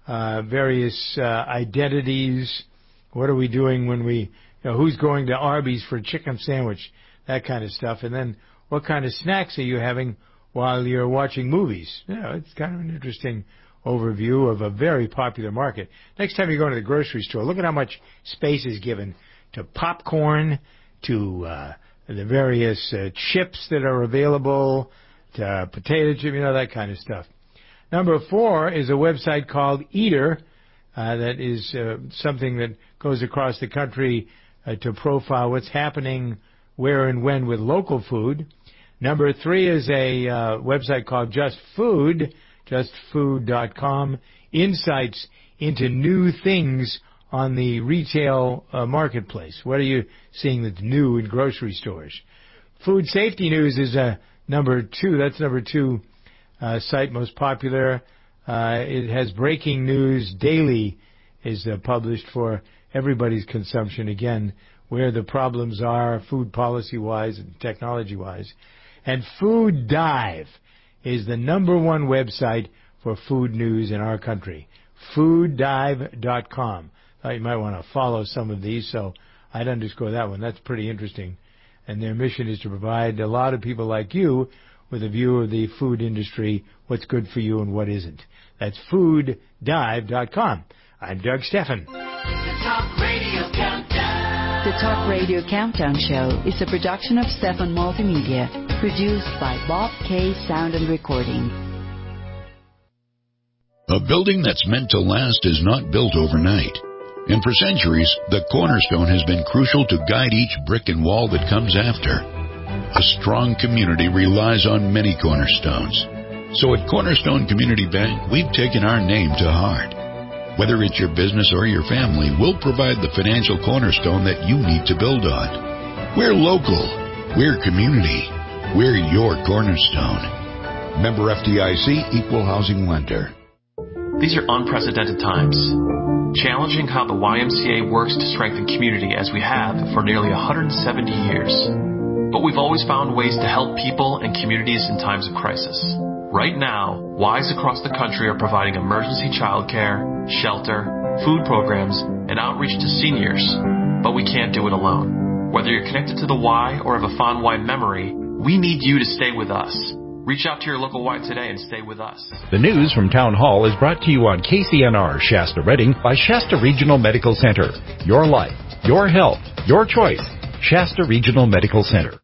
various identities. What are we doing when who's going to Arby's for a chicken sandwich, that kind of stuff. And then what kind of snacks are you having while you're watching movies? It's kind of an interesting overview of a very popular market. Next time you go to the grocery store, look at how much space is given to popcorn, to the various chips that are available, to potato chip, that kind of stuff. Number 4 is a website called Eater, that is something that goes across the country to profile what's happening where and when with local food. Number 3 is a website called Just Food, justfood.com, insights into new things on the retail marketplace. What are you seeing that's new in grocery stores? Food Safety News is number 2. That's number 2 site, most popular. It has breaking news daily, is published for everybody's consumption, again, where the problems are food policy-wise and technology-wise. And Food Dive is the #1 website for food news in our country. Fooddive.com. Thought you might want to follow some of these, so I'd underscore that one. That's pretty interesting. And their mission is to provide a lot of people like you with a view of the food industry, what's good for you and what isn't. That's fooddive.com. I'm Doug Steffen. The Talk Radio Countdown. The Talk Radio Countdown Show is a production of Steffen Multimedia, produced by Bob K. Sound and Recording. A building that's meant to last is not built overnight. And for centuries, the cornerstone has been crucial to guide each brick and wall that comes after. A strong community relies on many cornerstones. So at Cornerstone Community Bank, we've taken our name to heart. Whether it's your business or your family, we'll provide the financial cornerstone that you need to build on. We're local. We're community. We're your cornerstone. Member FDIC, Equal Housing Lender. These are unprecedented times, challenging how the YMCA works to strengthen community as we have for nearly 170 years. But we've always found ways to help people and communities in times of crisis. Right now, Ys across the country are providing emergency childcare, shelter, food programs, and outreach to seniors. But we can't do it alone. Whether you're connected to the Y or have a fond Y memory, we need you to stay with us. Reach out to your local Y today and stay with us. The news from Town Hall is brought to you on KCNR Shasta Redding by Shasta Regional Medical Center. Your life, your health, your choice. Shasta Regional Medical Center.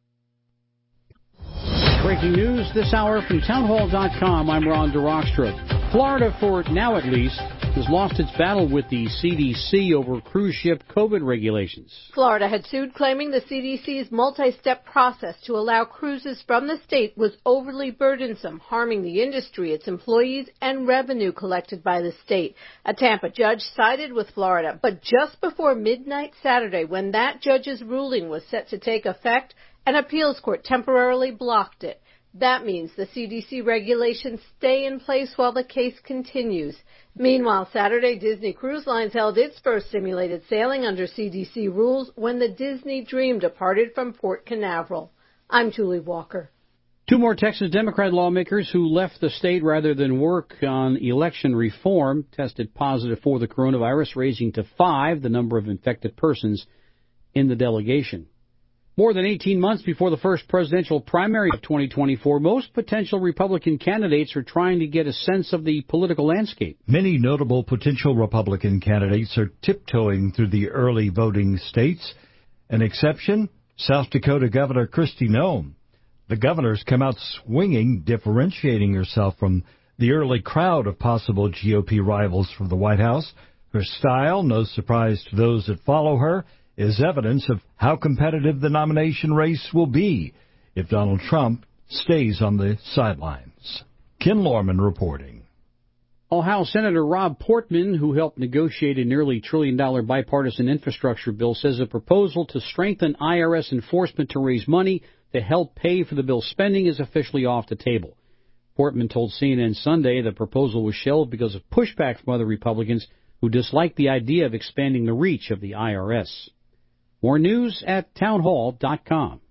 Breaking news this hour from townhall.com. I'm Ron DeRockstra. Florida, for now at least, has lost its battle with the CDC over cruise ship COVID regulations. Florida had sued, claiming the CDC's multi-step process to allow cruises from the state was overly burdensome, harming the industry, its employees, and revenue collected by the state. A Tampa judge sided with Florida, but just before midnight Saturday, when that judge's ruling was set to take effect, an appeals court temporarily blocked it. That means the CDC regulations stay in place while the case continues. Meanwhile, Saturday, Disney Cruise Lines held its first simulated sailing under CDC rules when the Disney Dream departed from Port Canaveral. I'm Julie Walker. Two more Texas Democrat lawmakers who left the state rather than work on election reform tested positive for the coronavirus, raising to 5 the number of infected persons in the delegation. More than 18 months before the first presidential primary of 2024, most potential Republican candidates are trying to get a sense of the political landscape. Many notable potential Republican candidates are tiptoeing through the early voting states. An exception, South Dakota Governor Kristi Noem. The governor's come out swinging, differentiating herself from the early crowd of possible GOP rivals for the White House. Her style, no surprise to those that follow her, is evidence of how competitive the nomination race will be if Donald Trump stays on the sidelines. Ken Lorman reporting. Ohio Senator Rob Portman, who helped negotiate a nearly $1 trillion bipartisan infrastructure bill, says a proposal to strengthen IRS enforcement to raise money to help pay for the bill's spending is officially off the table. Portman told CNN Sunday the proposal was shelved because of pushback from other Republicans who dislike the idea of expanding the reach of the IRS. More news at townhall.com.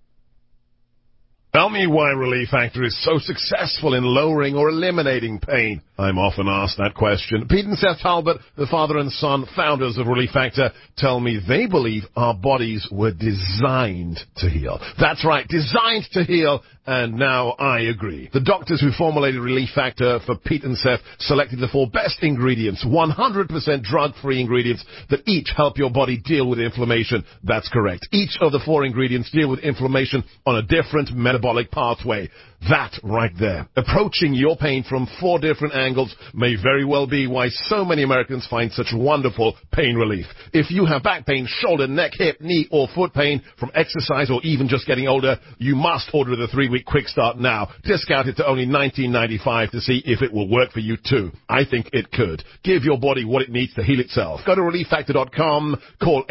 Tell me why Relief Factor is so successful in lowering or eliminating pain. I'm often asked that question. Pete and Seth Talbot, the father and son founders of Relief Factor, tell me they believe our bodies were designed to heal. That's right, designed to heal, and now I agree. The doctors who formulated Relief Factor for Pete and Seth selected the 4 best ingredients, 100% drug-free ingredients that each help your body deal with inflammation. That's correct. Each of the 4 ingredients deal with inflammation on a different metabolic pathway. That right there, approaching your pain from 4 different angles, may very well be why so many Americans find such wonderful pain relief. If you have back pain, shoulder, neck, hip, knee, or foot pain from exercise or even just getting older, you must order the 3-week quick start now. Discounted to only $19.95 to see if it will work for you too. I think it could. Give your body what it needs to heal itself. Go to ReliefFactor.com, call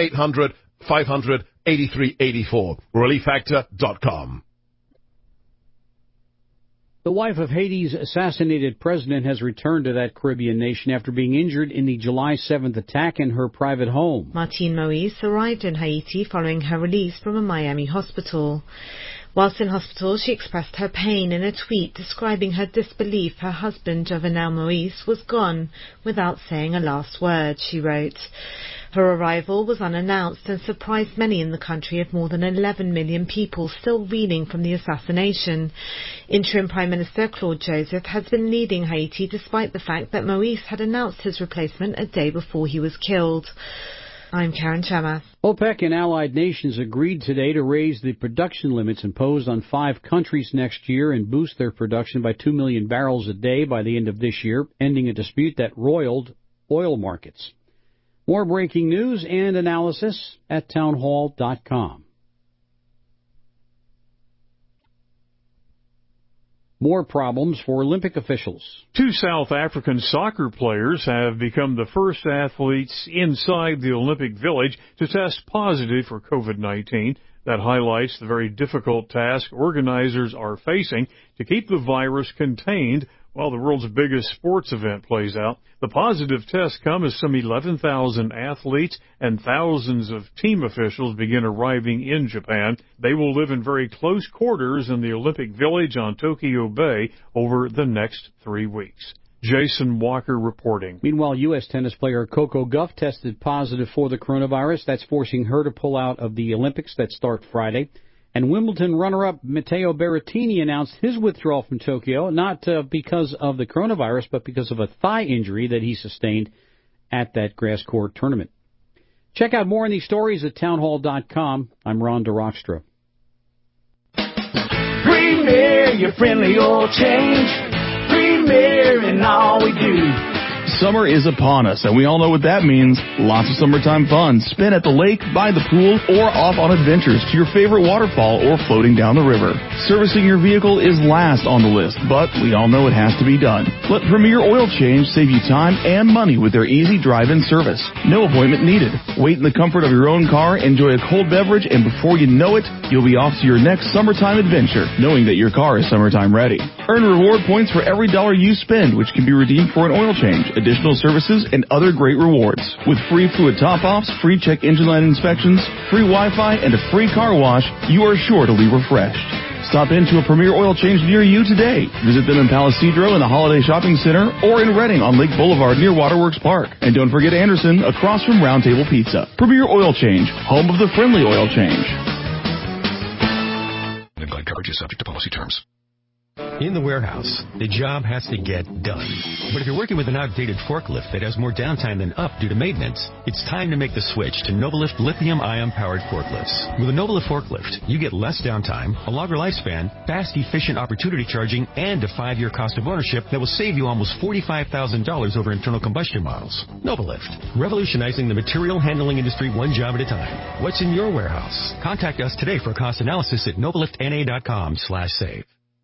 800-500-8384. ReliefFactor.com. The wife of Haiti's assassinated president has returned to that Caribbean nation after being injured in the July 7th attack in her private home. Martine Moïse arrived in Haiti following her release from a Miami hospital. Whilst in hospital, she expressed her pain in a tweet describing her disbelief her husband, Jovenel Moise, was gone without saying a last word, she wrote. Her arrival was unannounced and surprised many in the country of more than 11 million people still reeling from the assassination. Interim Prime Minister Claude Joseph has been leading Haiti despite the fact that Moise had announced his replacement a day before he was killed. I'm Karen Chema. OPEC and allied nations agreed today to raise the production limits imposed on 5 countries next year and boost their production by 2 million barrels a day by the end of this year, ending a dispute that roiled oil markets. More breaking news and analysis at townhall.com. More problems for Olympic officials. 2 South African soccer players have become the first athletes inside the Olympic Village to test positive for COVID-19. That highlights the very difficult task organizers are facing to keep the virus contained while the world's biggest sports event plays out. The positive tests come as some 11,000 athletes and thousands of team officials begin arriving in Japan. They will live in very close quarters in the Olympic Village on Tokyo Bay over the next 3 weeks. Jason Walker reporting. Meanwhile, U.S. tennis player Coco Gauff tested positive for the coronavirus. That's forcing her to pull out of the Olympics that start Friday. And Wimbledon runner-up Matteo Berrettini announced his withdrawal from Tokyo, not because of the coronavirus, but because of a thigh injury that he sustained at that grass court tournament. Check out more on these stories at townhall.com. I'm Ron DeRockstra. Premier, your friendly oil change. Premier in all we do. Summer is upon us, and we all know what that means. Lots of summertime fun. Spin at the lake, by the pool, or off on adventures to your favorite waterfall or floating down the river. Servicing your vehicle is last on the list, but we all know it has to be done. Let Premier Oil Change save you time and money with their easy drive-in service. No appointment needed. Wait in the comfort of your own car, enjoy a cold beverage, and before you know it, you'll be off to your next summertime adventure, knowing that your car is summertime ready. Earn reward points for every dollar you spend, which can be redeemed for an oil change, additional services, and other great rewards. With free fluid top-offs, free check engine light inspections, free Wi-Fi, and a free car wash, you are sure to leave refreshed. Stop into a Premier Oil Change near you today. Visit them in Palisadro in the Holiday Shopping Center or in Redding on Lake Boulevard near Waterworks Park. And don't forget Anderson across from Round Table Pizza. Premier Oil Change, home of the friendly oil change. Implied coverage is subject to policy terms. In the warehouse, the job has to get done. But if you're working with an outdated forklift that has more downtime than up due to maintenance, it's time to make the switch to Novalift lithium-ion powered forklifts. With a Novalift forklift, you get less downtime, a longer lifespan, fast, efficient opportunity charging, and a 5-year cost of ownership that will save you almost $45,000 over internal combustion models. Novalift, revolutionizing the material handling industry one job at a time. What's in your warehouse? Contact us today for a cost analysis at novaliftna.com/save.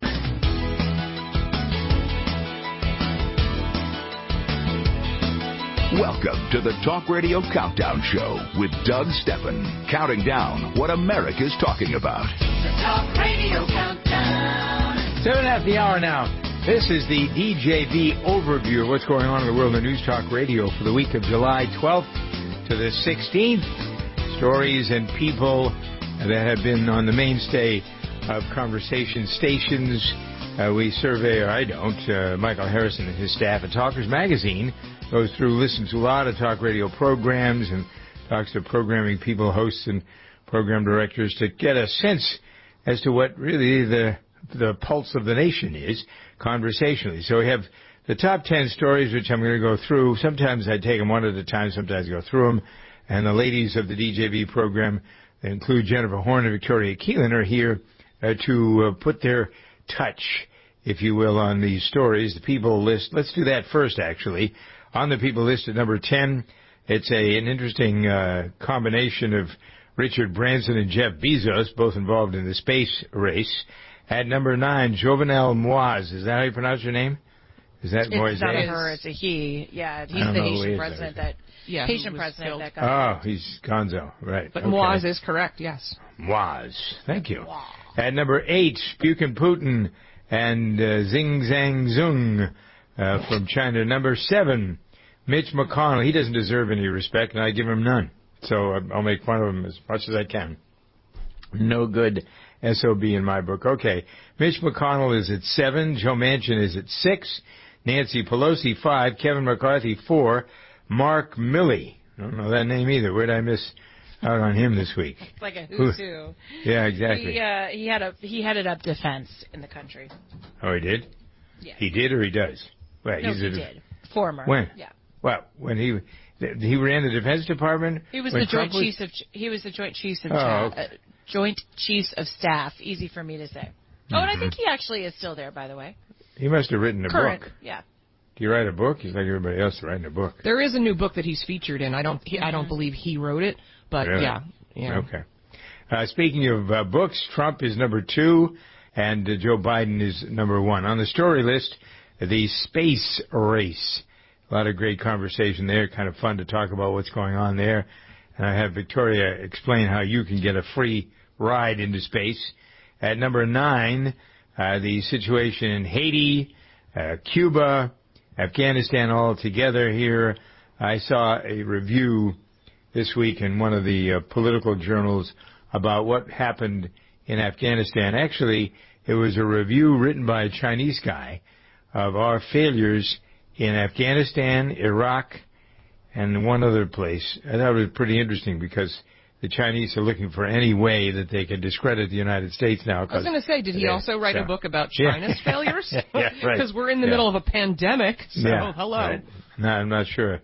Welcome to the Talk Radio Countdown Show with Doug Steffen, counting down what America's talking about. The Talk Radio Countdown. 7 at the hour now. This is the DJV overview of what's going on in the world of News Talk Radio for the week of July 12th to the 16th. Stories and people that have been on the mainstay of conversation stations. We survey, or I don't, Michael Harrison and his staff at Talkers Magazine goes through, listens to a lot of talk radio programs and talks to programming people, hosts, and program directors to get a sense as to what really the pulse of the nation is conversationally. So we have the top 10 stories, which I'm going to go through. Sometimes I take them one at a time, sometimes I go through them. And the ladies of the DJV program, that include Jennifer Horn and Victoria Keelan, are here to put their touch, if you will, on these stories. The people list, let's do that first, actually. On the people list at number 10, it's an interesting combination of Richard Branson and Jeff Bezos, both involved in the space race. At number 9, Jovenel Moise. Is that how you pronounce your name? Is that Moise? It's not a her, it's a he. Yeah, he's the Haitian president that... Yeah, Haitian president that got... Oh, he's Gonzo, right. But okay. Moise is correct, yes. Moise. Thank you. Wow. At number 8, Spukin Putin and Xing Zhang Zung from China. Number 7, Mitch McConnell. He doesn't deserve any respect, and I give him none. So I'll make fun of him as much as I can. No good SOB in my book. Okay. Mitch McConnell is at 7. Joe Manchin is at 6. Nancy Pelosi, 5. Kevin McCarthy, 4. Mark Milley. I don't know that name either. Where did I miss out on him this week? It's like a who's who. Yeah, exactly. He headed up defense in the country. Oh, he did? Yeah. He did or he does? Well, no, he did. Former. When? Yeah. Well, when he ran the Defense Department. He was the Joint Chiefs of Staff. Easy for me to say. Oh, and I think he actually is still there, by the way. He must have written a book. Yeah. Do you write a book? He's like everybody else writing a book. There is a new book that he's featured in. I don't believe he wrote it, but really? Yeah. Okay. Speaking of books, Trump is number 2, and Joe Biden is number 1 on the story list. The space race. A lot of great conversation there. Kind of fun to talk about what's going on there. And I have Victoria explain how you can get a free ride into space. At number 9, the situation in Haiti, Cuba, Afghanistan all together here. I saw a review this week in one of the political journals about what happened in Afghanistan. Actually, it was a review written by a Chinese guy of our failures in Afghanistan, Iraq, and one other place. I thought it was pretty interesting because the Chinese are looking for any way that they can discredit the United States now. I was going to say, did he also write a book about China's failures? Yeah, right. Because we're in the middle of a pandemic, so hello. Right. No, I'm not sure.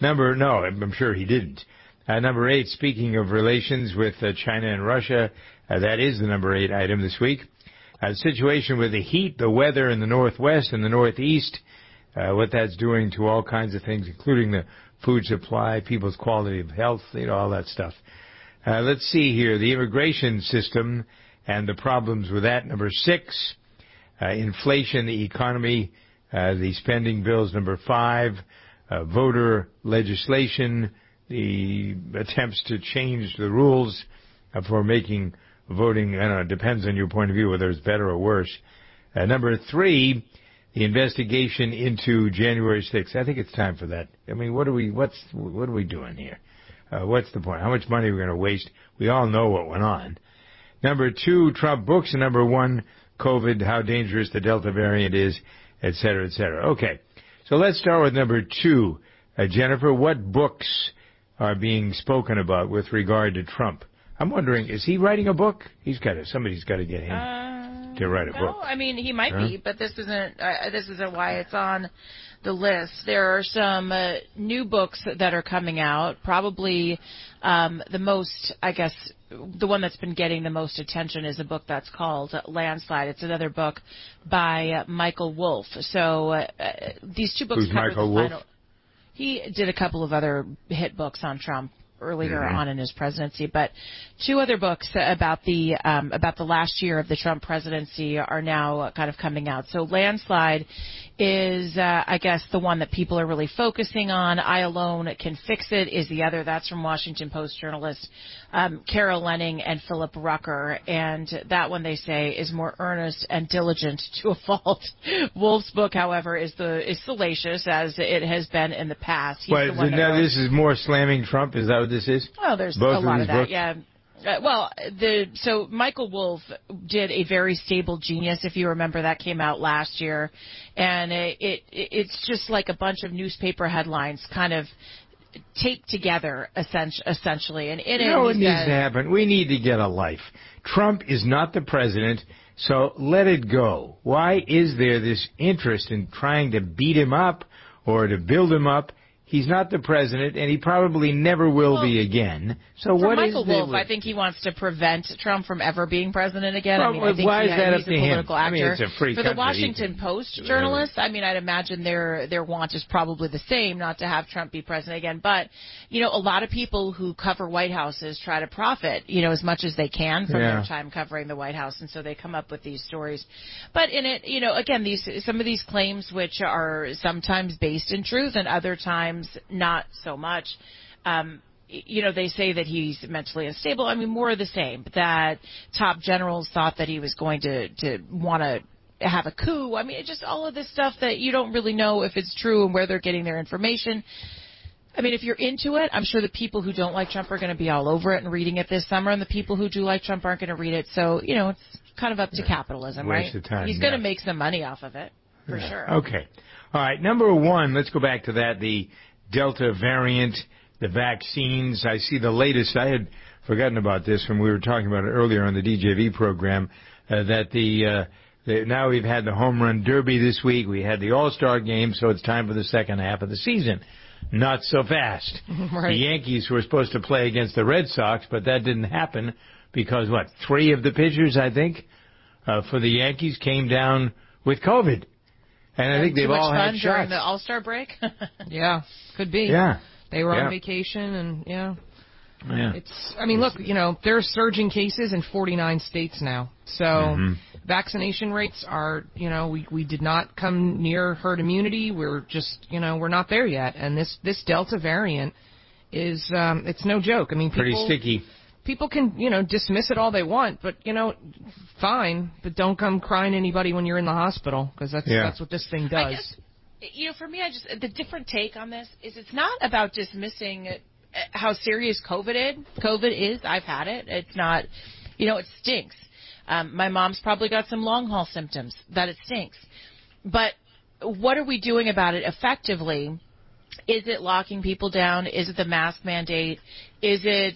I'm sure he didn't. Number 8, speaking of relations with China and Russia, that is the number 8 item this week. The situation with the heat, the weather in the Northwest and the Northeast, what that's doing to all kinds of things, including the food supply, people's quality of health, all that stuff. Let's see here. The immigration system and the problems with that. Number 6, inflation, the economy, the spending bills. Number 5, voter legislation, the attempts to change the rules for making voting, I don't know, it depends on your point of view whether it's better or worse. Number 3, the investigation into January 6th. I think it's time for that. I mean, what are we doing here? What's the point? How much money are we going to waste? We all know what went on. Number 2, Trump books. And number 1, COVID, how dangerous the Delta variant is, et cetera, et cetera. Okay. So let's start with number 2. Jennifer, what books are being spoken about with regard to Trump? I'm wondering, is he writing a book? Somebody's got to get him to write a book. No, I mean, he might be, but this isn't why it's on the list. There are some new books that are coming out. Probably the most, I guess, the one that's been getting the most attention is a book that's called Landslide. It's another book by Michael Wolff. So these two books cover Michael the Wolff? final. He did a couple of other hit books on Trump earlier on in his presidency, but 2 other books about the last year of the Trump presidency are now kind of coming out. So Landslide is, I guess, the one that people are really focusing on. I Alone Can Fix It is the other. That's from Washington Post journalists Carol Leonnig and Philip Rucker, and that one, they say, is more earnest and diligent to a fault. Wolff's book, however, is salacious, as it has been in the past. He's the one now this is more slamming Trump? Is that what this is? Well, there's Both a lot of that, books? yeah. So Michael Wolff did A Very Stable Genius, if you remember. That came out last year, and it's just like a bunch of newspaper headlines kind of taped together, essentially. And in it, what needs to happen? We need to get a life. Trump is not the president, so let it go. Why is there this interest in trying to beat him up or to build him up? He's not the president, and he probably never will be again. So for what Michael is Wolff, I think he wants to prevent Trump from ever being president again. Well, I mean, I think why is that he's up to a him? political actor. I mean, it's a free For the country. Washington Post journalists, I mean, I'd imagine their want is probably the same, not to have Trump be president again. But, a lot of people who cover White Houses try to profit, as much as they can from their time covering the White House, and so they come up with these stories. But in it, again, some of these claims, which are sometimes based in truth and other times not so much. They say that he's mentally unstable. I mean, more of the same. That top generals thought that he was going to want to have a coup. I mean, just all of this stuff that you don't really know if it's true and where they're getting their information. I mean, if you're into it, I'm sure the people who don't like Trump are going to be all over it and reading it this summer, and the people who do like Trump aren't going to read it. So, it's kind of up to capitalism, Waste right? of time, He's going to make some money off of it, for sure. Okay. All right, number one, let's go back to that, the Delta variant, the vaccines. I see the latest. I had forgotten about this when we were talking about it earlier on the DJV program, that now we've had the home run derby this week. We had the All-Star game, so it's time for the second half of the season. Not so fast. Right. The Yankees were supposed to play against the Red Sox, but that didn't happen because, 3 of the pitchers, I think, for the Yankees came down with COVID. And I think they've all had shots. During the All-Star break? Yeah, could be. Yeah. They were on vacation, and Yeah. Look, there are surging cases in 49 states now. So vaccination rates are, we did not come near herd immunity. We're just, we're not there yet. And this Delta variant is, it's no joke. I mean, pretty sticky. People can, dismiss it all they want, but, fine. But don't come crying to anybody when you're in the hospital, because that's what this thing does. For me, the different take on this is it's not about dismissing how serious COVID is. I've had it. It's not, it stinks. My mom's probably got some long haul symptoms that it stinks. But what are we doing about it effectively? Is it locking people down? Is it the mask mandate? Is it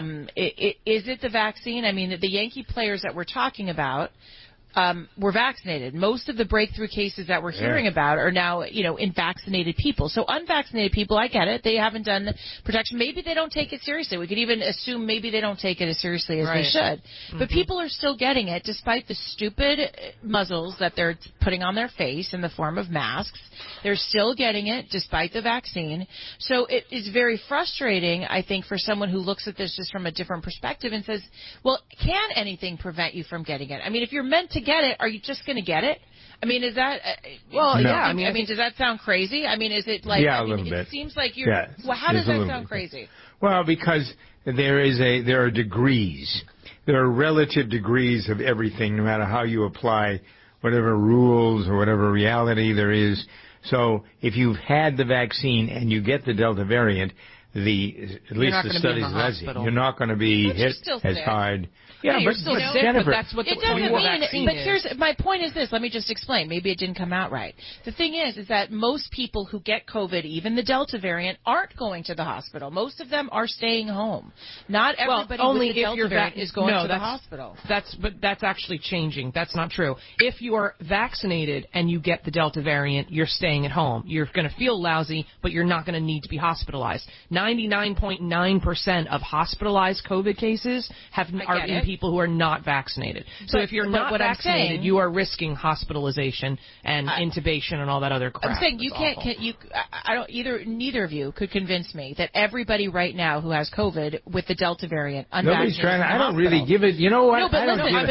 the vaccine? I mean, the Yankee players that we're talking about were vaccinated. Most of the breakthrough cases that we're hearing about are now, in vaccinated people. So unvaccinated people, I get it. They haven't done protection. Maybe they don't take it seriously. We could even assume maybe they don't take it as seriously as they should. But people are still getting it despite the stupid muzzles that they're putting on their face in the form of masks. They're still getting it despite the vaccine. So it is very frustrating, I think, for someone who looks at this just from a different perspective and says, well, can anything prevent you from getting it? I mean, if you're meant to get it, are you just going to get it? I mean, is that no. I mean, does that sound crazy? I mean, is it like a little bit. It seems like you're well, how does that sound crazy? Well, because there are degrees. There are relative degrees of everything, no matter how you apply whatever rules or whatever reality there is. So if you've had the vaccine and you get the Delta variant, at least the studies are you're not going to be hit as hard. Yeah, but Jennifer, but that's what the point of the vaccine is. But here's my point is this. Let me just explain. Maybe it didn't come out right. The thing is that most people who get COVID, even the Delta variant, aren't going to the hospital. Most of them are staying home. Not everybody with the Delta variant is going to the hospital. But that's actually changing. That's not true. If you are vaccinated and you get the Delta variant, you're staying at home. You're going to feel lousy, but you're not going to need to be hospitalized. 99.9% of hospitalized COVID cases are in people who are not vaccinated. So if you're not vaccinated, you are risking hospitalization and intubation and all that other crap. I'm saying neither of you could convince me that everybody right now who has COVID with the Delta variant, nobody's trying. I don't really give it. You know what? No, but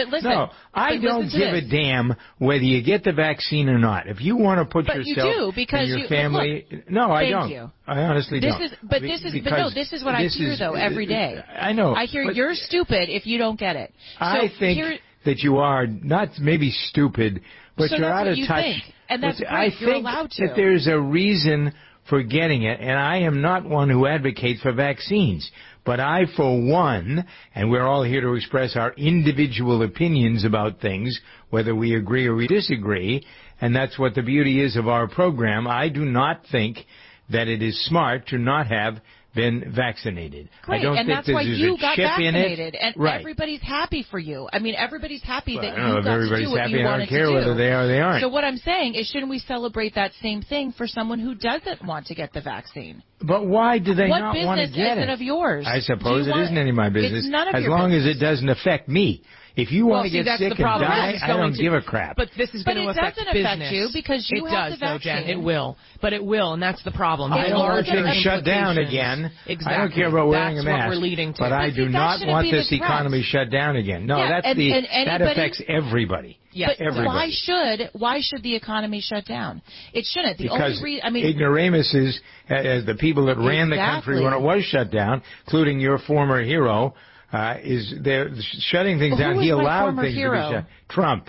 I don't give a damn whether you get the vaccine or not. If you want to put yourself and your family, I don't. I honestly don't. This is what I hear though every day. I know. I hear you're stupid if you don't get it. I think that you are not maybe stupid, but you're out of touch. And that's great. You're allowed to. I think that there's a reason for getting it, and I am not one who advocates for vaccines. But I, for one, and we're all here to express our individual opinions about things, whether we agree or we disagree, and that's what the beauty is of our program. I do not think that it is smart to not have been vaccinated. Great, I don't and think that's why you got vaccinated, and right. Everybody's happy for you. I mean, everybody's happy that you got to do what you wanted to do. I don't care whether they are or they aren't. So what I'm saying is, shouldn't we celebrate that same thing for someone who doesn't want to get the vaccine? But why do they not want to get it? What business is it of yours? I suppose it isn't any of my business. It's none of as your long business. as it doesn't affect me. If you want to get sick and die, I don't give a crap. But this is going to affect business. But it doesn't affect you because you have the vaccine. It does, though, Jen. It will. But it will, and that's the problem. I don't want things shut down again. Exactly. I don't care about wearing a mask. That's what we're leading to. But I do not want this economy shut down again. No, that affects everybody. Yes. But everybody. why should the economy shut down? It shouldn't. Because ignoramuses, the people that ran the country when it was shut down, including your former hero, they're shutting things down. He allowed things to be shut. Trump.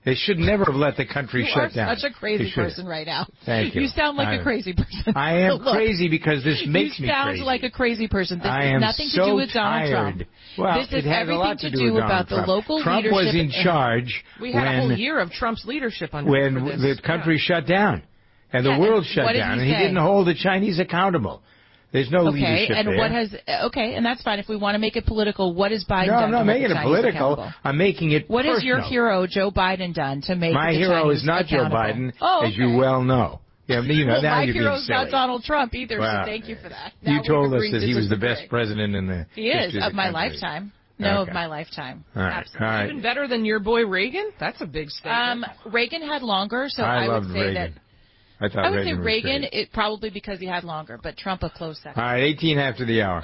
They should never have let the country shut down. You are such a crazy person right now. Thank you. You sound like a crazy person. I am crazy because this makes me crazy. You sound like a crazy person. This has nothing to do with Donald Trump. Well, this has it has everything a lot to do do with about Donald the local Trump leadership. Was in charge. We had a whole year of Trump's leadership under when the country shut down and the world shut down, and he didn't hold the Chinese accountable. There's no leadership and there. What has and that's fine. If we want to make it political, what has Biden done? No, I'm not making it political. I'm making it What personal. has your hero, Joe Biden, done to make my the hero Chinese is not accountable? Joe Biden, oh, as you well know. Yeah, well, now my you're hero's being silly. not Donald Trump either, well, so thank you for that. Now you told us that he was the best president in the He is, of my country. lifetime. No, of my lifetime. All right. Absolutely. All right. Even better than your boy Reagan? That's a big statement. Reagan had longer, so I would loved say Reagan. that. I would say was Reagan, great. probably because he had longer, but Trump a close second. All right, 18 after the hour.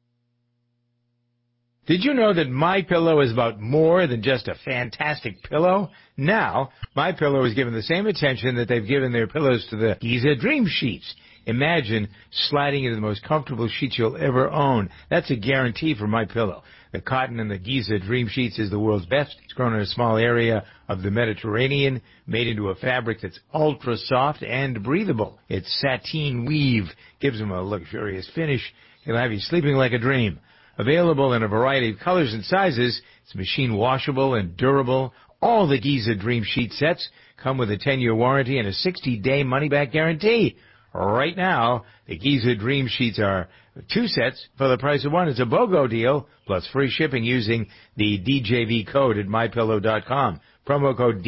Did you know that MyPillow is about more than just a fantastic pillow? Now, MyPillow is given the same attention that they've given their pillows to the Giza Dream Sheets. Imagine sliding into the most comfortable sheets you'll ever own. That's a guarantee for MyPillow. The cotton in the Giza Dream Sheets is the world's best. It's grown in a small area of the Mediterranean, made into a fabric that's ultra soft and breathable. Its sateen weave gives them a luxurious finish. It'll have you sleeping like a dream. Available in a variety of colors and sizes, it's machine washable and durable. All the Giza Dream Sheet sets come with a 10-year warranty and a 60-day money-back guarantee. Right now, the Giza Dream Sheets are 2 sets for the price of 1. It's a BOGO deal, plus free shipping using the DJV code at MyPillow.com. Promo code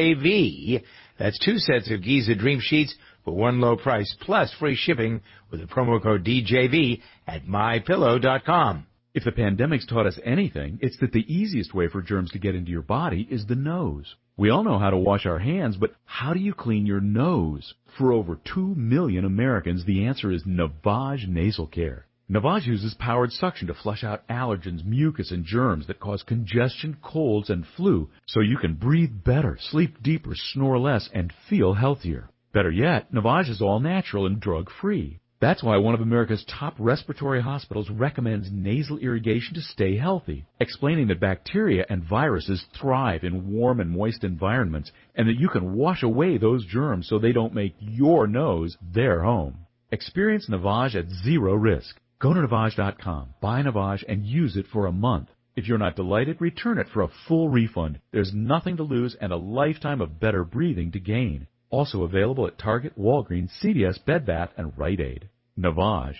DJV. That's 2 sets of Giza Dream Sheets for 1 low price, plus free shipping with the promo code DJV at MyPillow.com. If the pandemic's taught us anything, it's that the easiest way for germs to get into your body is the nose. We all know how to wash our hands, but how do you clean your nose? For over 2 million Americans, the answer is Navage Nasal Care. Navage uses powered suction to flush out allergens, mucus, and germs that cause congestion, colds, and flu, so you can breathe better, sleep deeper, snore less, and feel healthier. Better yet, Navage is all natural and drug-free. That's why one of America's top respiratory hospitals recommends nasal irrigation to stay healthy, explaining that bacteria and viruses thrive in warm and moist environments, and that you can wash away those germs so they don't make your nose their home. Experience Navage at zero risk. Go to Navage.com, buy Navage, and use it for a month. If you're not delighted, return it for a full refund. There's nothing to lose and a lifetime of better breathing to gain. Also available at Target, Walgreens, CVS, Bed Bath, and Rite Aid. Navage,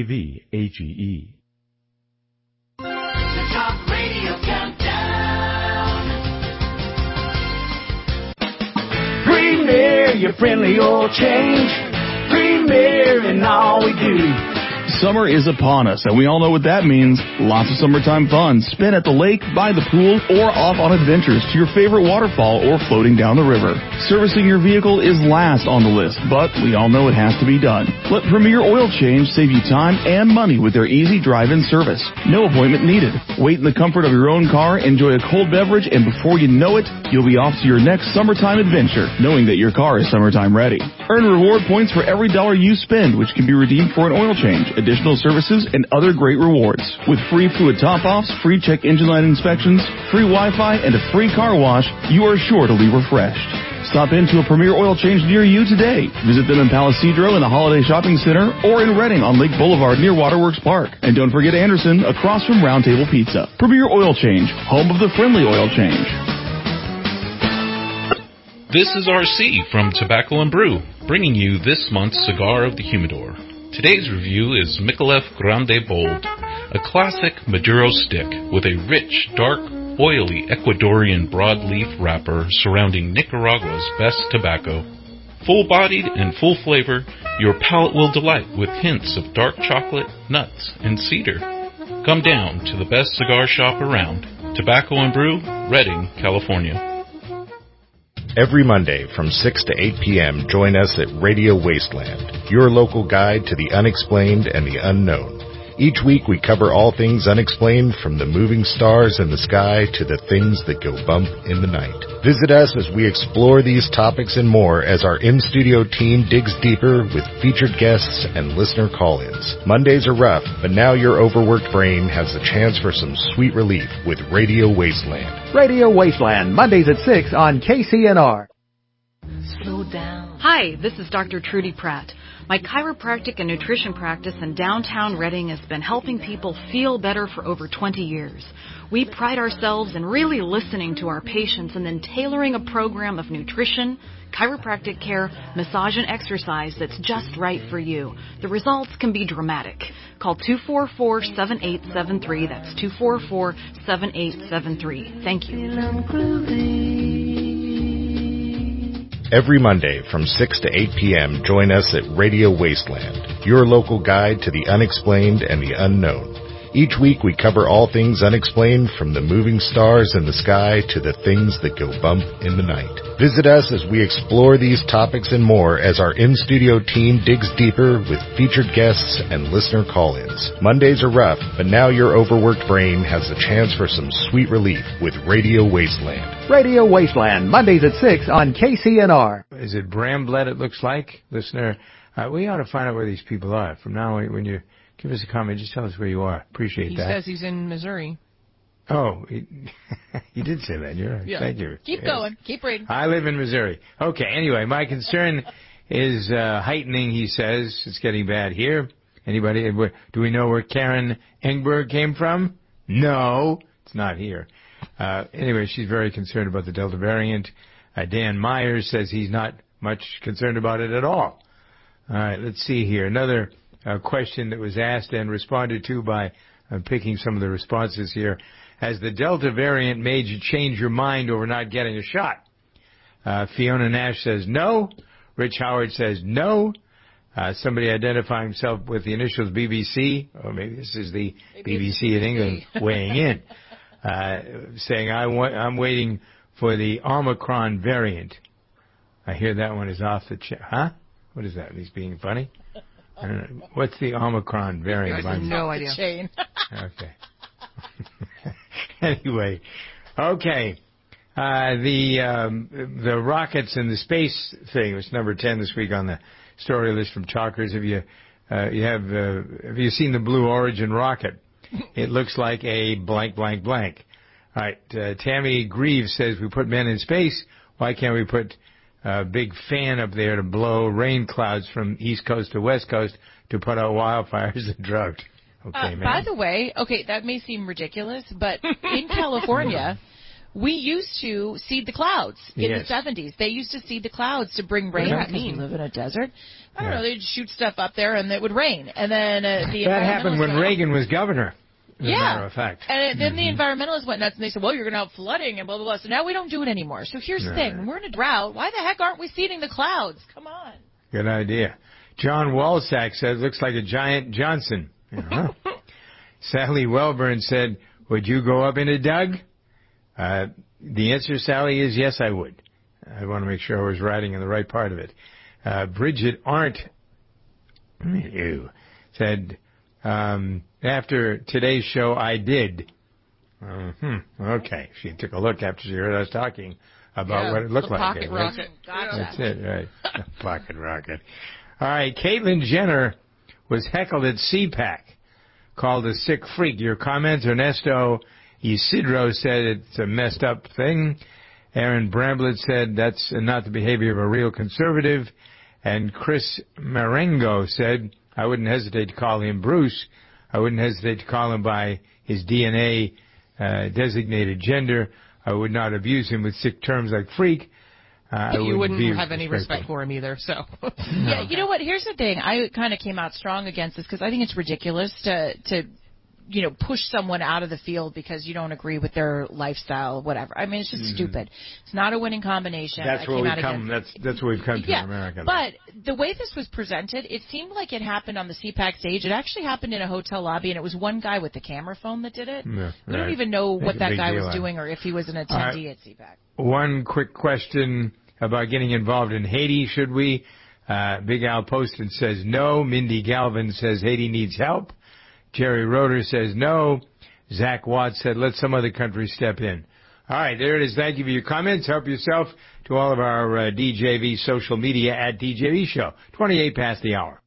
N-A-V-A-G-E. The Talk Radio Countdown. Premier, your friendly oil change. Premier in all we do. Summer is upon us, and we all know what that means. Lots of summertime fun. Spin at the lake, by the pool, or off on adventures to your favorite waterfall or floating down the river. Servicing your vehicle is last on the list, but we all know it has to be done. Let Premier Oil Change save you time and money with their easy drive-in service. No appointment needed. Wait in the comfort of your own car, enjoy a cold beverage, and before you know it, you'll be off to your next summertime adventure, knowing that your car is summertime ready. Earn reward points for every dollar you spend, which can be redeemed for an oil change, additional services, and other great rewards. With free fluid top-offs, free check engine light inspections, free Wi-Fi, and a free car wash, you are sure to leave refreshed. Stop into a Premier Oil Change near you today. Visit them in Palisadro in the Holiday Shopping Center or in Redding on Lake Boulevard near Waterworks Park. And don't forget Anderson across from Round Table Pizza. Premier Oil Change, home of the friendly oil change. This is RC from Tobacco & Brew, bringing you this month's Cigar of the Humidor. Today's review is Micallef Grande Bold, a classic Maduro stick with a rich, dark, oily Ecuadorian broadleaf wrapper surrounding Nicaragua's best tobacco. Full-bodied and full flavor, your palate will delight with hints of dark chocolate, nuts, and cedar. Come down to the best cigar shop around, Tobacco & Brew, Redding, California. Every Monday from 6 to 8 p.m., join us at Radio Wasteland, your local guide to the unexplained and the unknown. Each week we cover all things unexplained, from the moving stars in the sky to the things that go bump in the night. Visit us as we explore these topics and more as our in-studio team digs deeper with featured guests and listener call-ins. Mondays are rough, but now your overworked brain has the chance for some sweet relief with Radio Wasteland. Radio Wasteland, Mondays at 6 on KCNR. Slow down. Hi, this is Dr. Trudy Pratt. My chiropractic and nutrition practice in downtown Reading has been helping people feel better for over 20 years. We pride ourselves in really listening to our patients and then tailoring a program of nutrition, chiropractic care, massage, and exercise that's just right for you. The results can be dramatic. Call 244-7873. That's 244-7873. Thank you. Every Monday from 6 to 8 p.m., join us at Radio Wasteland, your local guide to the unexplained and the unknown. Each week we cover all things unexplained, from the moving stars in the sky to the things that go bump in the night. Visit us as we explore these topics and more as our in-studio team digs deeper with featured guests and listener call-ins. Mondays are rough, but now your overworked brain has the chance for some sweet relief with Radio Wasteland. Radio Wasteland, Mondays at 6 on KCNR. Is it Bramblett, it looks like? Listener, we ought to find out where these people are. From now on, when you give us a comment, just tell us where you are. Appreciate that. He says he's in Missouri. Oh, he did say that. You're right. Yeah. Thank you. Keep going. Keep reading. I live in Missouri. Okay, anyway, my concern is heightening, he says. It's getting bad here. Anybody? Do we know where Karen Engberg came from? No, it's not here. Anyway, she's very concerned about the Delta variant. Dan Myers says he's not much concerned about it at all. All right, let's see here. Another question that was asked and responded to by picking some of the responses here. Has the Delta variant made you change your mind over not getting a shot? Fiona Nash says no. Rich Howard says no. Somebody identifying himself with the initials BBC, or maybe this is the BBC in England weighing in, saying I'm waiting for the Omicron variant. I hear that one is off the chain. Huh? What is that? He's being funny? I don't know. What's the Omicron variant? I have no idea. Okay. Anyway, okay. The rockets and the space thing was number 10 this week on the story list from Talkers. Have you seen the Blue Origin rocket? It looks like a blank, blank, blank. All right. Tammy Greaves says we put men in space. Why can't we put a big fan up there to blow rain clouds from East Coast to West Coast to put out wildfires and drought? Okay, man. By the way, that may seem ridiculous, but in California, we used to seed the clouds in the 70s. They used to seed the clouds to bring rain. Because we live in a desert. I don't know. They'd shoot stuff up there and it would rain. And then that happened when Reagan was governor. As a matter of fact. And then the environmentalists went nuts and they said, well, you're going to have flooding and blah, blah, blah. So now we don't do it anymore. So here's the thing. When we're in a drought, why the heck aren't we seeding the clouds? Come on. Good idea. John Walsack says, looks like a giant Johnson. Sally Welburn said, would you go up into Doug? The answer, Sally, is yes, I would. I want to make sure I was writing in the right part of it. Bridget Arndt said, after today's show, I did. Okay. She took a look after she heard us talking about what it looked like. Pocket rocket. Gotcha. That's it, right. Pocket rocket. All right. Caitlyn Jenner was heckled at CPAC, called a sick freak. Your comments, Ernesto Isidro said it's a messed up thing. Aaron Bramblett said that's not the behavior of a real conservative. And Chris Marengo said, I wouldn't hesitate to call him Bruce. I wouldn't hesitate to call him by his DNA designated gender. I would not abuse him with sick terms like freak. You wouldn't have any respect for him either, so. Yeah, you know what? Here's the thing. I kind of came out strong against this because I think it's ridiculous to push someone out of the field because you don't agree with their lifestyle, whatever. I mean, it's just stupid. It's not a winning combination. That's where we've come. That's where we've come to in America. But the way this was presented, it seemed like it happened on the CPAC stage. It actually happened in a hotel lobby, and it was one guy with the camera phone that did it. Yeah, we don't even know what that guy was doing or if he was an attendee at CPAC. One quick question about getting involved in Haiti. Should we? Big Al Poston says no. Mindy Galvin says Haiti needs help. Jerry Roeder says no. Zach Watts said, let some other country step in. All right, there it is. Thank you for your comments. Help yourself to all of our DJV social media at DJV Show. 28 past the hour.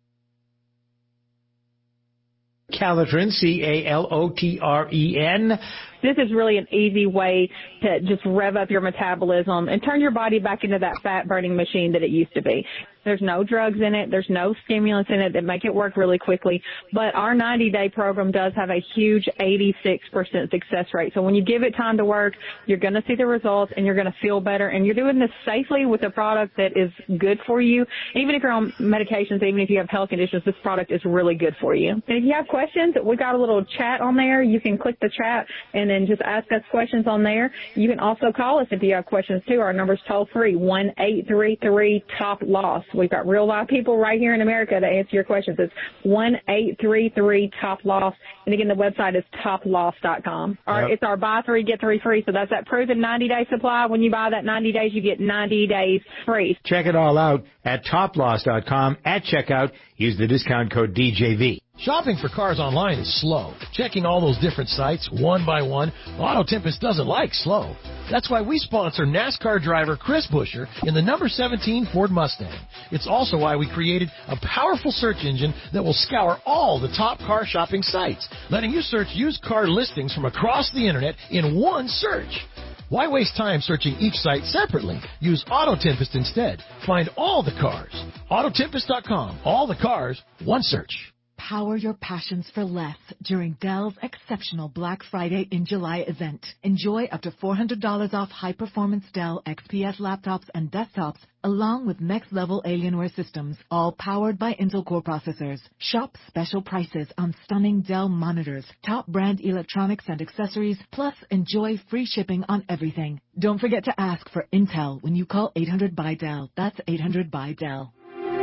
Calotren, Calotren. This is really an easy way to just rev up your metabolism and turn your body back into that fat-burning machine that it used to be. There's no drugs in it. There's no stimulants in it that make it work really quickly. But our 90-day program does have a huge 86% success rate. So when you give it time to work, you're going to see the results and you're going to feel better. And you're doing this safely with a product that is good for you. Even if you're on medications, even if you have health conditions, this product is really good for you. And if you have questions, we got a little chat on there. You can click the chat and then just ask us questions on there. You can also call us if you have questions too. Our number's toll free, 1-833-TOP-LOSS. We've got real live people right here in America to answer your questions. It's 1-833-TOP-LOSS. And again, the website is toploss.com. It's our buy 3, get 3 free. So that's that proven 90-day supply. When you buy that 90 days, you get 90 days free. Check it all out at toploss.com. At checkout, use the discount code DJV. Shopping for cars online is slow. Checking all those different sites one by one, Auto Tempest doesn't like slow. That's why we sponsor NASCAR driver Chris Buescher in the number 17 Ford Mustang. It's also why we created a powerful search engine that will scour all the top car shopping sites, letting you search used car listings from across the internet in one search. Why waste time searching each site separately? Use Auto Tempest instead. Find all the cars. Autotempest.com. All the cars, one search. Power your passions for less during Dell's exceptional Black Friday in July event. Enjoy up to $400 off high-performance Dell XPS laptops and desktops, along with next-level Alienware systems, all powered by Intel Core processors. Shop special prices on stunning Dell monitors, top brand electronics and accessories, plus enjoy free shipping on everything. Don't forget to ask for Intel when you call 800-BY-DELL. That's 800-BY-DELL.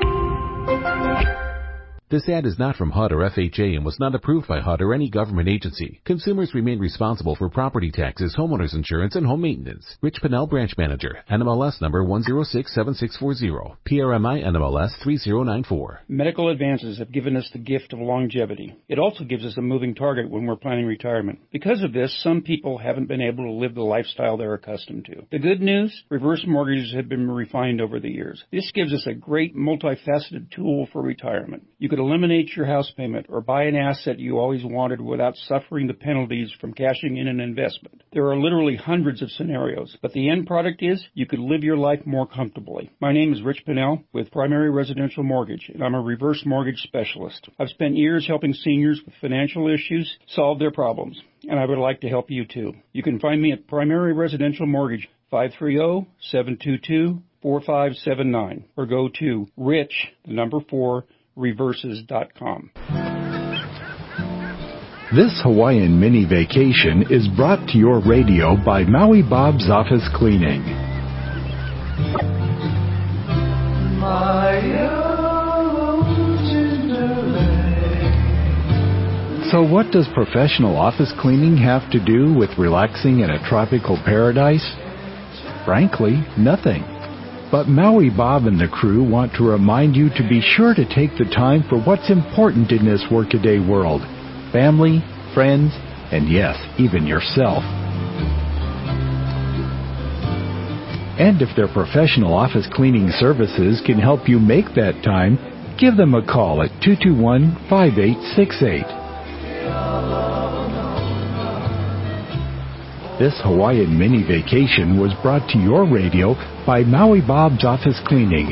This ad is not from HUD or FHA and was not approved by HUD or any government agency. Consumers remain responsible for property taxes, homeowners insurance, and home maintenance. Rich Pinnell, Branch Manager. NMLS number 1067640. PRMI NMLS 3094. Medical advances have given us the gift of longevity. It also gives us a moving target when we're planning retirement. Because of this, some people haven't been able to live the lifestyle they're accustomed to. The good news? Reverse mortgages have been refined over the years. This gives us a great multifaceted tool for retirement. You could eliminate your house payment or buy an asset you always wanted without suffering the penalties from cashing in an investment. There are literally hundreds of scenarios, but the end product is you could live your life more comfortably. My name is Rich Pinnell with Primary Residential Mortgage, and I'm a reverse mortgage specialist. I've spent years helping seniors with financial issues solve their problems, and I would like to help you too. You can find me at Primary Residential Mortgage, 530-722-4579, or go to reverses.com. This Hawaiian mini vacation is brought to your radio by Maui Bob's Office Cleaning. So what does professional office cleaning have to do with relaxing in a tropical paradise? Frankly, nothing. But Maui Bob and the crew want to remind you to be sure to take the time for what's important in this workaday world. Family, friends, and yes, even yourself. And if their professional office cleaning services can help you make that time, give them a call at 221-5868. This Hawaiian mini vacation was brought to your radio by Maui Bob's Office Cleaning,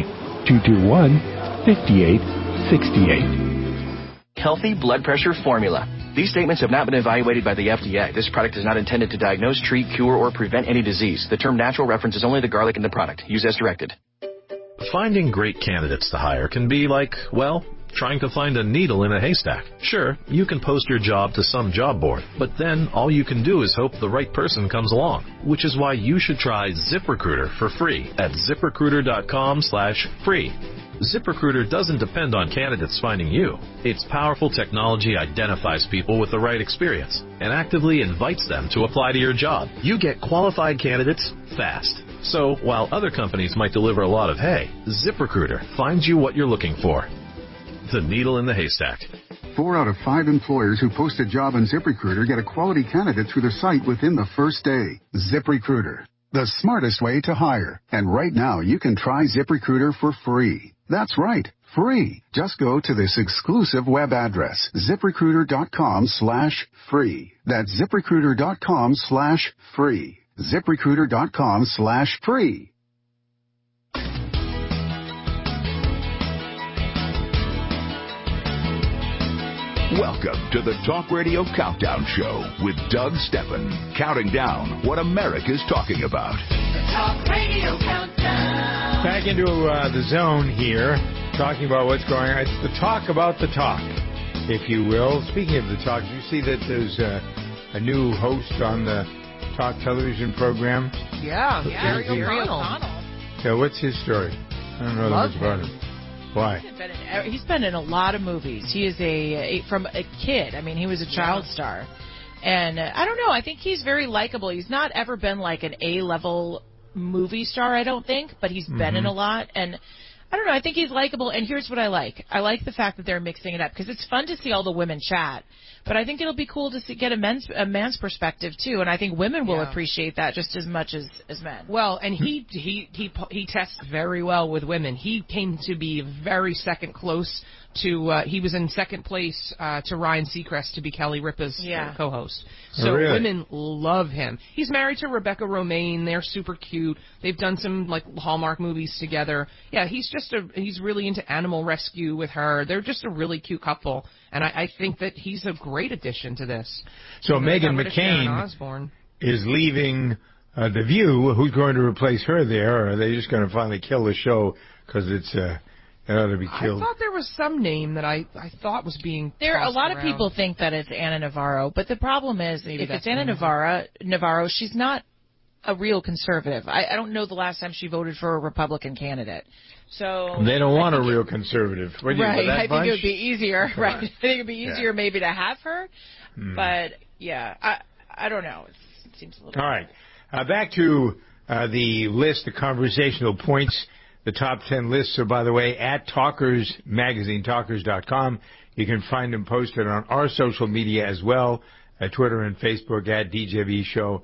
221-5868. Healthy blood pressure formula. These statements have not been evaluated by the FDA. This product is not intended to diagnose, treat, cure, or prevent any disease. The term natural references only the garlic in the product. Use as directed. Finding great candidates to hire can be like, well, trying to find a needle in a haystack. Sure, you can post your job to some job board, but then all you can do is hope the right person comes along, which is why you should try ZipRecruiter for free at ZipRecruiter.com/free. ZipRecruiter doesn't depend on candidates finding you. Its powerful technology identifies people with the right experience and actively invites them to apply to your job. You get qualified candidates fast. So while other companies might deliver a lot of hay, ZipRecruiter finds you what you're looking for. The needle in the haystack. 4 out of 5 employers who post a job on ZipRecruiter get a quality candidate through the site within the first day. ZipRecruiter, the smartest way to hire. And right now, you can try ZipRecruiter for free. That's right, free. Just go to this exclusive web address, ZipRecruiter.com/free. That's ZipRecruiter.com/free. ZipRecruiter.com/free. Welcome to the Talk Radio Countdown Show with Doug Steffen, counting down what America's talking about. The Talk Radio Countdown. Back into the zone here, talking about what's going on. It's the talk about the talk, if you will. Speaking of the talk, did you see that there's a new host on the talk television program? Yeah, Gary O'Connell. So what's his story? I don't know that much about him. Why? He's been in a lot of movies. He is from a kid. I mean, he was a child star. And I don't know. I think he's very likable. He's not ever been like an A-level movie star, I don't think, but he's been in a lot. And I don't know. I think he's likable. And here's what I like. I like the fact that they're mixing it up because it's fun to see all the women chat. But I think it'll be cool to get a man's perspective too, and I think women will appreciate that just as much as men. Well, and he tests very well with women. He came to be very second close to. He was in second place to Ryan Seacrest to be Kelly Ripa's co-host. So really? Women love him. He's married to Rebecca Romaine. They're super cute. They've done some like Hallmark movies together. Yeah, he's really into animal rescue with her. They're just a really cute couple. And I think that he's a great addition to this. So Meghan McCain is leaving The View. Who's going to replace her there? Or are they just going to finally kill the show because it ought to be killed? I thought there was some name that I thought was being there. A lot around. of people think that it's Anna Navarro, but the problem is if it's Anna Navarro, she's not a real conservative. I don't know the last time she voted for a Republican candidate. So they don't want a real conservative. Right. I think it would be easier. Right. I think it would be easier maybe to have her. But, yeah, I don't know. It seems a little... All right. Back to the list, the conversational points. The top 10 lists are, by the way, at Talkers Magazine, talkers.com. You can find them posted on our social media as well, Twitter and Facebook at DJV Show,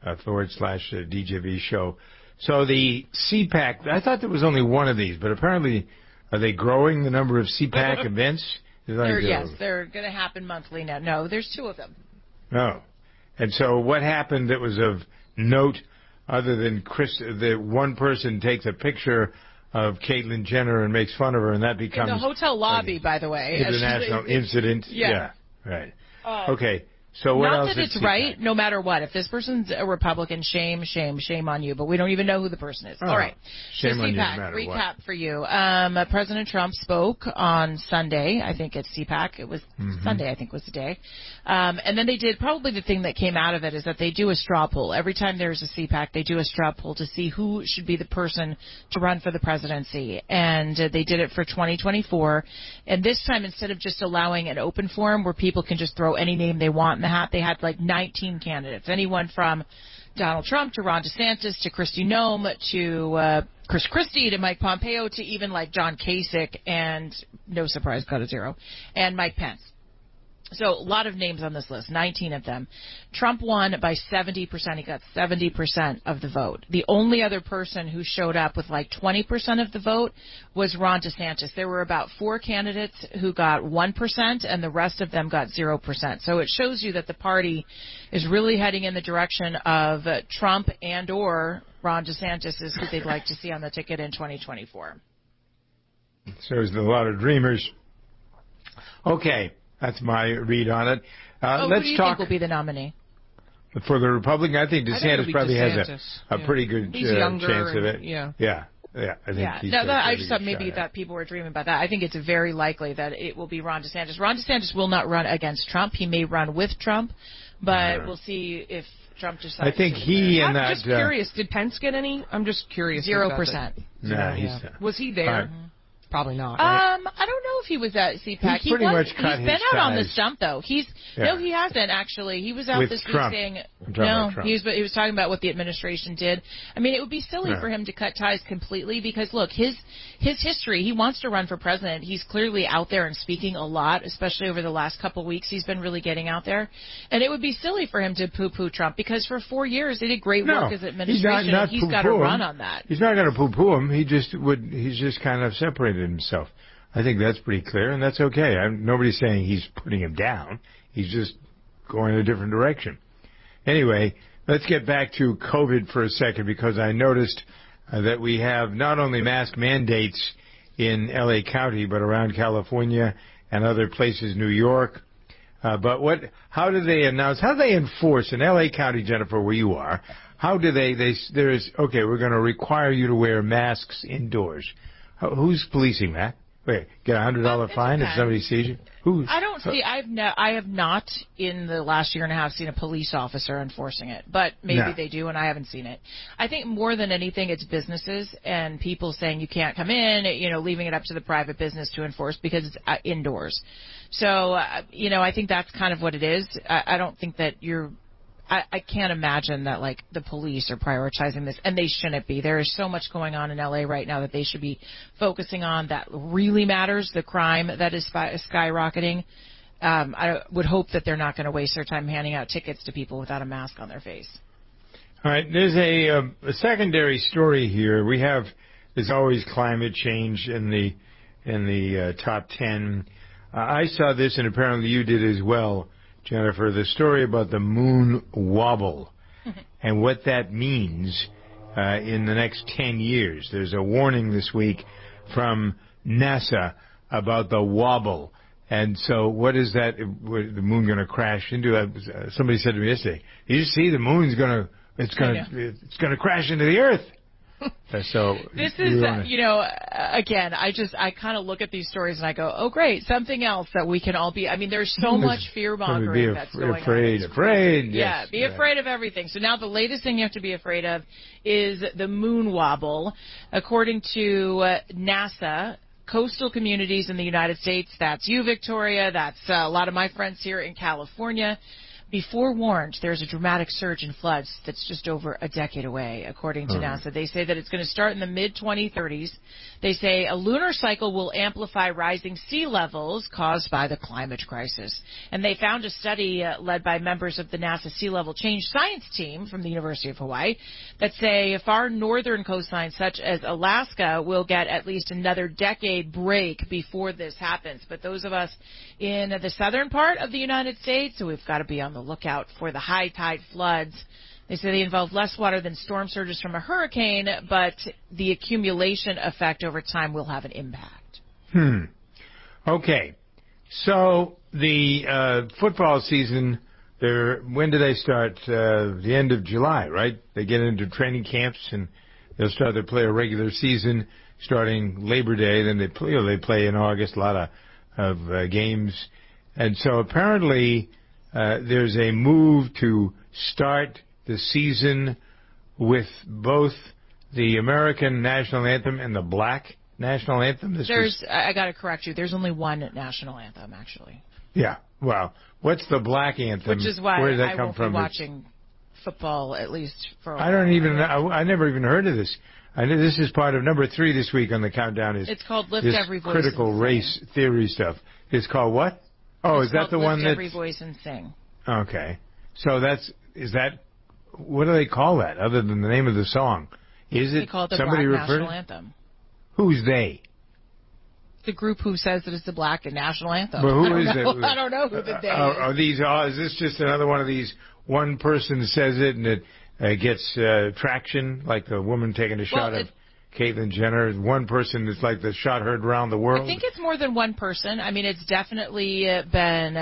/DJV Show. So the CPAC, I thought there was only one of these, but apparently are they growing the number of CPAC events? Yes, they're going to happen monthly now. No, there's 2 of them. Oh. And so what happened that was of note other than the one person takes a picture of Caitlyn Jenner and makes fun of her, and that becomes... In the hotel lobby, by the way. International incident. Yeah. Right. Okay. So what else? Not that it's right, no matter what. If this person's a Republican, shame on you. But we don't even know who the person is. All right. Shame on you, no CPAC, matter recap for you. President Trump spoke on Sunday. I think it's CPAC. It was Sunday, I think was the day. And then they did probably the thing that came out of it is that they do a straw poll. Every time there's a CPAC, they do a straw poll to see who should be the person to run for the presidency. And they did it for 2024. And this time, instead of just allowing an open forum where people can just throw any name they want in the hat, they had like 19 candidates. Anyone from Donald Trump to Ron DeSantis to Kristi Noem to Chris Christie to Mike Pompeo to even like John Kasich and, no surprise, got a 0, and Mike Pence. So a lot of names on this list, 19 of them. Trump won by 70%. He got 70% of the vote. The only other person who showed up with like 20% of the vote was Ron DeSantis. There were about 4 candidates who got 1%, and the rest of them got 0%. So it shows you that the party is really heading in the direction of Trump and or Ron DeSantis is who they'd like to see on the ticket in 2024. So there's a lot of dreamers. Okay. That's my read on it. Who do you think will be the nominee? For the Republican, I think DeSantis probably has a pretty good chance of it. Yeah. I think he's I just thought maybe that people were dreaming about that. I think it's very likely that it will be Ron DeSantis. Ron DeSantis will not run against Trump. He may run with Trump, but we'll see if Trump decides. I think he and I'm just curious. Did Pence get any? I'm just curious. 0%. No, was he there? Probably not. Right? I don't know know if he was at CPAC. He's pretty much cut He's been his out on the ties. stump, though. No, he hasn't, actually. He was out With this Trump. week saying... I'm talking about No, Trump. he was talking about what the administration did. I mean, it would be silly for him to cut ties completely because, look, his history, he wants to run for president. He's clearly out there and speaking a lot, especially over the last couple of weeks. He's been really getting out there. And it would be silly for him to poo-poo Trump because for 4 years they did great work as administration, and he's got to run on that. He's not going to poo-poo him. He's just kind of separated himself. I think that's pretty clear, and that's okay. Nobody's saying he's putting him down. He's just going in a different direction. Anyway, let's get back to COVID for a second because I noticed that we have not only mask mandates in L.A. County but around California and other places, New York. But how do they enforce in L.A. County, Jennifer, where you are? How do we're going to require you to wear masks indoors. Who's policing that? Wait, get a $100 fine if somebody sees you? I have not in the last year and a half seen a police officer enforcing it, but maybe they do, and I haven't seen it. I think more than anything, it's businesses and people saying you can't come in, leaving it up to the private business to enforce because it's indoors. So, I think that's kind of what it is. I don't think that I can't imagine that, the police are prioritizing this, and they shouldn't be. There is so much going on in L.A. right now that they should be focusing on that really matters, the crime that is skyrocketing. I would hope that they're not going to waste their time handing out tickets to people without a mask on their face. All right, there's a secondary story here. There's always climate change in the top 10. I saw this, and apparently you did as well, Jennifer, the story about the moon wobble and what that means in the next 10 years. There's a warning this week from NASA about the wobble. And so what is that? The moon going to crash into? Somebody said to me yesterday, you see the moon's going to crash into the Earth. So this is, again, I kind of look at these stories and I go, oh, great, something else that we can all be. I mean, there's so much fear-mongering that's going on. Afraid. Yes. Be afraid of everything. So now the latest thing you have to be afraid of is the moon wobble. According to NASA, coastal communities in the United States, that's you, Victoria, that's a lot of my friends here in California, be forewarned, there's a dramatic surge in floods that's just over a decade away, according to NASA. They say that it's going to start in the mid-2030s. They say a lunar cycle will amplify rising sea levels caused by the climate crisis. And they found a study led by members of the NASA Sea Level Change Science team from the University of Hawaii that say far northern coastlines such as Alaska will get at least another decade break before this happens. But those of us in the southern part of the United States, so we've got to be on the lookout for the high tide floods. They say they involve less water than storm surges from a hurricane, but the accumulation effect over time will have an impact. Okay. So the football season, when do they start? The end of July, right? They get into training camps and they'll start to play a regular season starting Labor Day. Then they play in August, a lot of games. And so apparently there's a move to start the season with both the American national anthem and the black national anthem. I got to correct you. There's only one national anthem, actually. Yeah. Well, what's the black anthem? Which is why Where did that I come won't from? be watching football, at least for a while. I don't even know. I never even heard of this. I know this is part of number 3 this week on the countdown. It's called Lift Every Voice critical and race Sing. Theory stuff. It's called what? Oh, it's is that the Lift one that? Every Voice and Sing. Okay. So what do they call that other than the name of the song? Is it they call it the somebody Black referred? National Anthem. Who's they? The group who says that it's the Black National Anthem. But who is it? I don't know who the they is. Is this just another one of these one person says it and it gets traction, like the woman taking a shot of Caitlyn Jenner? One person that's like the shot heard around the world? I think it's more than one person. I mean, it's definitely been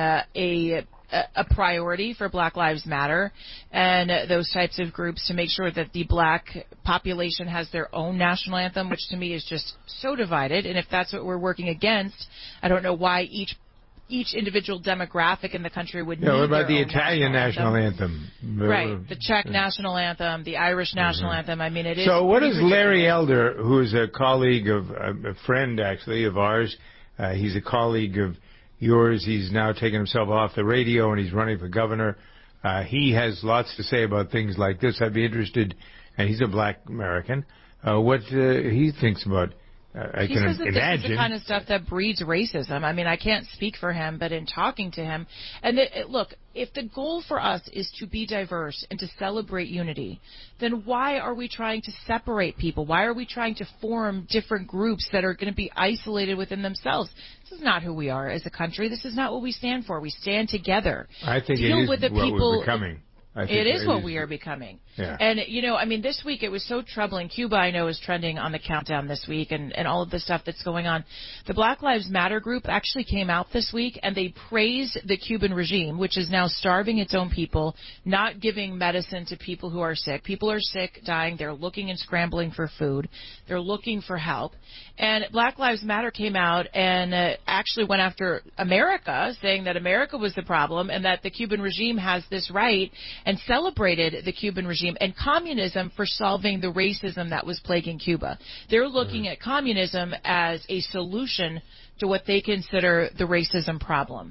a priority for Black Lives Matter and those types of groups to make sure that the black population has their own national anthem, which to me is just so divided. And if that's what we're working against, I don't know why each individual demographic in the country would need what about their the own Italian national anthem? Right, the Czech national anthem, the Irish national anthem. I mean, it is. So what does Larry Elder, who is a colleague of a friend actually of ours, He's a colleague of yours. He's now taken himself off the radio, and he's running for governor. He has lots to say about things like this. I'd be interested, and he's a black American, what he thinks about. I he can says that imagine. This is the kind of stuff that breeds racism. I mean, I can't speak for him, but in talking to him, and look, if the goal for us is to be diverse and to celebrate unity, then why are we trying to separate people? Why are we trying to form different groups that are going to be isolated within themselves? This is not who we are as a country. This is not what we stand for. We stand together. I think Deal it is with the what people, we're becoming. It is what we are becoming. Yeah. And, I mean, this week it was so troubling. Cuba, I know, is trending on the countdown this week and all of the stuff that's going on. The Black Lives Matter group actually came out this week and they praised the Cuban regime, which is now starving its own people, not giving medicine to people who are sick. People are sick, dying. They're looking and scrambling for food. They're looking for help. And Black Lives Matter came out and actually went after America, saying that America was the problem and that the Cuban regime has this right, and celebrated the Cuban regime and communism for solving the racism that was plaguing Cuba. They're looking at communism as a solution to what they consider the racism problem.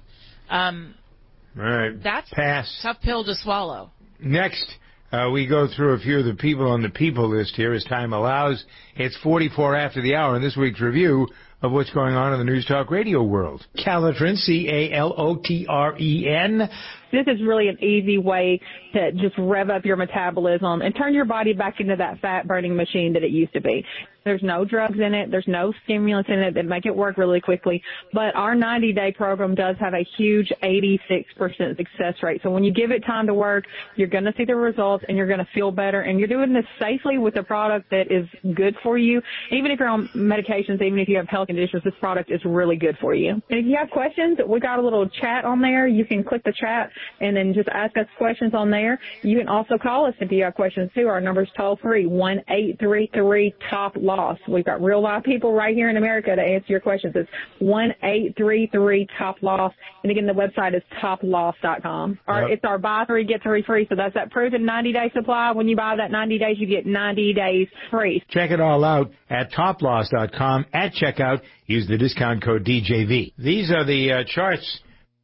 Right. That's Pass. a tough pill to swallow. Next, we go through a few of the people on the people list here as time allows. It's 44 after the hour in this week's review of what's going on in the News Talk Radio world. Calotren, C-A-L-O-T-R-E-N. This is really an easy way to just rev up your metabolism and turn your body back into that fat-burning machine that it used to be. There's no drugs in it. There's no stimulants in it that make it work really quickly. But our 90-day program does have a huge 86% success rate. So when you give it time to work, you're going to see the results and you're going to feel better. And you're doing this safely with a product that is good for you. Even if you're on medications, even if you have health conditions, this product is really good for you. And if you have questions, we got a little chat on there. You can click the chat and then just ask us questions on there. You can also call us if you have questions too. Our number's toll free, 1-833-TOP-LOSS. We've got real live people right here in America to answer your questions. It's 1-833-TOP-LOSS. And again, the website is toploss.com. It's our buy 3, get 3 free. So that's that proven 90-day supply. When you buy that 90 days, you get 90 days free. Check it all out at toploss.com. At checkout, use the discount code DJV. These are the charts.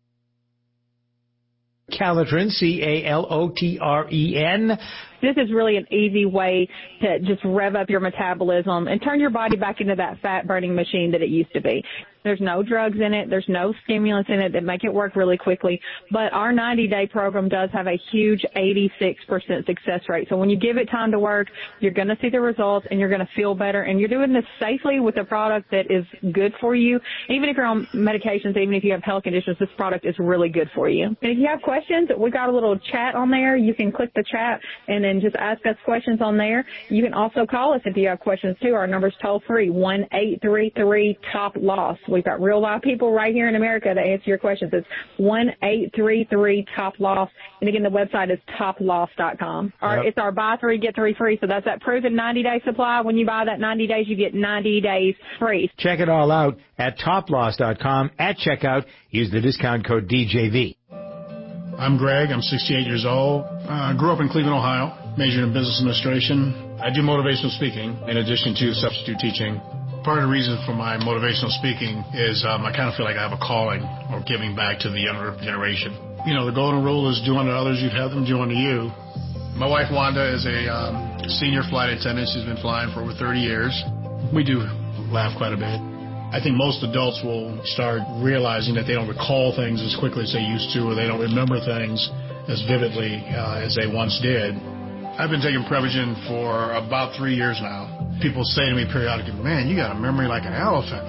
Calotren, C-A-L-O-T-R-E-N. This is really an easy way to just rev up your metabolism and turn your body back into that fat-burning machine that it used to be. There's no drugs in it. There's no stimulants in it that make it work really quickly. But our 90-day program does have a huge 86% success rate. So when you give it time to work, you're going to see the results and you're going to feel better. And you're doing this safely with a product that is good for you. Even if you're on medications, even if you have health conditions, this product is really good for you. And if you have questions, we got a little chat on there. You can click the chat and then just ask us questions on there. You can also call us if you have questions too. Our number's toll free, 1-833-TOP-LOSS. We've got real live people right here in America to answer your questions. It's 1-833-TOP-LOSS. And again, the website is toploss.com. It's our buy 3, get 3 free. So that's that proven 90-day supply. When you buy that 90 days, you get 90 days free. Check it all out at toploss.com. At checkout, use the discount code DJV. I'm Greg. I'm 68 years old. Grew up in Cleveland, Ohio. Majored in business administration. I do motivational speaking in addition to substitute teaching. Part of the reason for my motivational speaking is I kind of feel like I have a calling or giving back to the younger generation. You know, the golden rule is do unto others you'd have them do unto you. My wife Wanda is a senior flight attendant. She's been flying for over 30 years. We do laugh quite a bit. I think most adults will start realizing that they don't recall things as quickly as they used to, or they don't remember things as vividly as they once did. I've been taking Prevagen for about 3 years now. People say to me periodically, man, you got a memory like an elephant.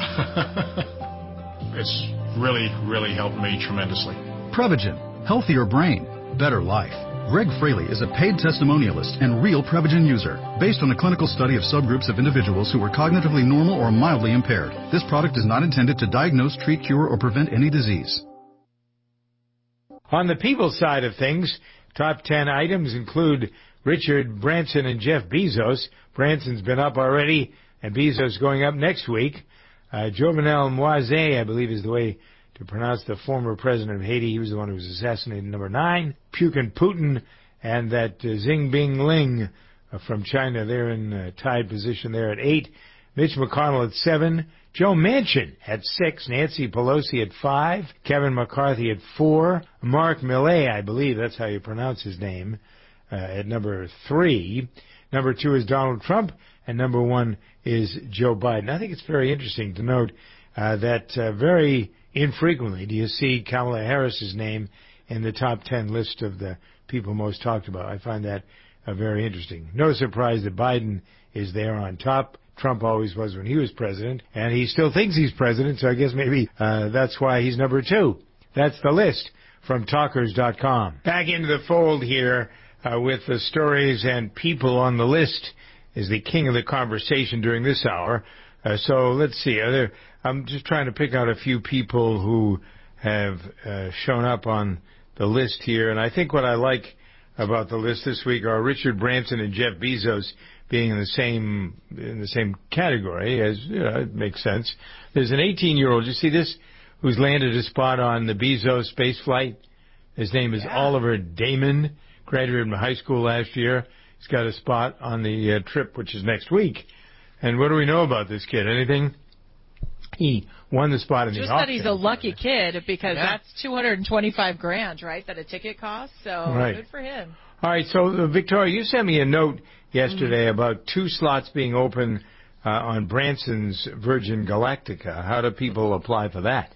It's really, really helped me tremendously. Prevagen, healthier brain, better life. Greg Fraley is a paid testimonialist and real Prevagen user, based on a clinical study of subgroups of individuals who were cognitively normal or mildly impaired. This product is not intended to diagnose, treat, cure, or prevent any disease. On the people side of things, top 10 items include Richard Branson and Jeff Bezos. Branson's been up already, and Bezos going up next week. Jovenel Moise, I believe is the way to pronounce the former president of Haiti. He was the one who was assassinated, number 9. Putin Putin and that Xinbing Ling from China. They're in tied position there at 8. Mitch McConnell at 7. Joe Manchin at 6, Nancy Pelosi at 5, Kevin McCarthy at 4, Mark Milley, I believe that's how you pronounce his name, at number 3. Number 2 is Donald Trump, and number 1 is Joe Biden. I think it's very interesting to note that very infrequently do you see Kamala Harris's name in the top 10 list of the people most talked about. I find that very interesting. No surprise that Biden is there on top. Trump always was when he was president, and he still thinks he's president, so I guess maybe that's why he's number 2. That's the list from Talkers.com. Back into the fold here with the stories and people on the list is the king of the conversation during this hour. So let's see. I'm just trying to pick out a few people who have shown up on the list here, and I think what I like about the list this week are Richard Branson and Jeff Bezos being in the same category, as you know, it makes sense. There's an 18-year-old, you see this, who's landed a spot on the Bezos space flight. His name is Oliver Damon, graduated from high school last year. He's got a spot on the trip, which is next week. And what do we know about this kid? Anything? He won the spot in the auction. Just that he's a lucky kid, because that's $225,000, right, that a ticket costs. So good for him. All right, so Victoria, you sent me a note yesterday about 2 slots being open on Branson's Virgin Galactica. How do people apply for that?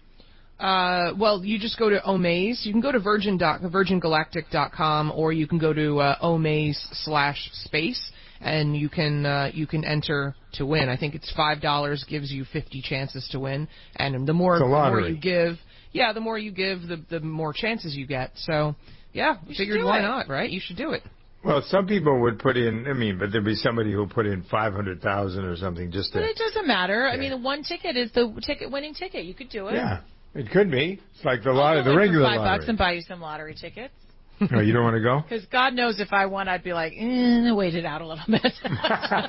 Well, you just go to Omaze. You can go to virgingalactic.com, or you can go to Omaze/space, and you can enter to win. I think it's $5 gives you 50 chances to win, and the more you give, the more you give, the more chances you get. So, figured why not, right? You should do it. Well, some people would put in, but there'd be somebody who'll put in 500,000 or something just to... But it doesn't matter. Yeah. I mean, the one ticket is the winning ticket. You could do it. Yeah, it could be. It's like the regular lottery. $5 and buy you some lottery tickets. Oh, you don't want to go? Because God knows if I won, I'd be like, wait it out a little bit. No,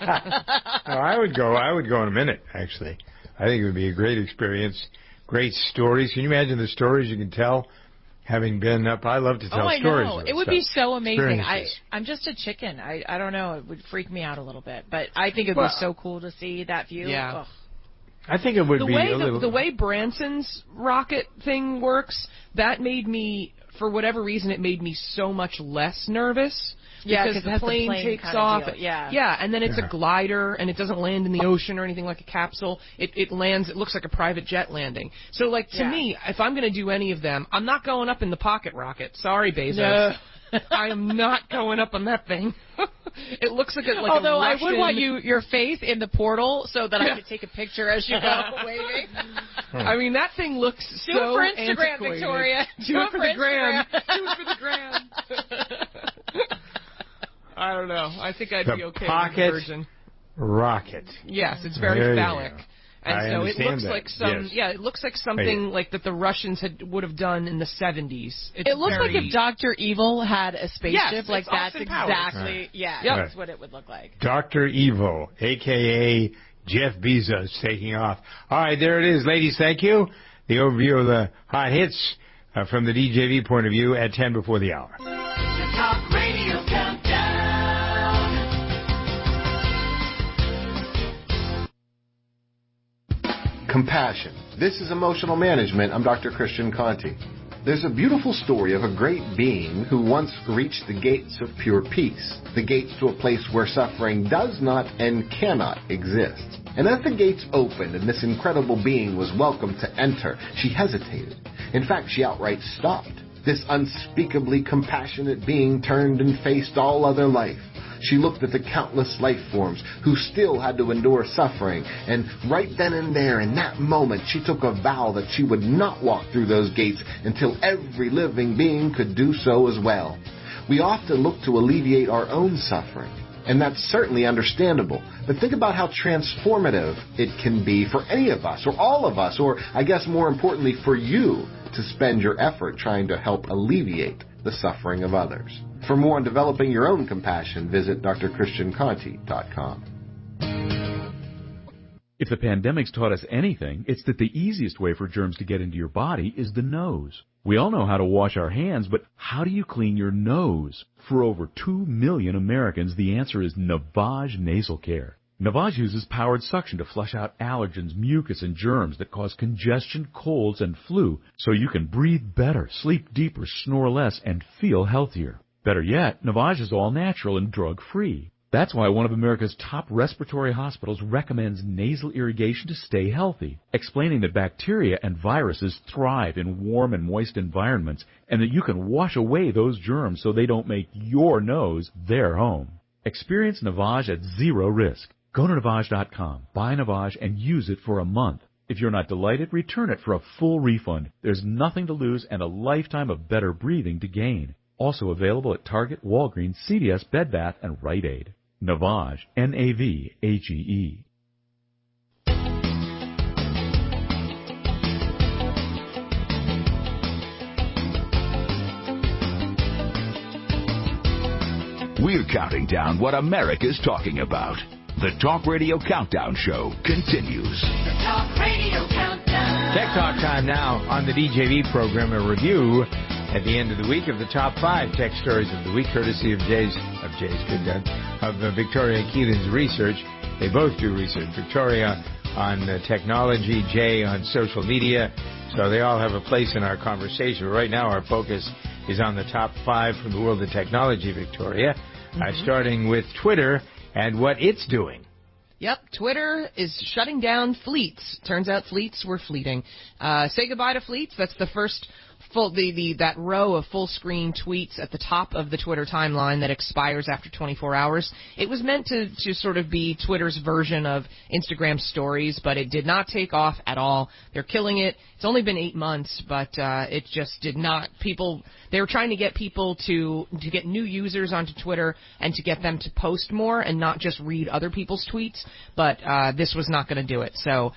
I would go. I would go in a minute, actually. I think it would be a great experience. Great stories. Can you imagine the stories you can tell? Having been up, I love to tell stories. Oh, I know. It would be so amazing. I'm just a chicken. I don't know. It would freak me out a little bit. But I think it would be so cool to see that view. Yeah. Ugh. I think it would be a little... The way Branson's rocket thing works, that made me, for whatever reason, it made me so much less nervous. Yeah, because the plane takes off. Yeah, and then it's a glider, and it doesn't land in the ocean or anything like a capsule. It lands. It looks like a private jet landing. So, to me, if I'm going to do any of them, I'm not going up in the pocket rocket. Sorry, Bezos. No. I am not going up on that thing. It looks like a Although Russian... I would want your face in the portal so that I could take a picture as you go waving. I mean, that thing looks Do so it for Instagram, antiquated. Victoria. Do it for the gram. Do it for the gram. I don't know. I think I'd be okay with the Virgin rocket. Yes, it's very phallic. And so it looks like it looks like something like that the Russians would have done in the 70s. It looks like if Dr. Evil had a spaceship, that's exactly, that's what it would look like. Dr. Evil, a.k.a. Jeff Bezos, taking off. All right, there it is, ladies. Thank you. The overview of the hot hits from the DJV point of view at 10 before the hour. The Talk Radio Countdown. Compassion. This is Emotional Management. I'm Dr. Christian Conti. There's a beautiful story of a great being who once reached the gates of pure peace, the gates to a place where suffering does not and cannot exist. And as the gates opened and this incredible being was welcome to enter, she hesitated. In fact, she outright stopped. This unspeakably compassionate being turned and faced all other life. She looked at the countless life forms who still had to endure suffering, and right then and there, in that moment, she took a vow that she would not walk through those gates until every living being could do so as well. We often look to alleviate our own suffering, and that's certainly understandable. But think about how transformative it can be for any of us, or all of us, or I guess more importantly for you, to spend your effort trying to help alleviate the suffering of others. For more on developing your own compassion, visit drchristianconti.com. If the pandemic's taught us anything, it's that the easiest way for germs to get into your body is the nose. We all know how to wash our hands, but how do you clean your nose? For over 2 million Americans, the answer is Navage Nasal Care. Navage uses powered suction to flush out allergens, mucus, and germs that cause congestion, colds, and flu, so you can breathe better, sleep deeper, snore less, and feel healthier. Better yet, Navage is all natural and drug-free. That's why one of America's top respiratory hospitals recommends nasal irrigation to stay healthy, explaining that bacteria and viruses thrive in warm and moist environments, and that you can wash away those germs so they don't make your nose their home. Experience Navage at zero risk. Go to Navage.com, buy Navage, and use it for a month. If you're not delighted, return it for a full refund. There's nothing to lose and a lifetime of better breathing to gain. Also available at Target, Walgreens, CVS, Bed Bath, and Rite Aid. Navage, N-A-V-A-G-E. We're counting down what America's talking about. The Talk Radio Countdown Show continues. The Talk Radio Countdown. Tech Talk time now on the DJV program. A review at the end of the week of the top 5 tech stories of the week, courtesy of Victoria Keelan's research. They both do research. Victoria on technology, Jay on social media. So they all have a place in our conversation. But right now our focus is on the top 5 from the world of technology, Victoria. Starting with Twitter and what it's doing. Yep, Twitter is shutting down fleets. Turns out fleets were fleeting. Say goodbye to fleets. That's the first that row of full screen tweets at the top of the Twitter timeline that expires after 24 hours. It was meant to sort of be Twitter's version of Instagram stories, but it did not take off at all. They're killing it. It's only been 8 months, but it just did not. They were trying to get people to get new users onto Twitter and to get them to post more and not just read other people's tweets, but this was not going to do it. So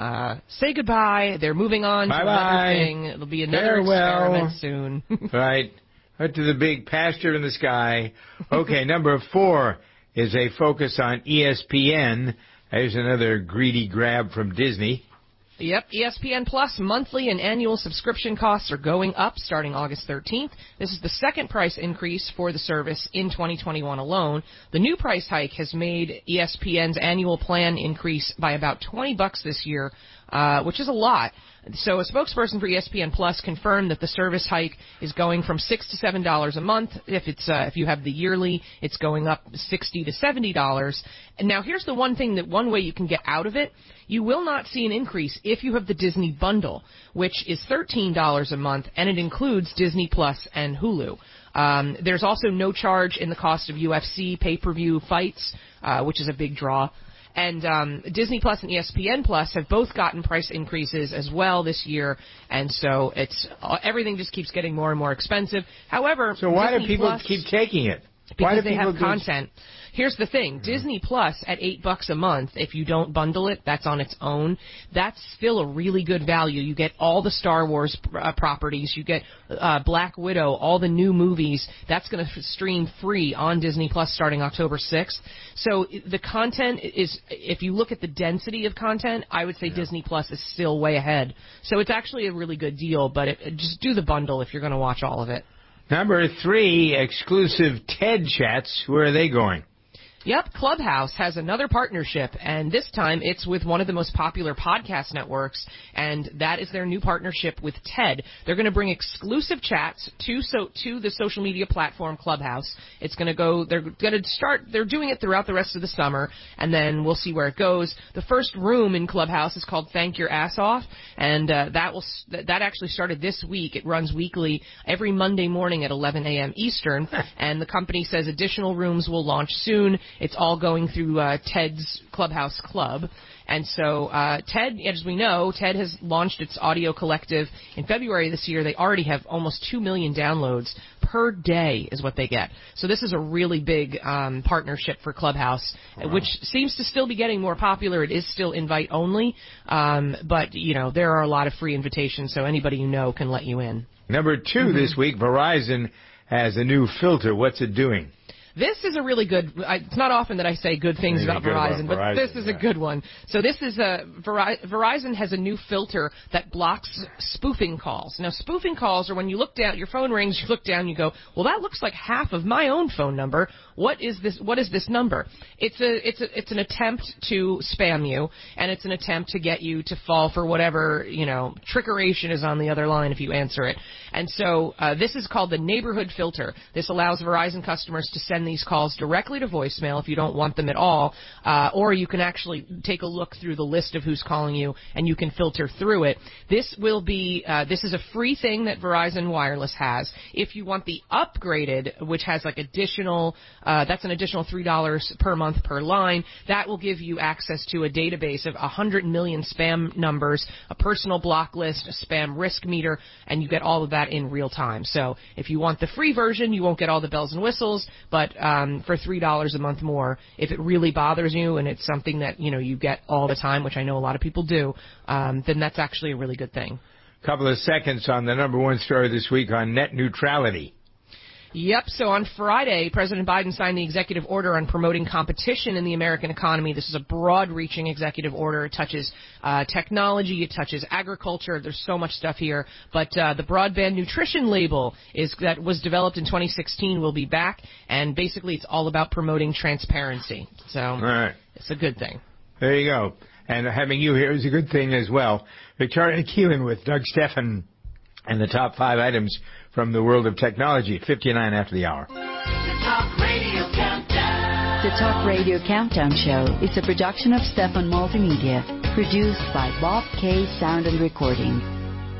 say goodbye. They're moving on to another thing. It'll be another experiment soon. Right to the big pasture in the sky. Okay, number 4 is a focus on ESPN. There's another greedy grab from Disney. Yep, ESPN Plus monthly and annual subscription costs are going up starting August 13th. This is the second price increase for the service in 2021 alone. The new price hike has made ESPN's annual plan increase by about $20 this year, which is a lot. So a spokesperson for ESPN Plus confirmed that the service hike is going from $6 to $7 a month. If you have the yearly, it's going up $60 to $70. And now here's the one way you can get out of it. You will not see an increase if you have the Disney bundle, which is $13 a month, and it includes Disney Plus and Hulu. There's also no charge in the cost of UFC pay-per-view fights, which is a big draw. And Disney Plus and ESPN Plus have both gotten price increases as well this year, and so everything just keeps getting more and more expensive. However, so why Disney do people Plus, keep taking it? Because they have content. Here's the thing. Disney Plus at $8 a month, if you don't bundle it, that's on its own. That's still a really good value. You get all the Star Wars properties. You get Black Widow, all the new movies. That's going to stream free on Disney Plus starting October 6th. So the content is, if you look at the density of content, I would say Disney Plus is still way ahead. So it's actually a really good deal, but just do the bundle if you're going to watch all of it. Number 3, exclusive TED Chats. Where are they going? Yep, Clubhouse has another partnership, and this time it's with one of the most popular podcast networks, and that is their new partnership with TED. They're going to bring exclusive chats to the social media platform Clubhouse. They're doing it throughout the rest of the summer, and then we'll see where it goes. The first room in Clubhouse is called Thank Your Ass Off, and that actually started this week. It runs weekly every Monday morning at 11 a.m. Eastern, and the company says additional rooms will launch soon. It's all going through TED's Clubhouse Club. And so TED, as we know, TED has launched its audio collective in February this year. They already have almost 2 million downloads per day is what they get. So this is a really big partnership for Clubhouse, which seems to still be getting more popular. It is still invite only, but, there are a lot of free invitations, so anybody you know can let you in. Number 2 this week, Verizon has a new filter. What's it doing? This is a really good, it's not often that I say good things about Verizon, but this is a good one. So this is Verizon has a new filter that blocks spoofing calls. Now, spoofing calls are when you look down, your phone rings, you look down, you go, well, that looks like half of my own phone number. What is this number? It's an attempt to spam you, and it's an attempt to get you to fall for whatever, trickeration is on the other line if you answer it. And so this is called the neighborhood filter. This allows Verizon customers to send these calls directly to voicemail if you don't want them at all, or you can actually take a look through the list of who's calling you, and you can filter through it. This is a free thing that Verizon Wireless has. If you want the upgraded, which has like additional, that's an additional $3 per month per line, that will give you access to a database of 100 million spam numbers, a personal block list, a spam risk meter, and you get all of that in real time. So if you want the free version, you won't get all the bells and whistles, but for $3 a month more, if it really bothers you and it's something that you get all the time, which I know a lot of people do, then that's actually a really good thing. Couple of seconds on the number one story this week on net neutrality. Yep. So on Friday, President Biden signed the executive order on promoting competition in the American economy. This is a broad-reaching executive order. It touches technology. It touches agriculture. There's so much stuff here. But the broadband nutrition label that was developed in 2016 will be back, and basically it's all about promoting transparency. So It's a good thing. There you go. And having you here is a good thing as well. Victoria Keelan with Doug Stephan and the top 5 items from the world of technology, 59 after the hour. The Talk Radio Countdown. The Talk Radio Countdown Show is a production of Stephan Multimedia, produced by Bob K. Sound and Recording.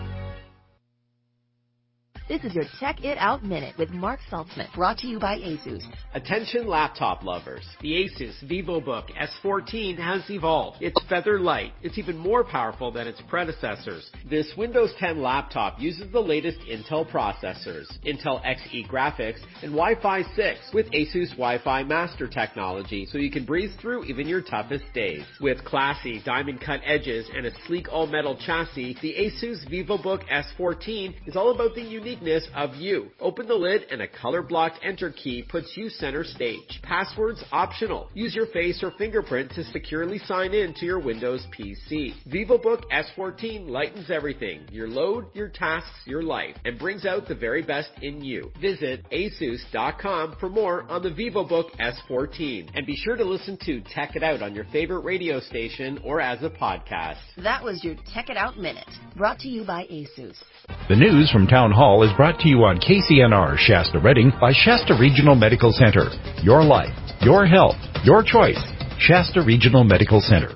This is your Check It Out Minute with Mark Saltzman, brought to you by ASUS. Attention laptop lovers. The ASUS VivoBook S14 has evolved. It's feather light. It's even more powerful than its predecessors. This Windows 10 laptop uses the latest Intel processors, Intel Xe graphics, and Wi-Fi 6 with ASUS Wi-Fi Master technology, so you can breeze through even your toughest days. With classy diamond-cut edges and a sleek all-metal chassis, the ASUS VivoBook S14 is all about the uniqueness of you. Open the lid and a color-blocked enter key puts you center stage. Passwords optional. Use your face or fingerprint to securely sign in to your Windows PC. VivoBook S14 lightens everything. Your load, your tasks, your life, and brings out the very best in you. Visit asus.com for more on the VivoBook S14. And be sure to listen to Tech It Out on your favorite radio station or as a podcast. That was your Tech It Out Minute, brought to you by ASUS. The news from Town Hall is brought to you on KCNR Shasta Redding by Shasta Regional Medical Center. Your life, your health, your choice. Shasta Regional Medical Center.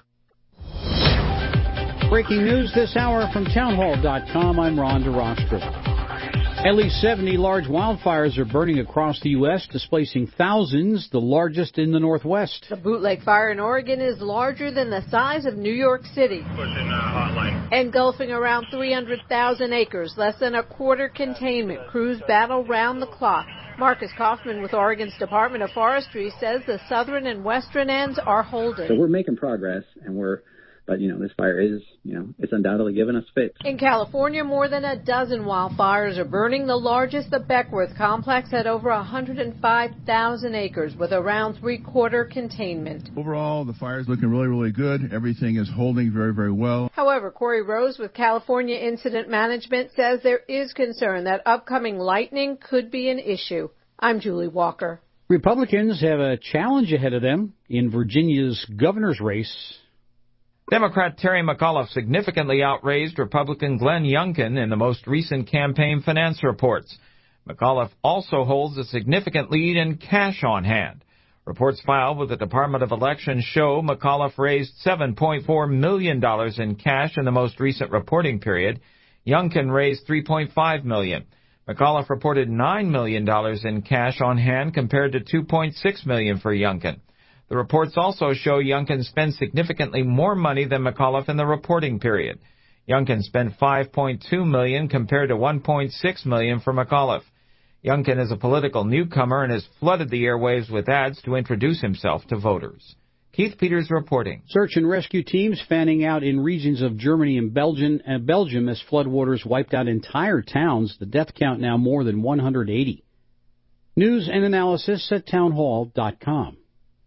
Breaking news this hour from townhall.com. I'm Ron DeRostra. At least 70 large wildfires are burning across the U.S., displacing thousands, the largest in the Northwest. The Bootleg fire in Oregon is larger than the size of New York City, engulfing around 300,000 acres, less than a quarter containment. Crews battle round the clock. Marcus Kaufman with Oregon's Department of Forestry says the southern and western ends are holding. So we're making progress, but this fire is, it's undoubtedly given us fits. In California, more than a dozen wildfires are burning. The largest, the Beckworth complex, had over 105,000 acres with around three-quarter containment. Overall, the fire is looking really, really good. Everything is holding very, very well. However, Corey Rose with California Incident Management says there is concern that upcoming lightning could be an issue. I'm Julie Walker. Republicans have a challenge ahead of them in Virginia's governor's race. Democrat Terry McAuliffe significantly outraised Republican Glenn Youngkin in the most recent campaign finance reports. McAuliffe also holds a significant lead in cash on hand. Reports filed with the Department of Elections show McAuliffe raised $7.4 million in cash in the most recent reporting period. Youngkin raised $3.5 million. McAuliffe reported $9 million in cash on hand compared to $2.6 million for Youngkin. The reports also show Youngkin spent significantly more money than McAuliffe in the reporting period. Youngkin spent $5.2 million compared to $1.6 million for McAuliffe. Youngkin is a political newcomer and has flooded the airwaves with ads to introduce himself to voters. Keith Peters reporting. Search and rescue teams fanning out in regions of Germany and Belgium as floodwaters wiped out entire towns. The death count now more than 180. News and analysis at townhall.com.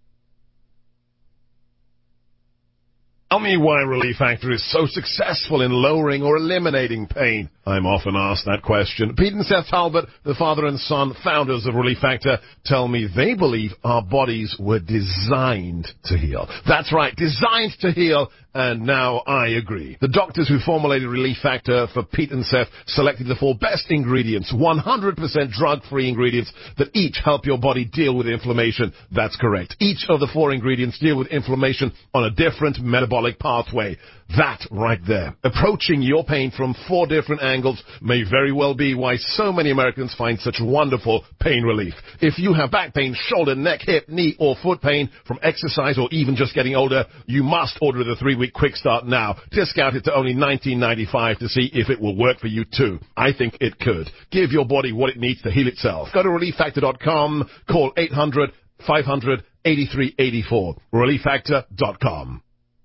Tell me why Relief Factor is so successful in lowering or eliminating pain. I'm often asked that question. Pete and Seth Talbot, the father and son founders of Relief Factor, tell me they believe our bodies were designed to heal. That's right, designed to heal, and now I agree. The doctors who formulated Relief Factor for Pete and Seth selected the 4 best ingredients, 100% drug-free ingredients that each help your body deal with inflammation. That's correct. Each of the 4 ingredients deal with inflammation on a different metabolic pathway. That right there, approaching your pain from 4 different angles, may very well be why so many Americans find such wonderful pain relief. If you have back pain, shoulder, neck, hip, knee, or foot pain from exercise or even just getting older, you must order the 3-week quick start now. Discount it to only $19.95 to see if it will work for you too. I think it could. Give your body what it needs to heal itself. Go to ReliefFactor.com, call 800-500-8384, ReliefFactor.com.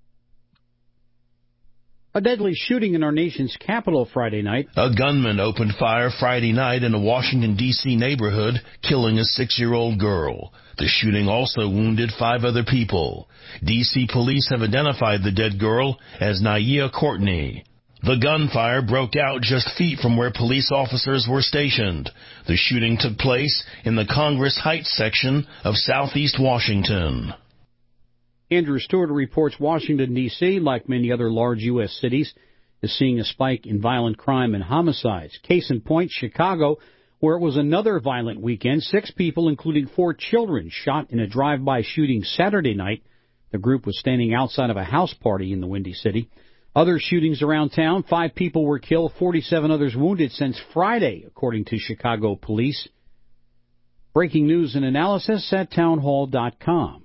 A deadly shooting in our nation's capital Friday night. A gunman opened fire Friday night in a Washington, D.C. neighborhood, killing a 6-year-old girl. The shooting also wounded 5 other people. D.C. police have identified the dead girl as Naya Courtney. The gunfire broke out just feet from where police officers were stationed. The shooting took place in the Congress Heights section of southeast Washington. Andrew Stewart reports Washington, D.C., like many other large U.S. cities, is seeing a spike in violent crime and homicides. Case in point, Chicago, where it was another violent weekend. 6 people, including 4 children, shot in a drive-by shooting Saturday night. The group was standing outside of a house party in the Windy City. Other shootings around town, 5 people were killed, 47 others wounded since Friday, according to Chicago police. Breaking news and analysis at townhall.com.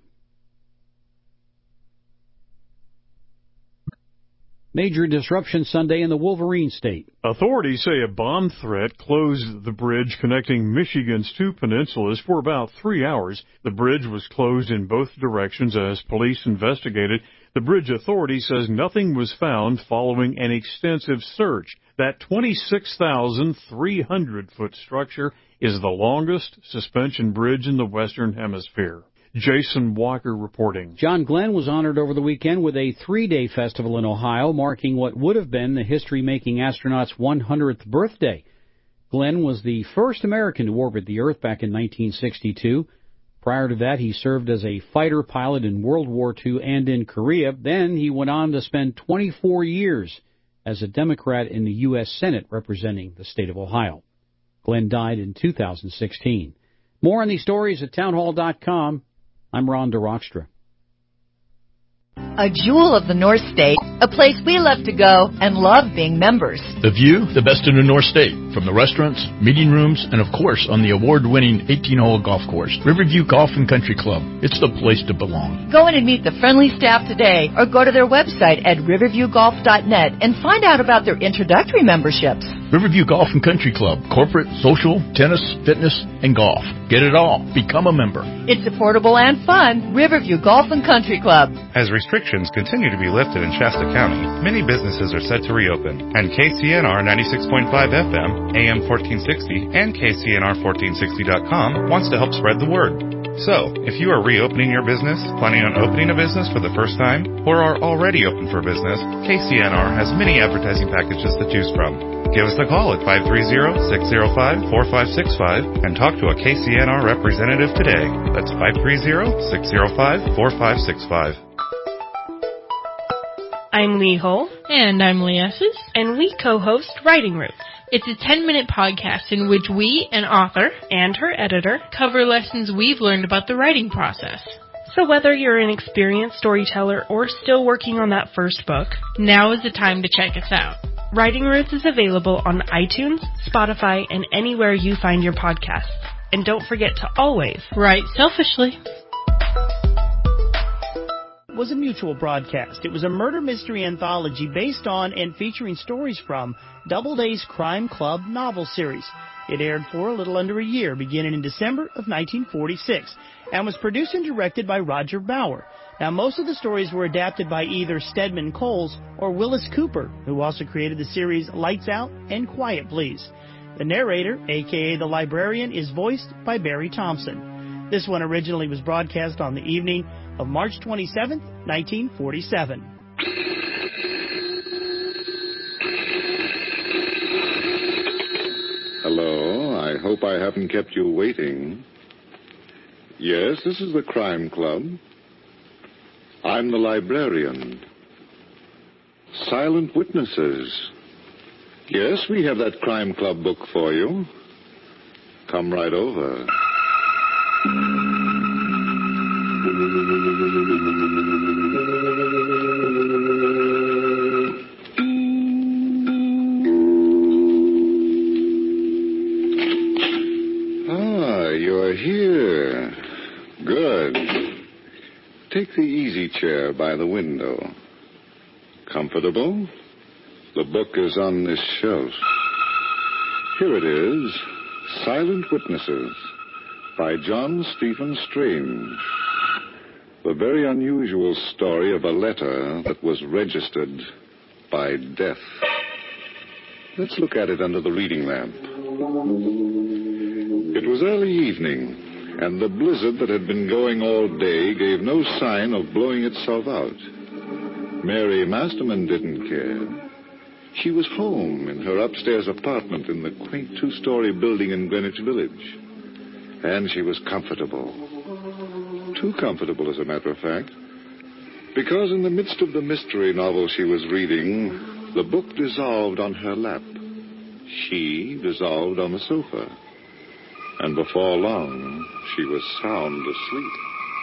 Major disruption Sunday in the Wolverine State. Authorities say a bomb threat closed the bridge connecting Michigan's 2 peninsulas for about 3 hours. The bridge was closed in both directions as police investigated. The bridge authority says nothing was found following an extensive search. That 26,300-foot structure is the longest suspension bridge in the Western Hemisphere. Jason Walker reporting. John Glenn was honored over the weekend with a 3-day festival in Ohio, marking what would have been the history-making astronaut's 100th birthday. Glenn was the first American to orbit the Earth back in 1962. Prior to that, he served as a fighter pilot in World War II and in Korea. Then he went on to spend 24 years as a Democrat in the U.S. Senate representing the state of Ohio. Glenn died in 2016. More on these stories at townhall.com. I'm Ron DeRockstra. A jewel of the North State, a place we love to go and love being members. The view, the best in the North State, from the restaurants, meeting rooms, and of course on the award-winning 18-hole golf course. Riverview Golf and Country Club. It's the place to belong. Go in and meet the friendly staff today or go to their website at riverviewgolf.net and find out about their introductory memberships. Riverview Golf and Country Club. Corporate, social, tennis, fitness, and golf. Get it all. Become a member. It's affordable and fun. Riverview Golf and Country Club. As restrictions continue to be lifted in Shasta County, many businesses are set to reopen, and KCNR 96.5 FM, AM 1460, and KCNR1460.com wants to help spread the word. So, if you are reopening your business, planning on opening a business for the first time, or are already open for business, KCNR has many advertising packages to choose from. Give us a call at 530-605-4565 and talk to a KCNR representative today. That's 530-605-4565. I'm Lee Hull. And I'm Lee Esses. And we co-host Writing Roots. It's a 10-minute podcast in which we, an author, and her editor, cover lessons we've learned about the writing process. So whether you're an experienced storyteller or still working on that first book, now is the time to check us out. Writing Roots is available on iTunes, Spotify, and anywhere you find your podcasts. And don't forget to always write selfishly. Was a Mutual broadcast. It was a murder mystery anthology based on and featuring stories from Doubleday's Crime Club novel series. It aired for a little under a year, beginning in December of 1946, and was produced and directed by Roger Bauer. Now, most of the stories were adapted by either Stedman Coles or Willis Cooper, who also created the series Lights Out and Quiet Please. The narrator, a.k.a. the librarian, is voiced by Barry Thompson. This one originally was broadcast on the evening of March 27, 1947. Hello, I hope I haven't kept you waiting. Yes, this is the Crime Club. I'm the librarian. Silent Witnesses. Yes, we have that Crime Club book for you. Come right over. You're here. Good. Take the easy chair by the window. Comfortable? The book is on this shelf. Here it is, Silent Witnesses, by John Stephen Strange. The very unusual story of a letter that was registered by death. Let's look at it under the reading lamp. It was early evening, and the blizzard that had been going all day gave no sign of blowing itself out. Mary Masterman didn't care. She was home in her upstairs apartment in the quaint two-story building in Greenwich Village. And she was comfortable. Too comfortable, as a matter of fact. Because in the midst of the mystery novel she was reading, the book dissolved on her lap. She dissolved on the sofa. And before long, she was sound asleep.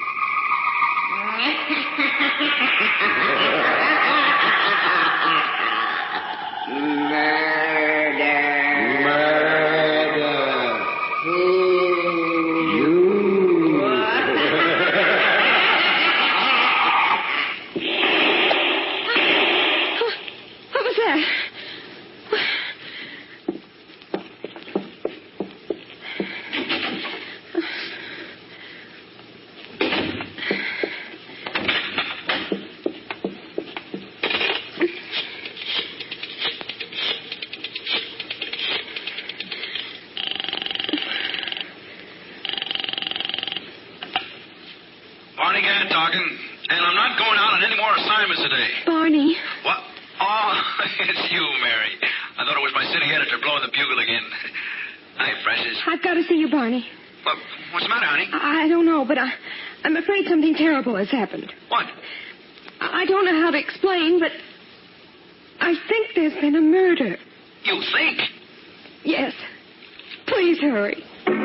Has happened. What? I don't know how to explain, but I think there's been a murder. You think? Yes. Please hurry.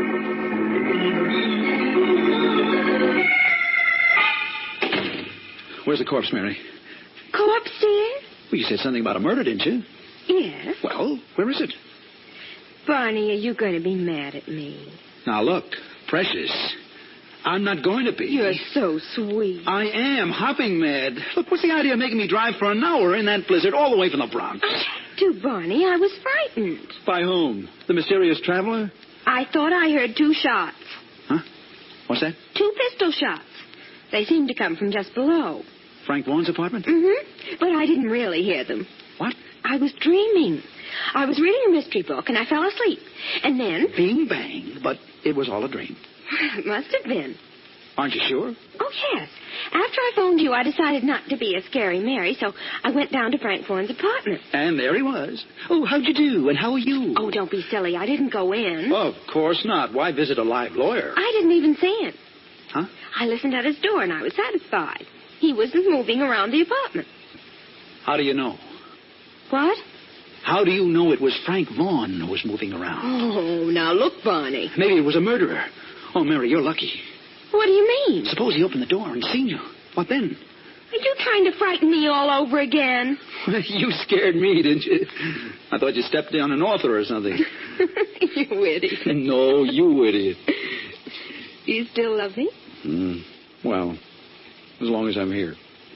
Where's the corpse, Mary? Go upstairs. Well, you said something about a murder, didn't you? Yes. Well, where is it? Barney, are you going to be mad at me? Now, look, Precious, I'm not going to be. You're so sweet. I am hopping mad. Look, what's the idea of making me drive for an hour in that blizzard all the way from the Bronx? I had to, Barney. I was frightened. By whom? The mysterious traveler? I thought I heard 2 shots. Huh? What's that? 2 pistol shots. They seemed to come from just below. Frank Vaughan's apartment? Mm-hmm. But I didn't really hear them. What? I was dreaming. I was reading a mystery book, and I fell asleep. And then... Bing, bang. But it was all a dream. It must have been. Aren't you sure? Oh, yes. After I phoned you, I decided not to be a scary Mary, so I went down to Frank Vaughan's apartment. And there he was. Oh, how'd you do? And how are you? Oh, don't be silly. I didn't go in. Of course not. Why visit a live lawyer? I didn't even see him. Huh? I listened at his door, and I was satisfied. He wasn't moving around the apartment. How do you know? What? How do you know it was Frank Vaughan who was moving around? Oh, now look, Barney. Maybe it was a murderer. Oh, Mary, you're lucky. What do you mean? Suppose he opened the door and seen you. What then? Are you trying to frighten me all over again? You scared me, didn't you? I thought you stepped on an author or something. You idiot. No, you idiot. Do you still love me? Well, as long as I'm here.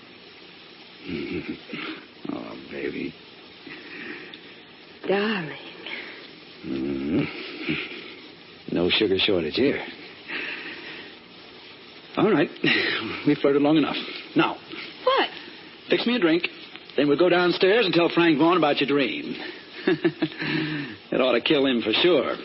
Oh, baby. Darling. No sugar shortage here. All right. We flirted long enough. Now. What? Fix me a drink. Then we'll go downstairs and tell Frank Vaughan about your dream. It ought to kill him for sure.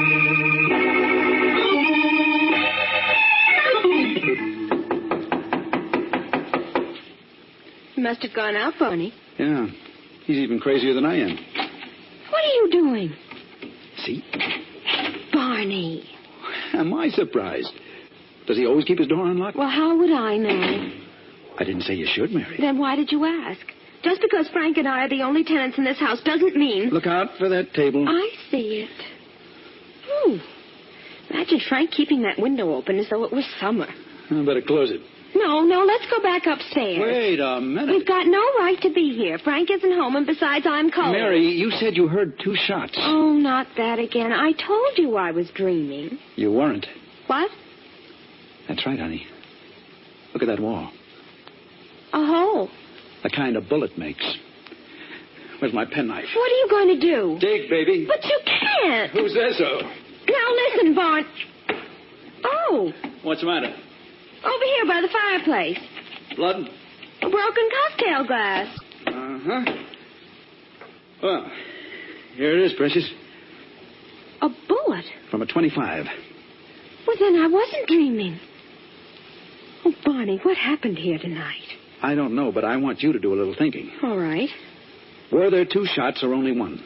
He must have gone out, Barney. Yeah. He's even crazier than I am. What are you doing? See? Barney. Am I surprised? Does he always keep his door unlocked? Well, how would I know? I didn't say you should, Mary. Then why did you ask? Just because Frank and I are the only tenants in this house doesn't mean... Look out for that table. I see it. Ooh. Imagine Frank keeping that window open as though it was summer. I better close it. No, let's go back upstairs. Wait a minute. We've got no right to be here. Frank isn't home, and besides, I'm cold. Mary, you said you heard 2 shots. Oh, not that again. I told you I was dreaming. You weren't. What? That's right, honey. Look at that wall. A hole. The kind a bullet makes. Where's my penknife? What are you going to do? Dig, baby. But you can't. Who says so? Now listen, Bart. Oh. What's the matter? Over here by the fireplace. Blood? A broken cocktail glass. Uh-huh. Well, here it is, precious. A bullet? From a .25. Well, then I wasn't dreaming. Oh, Barney, what happened here tonight? I don't know, but I want you to do a little thinking. All right. Were there 2 shots or only 1?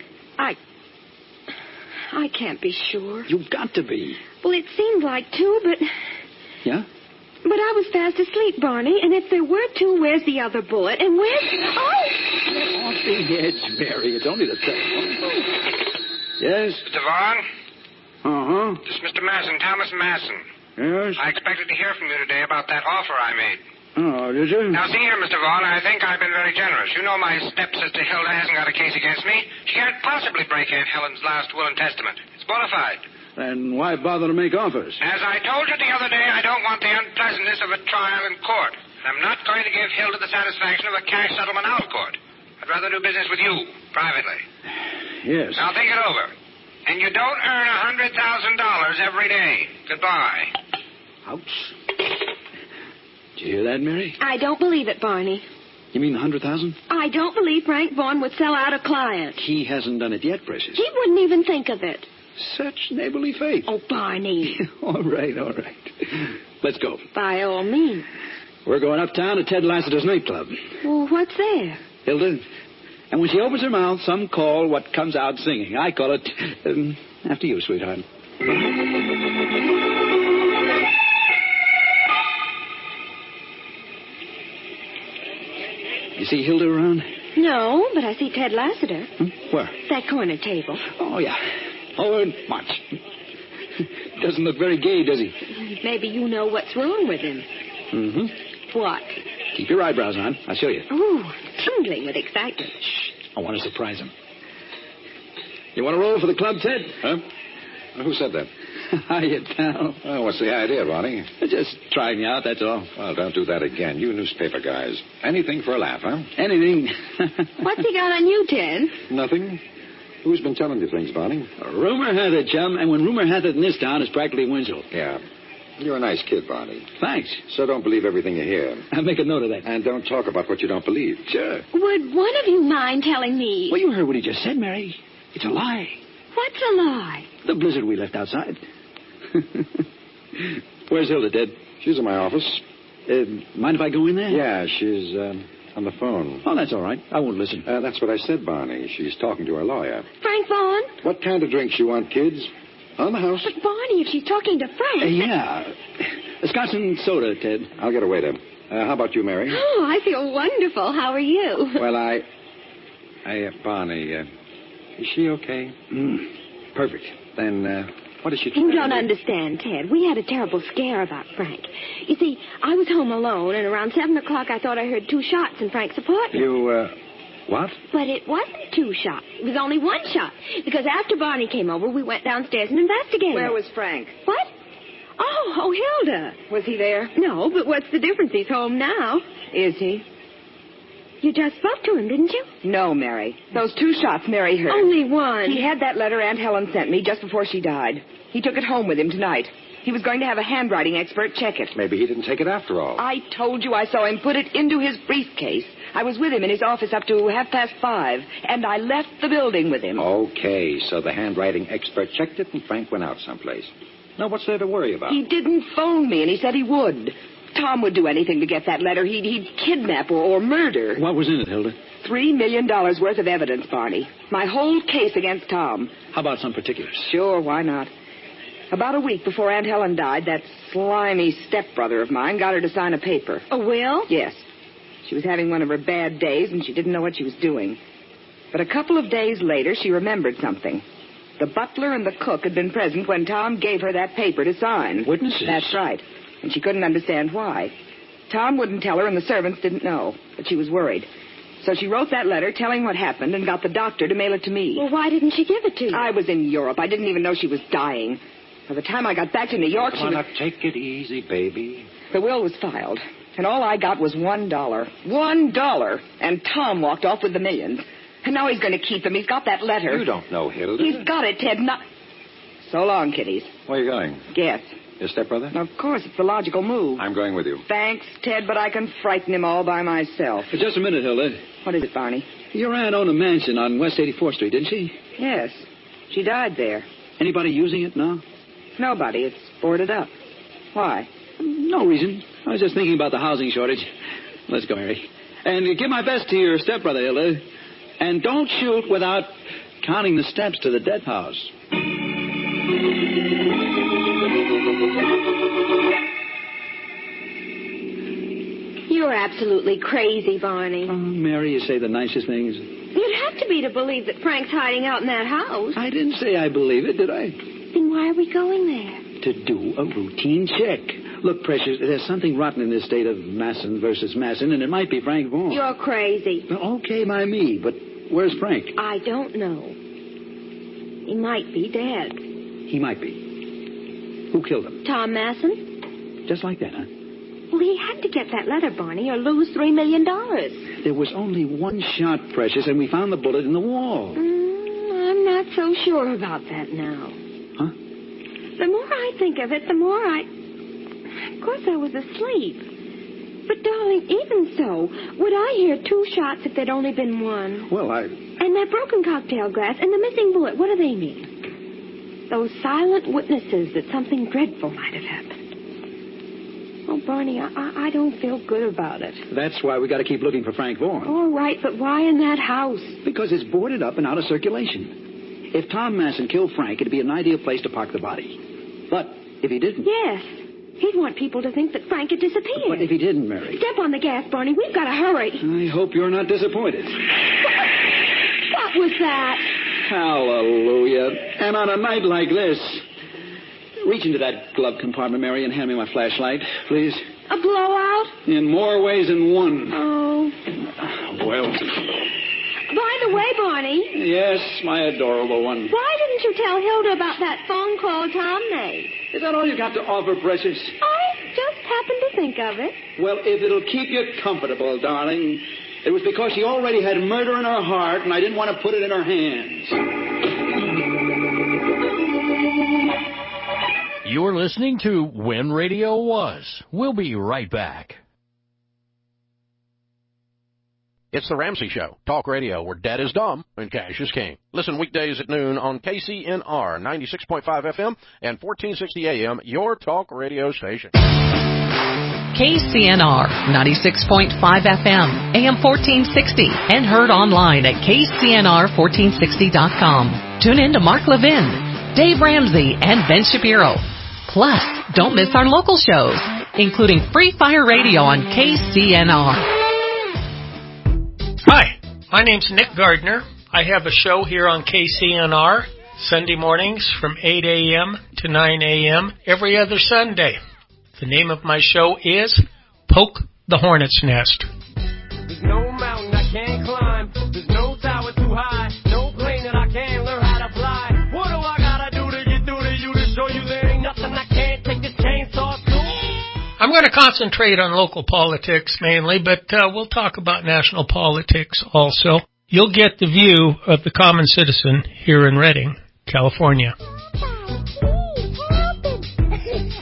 I can't be sure. You've got to be. Well, it seemed like 2, but... Yeah? But I was fast asleep, Barney, and if there were 2, where's the other bullet? And where's... Oh! Get off the edge, Mary. It's only the telephone. Yes? Mr. Vaughn? Uh-huh. This is Mr. Masson, Thomas Masson. Yes? I expected to hear from you today about that offer I made. Oh, did you? Now, see here, Mr. Vaughn, I think I've been very generous. You know my stepsister Hilda hasn't got a case against me. She can't possibly break Aunt Helen's last will and testament. It's bona fide. Then why bother to make offers? As I told you the other day, I don't want the unpleasantness of a trial in court. I'm not going to give Hilda the satisfaction of a cash settlement out of court. I'd rather do business with you, privately. Yes. Now, think it over. And you don't earn $100,000 every day. Goodbye. Ouch. Did you hear that, Mary? I don't believe it, Barney. You mean 100,000? I don't believe Frank Vaughn would sell out a client. He hasn't done it yet, precious. He wouldn't even think of it. Such neighborly faith. Oh, Barney. All right. Let's go. By all means. We're going uptown to Ted Lassiter's nightclub. Well, what's there? Hilda. And when she opens her mouth, some call what comes out singing. I call it after you, sweetheart. You see Hilda around? No, but I see Ted Lassiter. Where? That corner table. Oh, yeah. Oh, much. Doesn't look very gay, does he? Maybe you know what's wrong with him. Mm-hmm. What? Keep your eyebrows on. I'll show you. Ooh, tingling with excitement. Shh. I want to surprise him. You want to roll for the club, Ted? Huh? Who said that? Hiya, pal. Oh, what's the idea, Barney? Just trying you out, that's all. Well, don't do that again. You newspaper guys. Anything for a laugh, huh? Anything. What's he got on you, Ted? Nothing. Who's been telling you things, Barney? Rumor hath it, chum, and when rumor hath it in this town, it's practically Winslow. Yeah. You're a nice kid, Barney. Thanks. So don't believe everything you hear. I'll make a note of that. And don't talk about what you don't believe. Sure. Would one of you mind telling me? Well, you heard what he just said, Mary. It's a lie. What's a lie? The blizzard we left outside. Where's Hilda, Ted? She's in my office. Mind if I go in there? Yeah, she's on the phone. Oh, that's all right. I won't listen. That's what I said, Barney. She's talking to her lawyer. Frank Vaughn? What kind of drinks you want, kids? On the house. But, Barney, if she's talking to Frank... Yeah. Scotch and soda, Ted. I'll get a waiter. How about you, Mary? Oh, I feel wonderful. How are you? Well, Barney, is she okay? Perfect. Then, what is she trying You don't to do? understand, Ted. We had a terrible scare about Frank. You see, I was home alone, and around 7 o'clock I thought I heard 2 shots in Frank's apartment. You, what? But it wasn't 2 shots. It was only 1 shot. Because after Barney came over, we went downstairs and investigated. Where was Frank? What? Oh, Hilda. Was he there? No, but what's the difference? He's home now. Is he? You just spoke to him, didn't you? No, Mary. Those 2 shots Mary heard. Only 1. He had that letter Aunt Helen sent me just before she died. He took it home with him tonight. He was going to have a handwriting expert check it. Maybe he didn't take it after all. I told you I saw him put it into his briefcase. I was with him in his office up to 5:30, and I left the building with him. Okay, so the handwriting expert checked it and Frank went out someplace. Now, what's there to worry about? He didn't phone me, and he said he would. Tom would do anything to get that letter. He'd kidnap or murder. What was in it, Hilda? $3 million worth of evidence, Barney. My whole case against Tom. How about some particulars? Sure, why not? About a week before Aunt Helen died, that slimy stepbrother of mine got her to sign a paper. A will? Yes. She was having one of her bad days, and she didn't know what she was doing. But a couple of days later, she remembered something. The butler and the cook had been present when Tom gave her that paper to sign. Witnesses? That's right. And she couldn't understand why. Tom wouldn't tell her, and the servants didn't know. But she was worried. So she wrote that letter telling what happened and got the doctor to mail it to me. Well, why didn't she give it to you? I was in Europe. I didn't even know she was dying. By the time I got back to New York, Come on, now, take it easy, baby. The will was filed, and all I got was $1. $1! And Tom walked off with the millions. And now he's going to keep them. He's got that letter. You don't know, Hilda. He's got it, Ted. Not... So long, kiddies. Where are you going? Guess. Your stepbrother? Of course, it's the logical move. I'm going with you. Thanks, Ted, but I can frighten him all by myself. Just a minute, Hilda. What is it, Barney? Your aunt owned a mansion on West 84th Street, didn't she? Yes. She died there. Anybody using it now? Nobody. It's boarded up. Why? No reason. I was just thinking about the housing shortage. Let's go, Harry. And give my best to your stepbrother, Hilda. And don't shoot without counting the steps to the death house. You're absolutely crazy, Barney. Oh, Mary, you say the nicest things. You'd have to be to believe that Frank's hiding out in that house. I didn't say I believe it, did I? Then why are we going there? To do a routine check. Look, Precious, there's something rotten in this state of Masson versus Masson, and it might be Frank Vaughan. You're crazy. Okay by me, but where's Frank? I don't know. He might be dead. He might be. Who killed him? Tom Masson? Just like that, huh? Well, he had to get that letter, Barney, or lose $3 million. There was only one shot, Precious, and we found the bullet in the wall. I'm not so sure about that now. Huh? The more I think of it, the more Of course I was asleep. But, darling, even so, would I hear 2 shots if there'd only been one? Well, And that broken cocktail glass and the missing bullet, what do they mean? Those silent witnesses that something dreadful might have happened. Oh, Barney, I don't feel good about it. That's why we got to keep looking for Frank Vaughan. All right, but why in that house? Because it's boarded up and out of circulation. If Tom Masson killed Frank, it'd be an ideal place to park the body. But if he didn't... Yes. He'd want people to think that Frank had disappeared. But if he didn't, Mary... Step on the gas, Barney. We've got to hurry. I hope you're not disappointed. What was that? Hallelujah. And on a night like this... Reach into that glove compartment, Mary, and hand me my flashlight, please. A blowout? In more ways than one. Oh. Well. By the way, Barney. Yes, my adorable one. Why didn't you tell Hilda about that phone call Tom made? Is that all you got to offer, Precious? I just happened to think of it. Well, if it'll keep you comfortable, darling, it was because she already had murder in her heart, and I didn't want to put it in her hands. You're listening to When Radio Was. We'll be right back. It's The Ramsey Show, talk radio where dad is dumb and cash is king. Listen weekdays at noon on KCNR 96.5 FM and 1460 AM, your talk radio station. KCNR 96.5 FM, AM 1460, and heard online at KCNR1460.com. Tune in to Mark Levin, Dave Ramsey, and Ben Shapiro. Plus, don't miss our local shows, including Free Fire Radio on KCNR. Hi, my name's Nick Gardner. I have a show here on KCNR, Sunday mornings from 8 a.m. to 9 a.m. every other Sunday. The name of my show is Poke the Hornet's Nest. There's no mountain I can't climb. There's no tower too high. No plane that I can't learn how to fly. What do I gotta do to get through to you to show you there ain't nothing I can't take this chainsaw to? I'm going to concentrate on local politics mainly, but we'll talk about national politics also. You'll get the view of the common citizen here in Redding, California.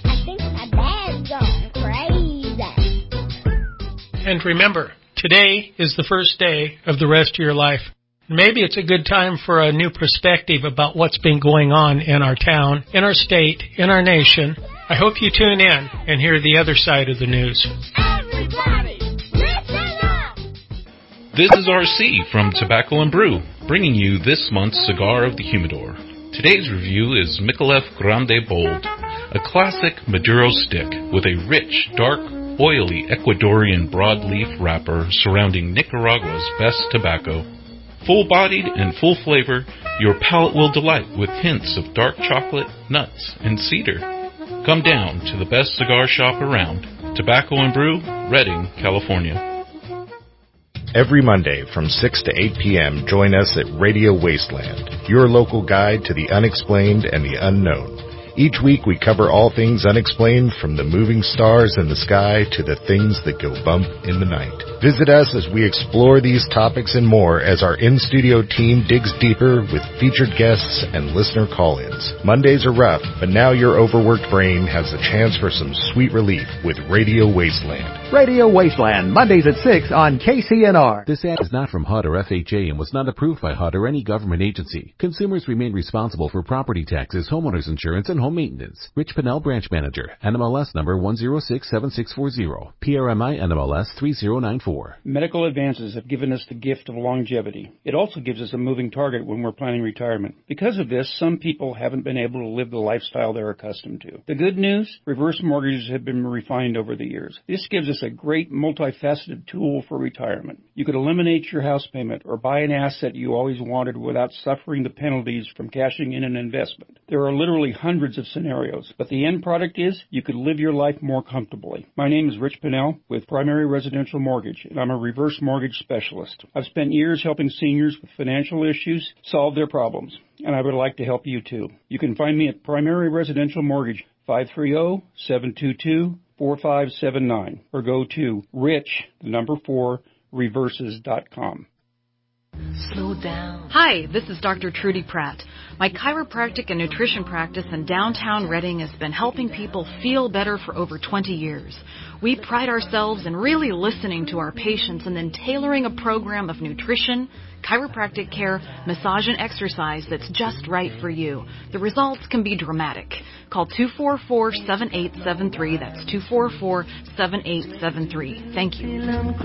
And remember, today is the first day of the rest of your life. Maybe it's a good time for a new perspective about what's been going on in our town, in our state, in our nation. I hope you tune in and hear the other side of the news. Everybody, listen up! This is RC from Tobacco and Brew, bringing you this month's Cigar of the Humidor. Today's review is Micallef Grande Bold, a classic Maduro stick with a rich, dark, oily Ecuadorian broadleaf wrapper surrounding Nicaragua's best tobacco. Full-bodied and full flavor, your palate will delight with hints of dark chocolate, nuts, and cedar. Come down to the best cigar shop around, Tobacco and Brew, Redding, California. Every Monday from 6 to 8 p.m., join us at Radio Wasteland, your local guide to the unexplained and the unknown. Each week we cover all things unexplained, from the moving stars in the sky to the things that go bump in the night. Visit us as we explore these topics and more as our in-studio team digs deeper with featured guests and listener call-ins. Mondays are rough, but now your overworked brain has a chance for some sweet relief with Radio Wasteland. Radio Wasteland, Mondays at 6 on KCNR. This ad is not from HUD or FHA and was not approved by HUD or any government agency. Consumers remain responsible for property taxes, homeowners insurance, and home maintenance. Rich Pinnell, Branch Manager, NMLS number 1067640, PRMI NMLS 3094. Medical advances have given us the gift of longevity. It also gives us a moving target when we're planning retirement. Because of this, some people haven't been able to live the lifestyle they're accustomed to. The good news? Reverse mortgages have been refined over the years. This gives us a great multifaceted tool for retirement. You could eliminate your house payment or buy an asset you always wanted without suffering the penalties from cashing in an investment. There are literally hundreds of scenarios, but the end product is you could live your life more comfortably. My name is Rich Pinnell with Primary Residential Mortgage, and I'm a reverse mortgage specialist. I've spent years helping seniors with financial issues solve their problems, and I would like to help you too. You can find me at Primary Residential Mortgage, 530-722-4579, or go to reverses.com. Slow down. Hi, this is Dr. Trudy Pratt. My chiropractic and nutrition practice in downtown Redding has been helping people feel better for over 20 years. We pride ourselves in really listening to our patients and then tailoring a program of nutrition, chiropractic care, massage, and exercise that's just right for you. The results can be dramatic. Call 244-7873. That's 244-7873. Thank you.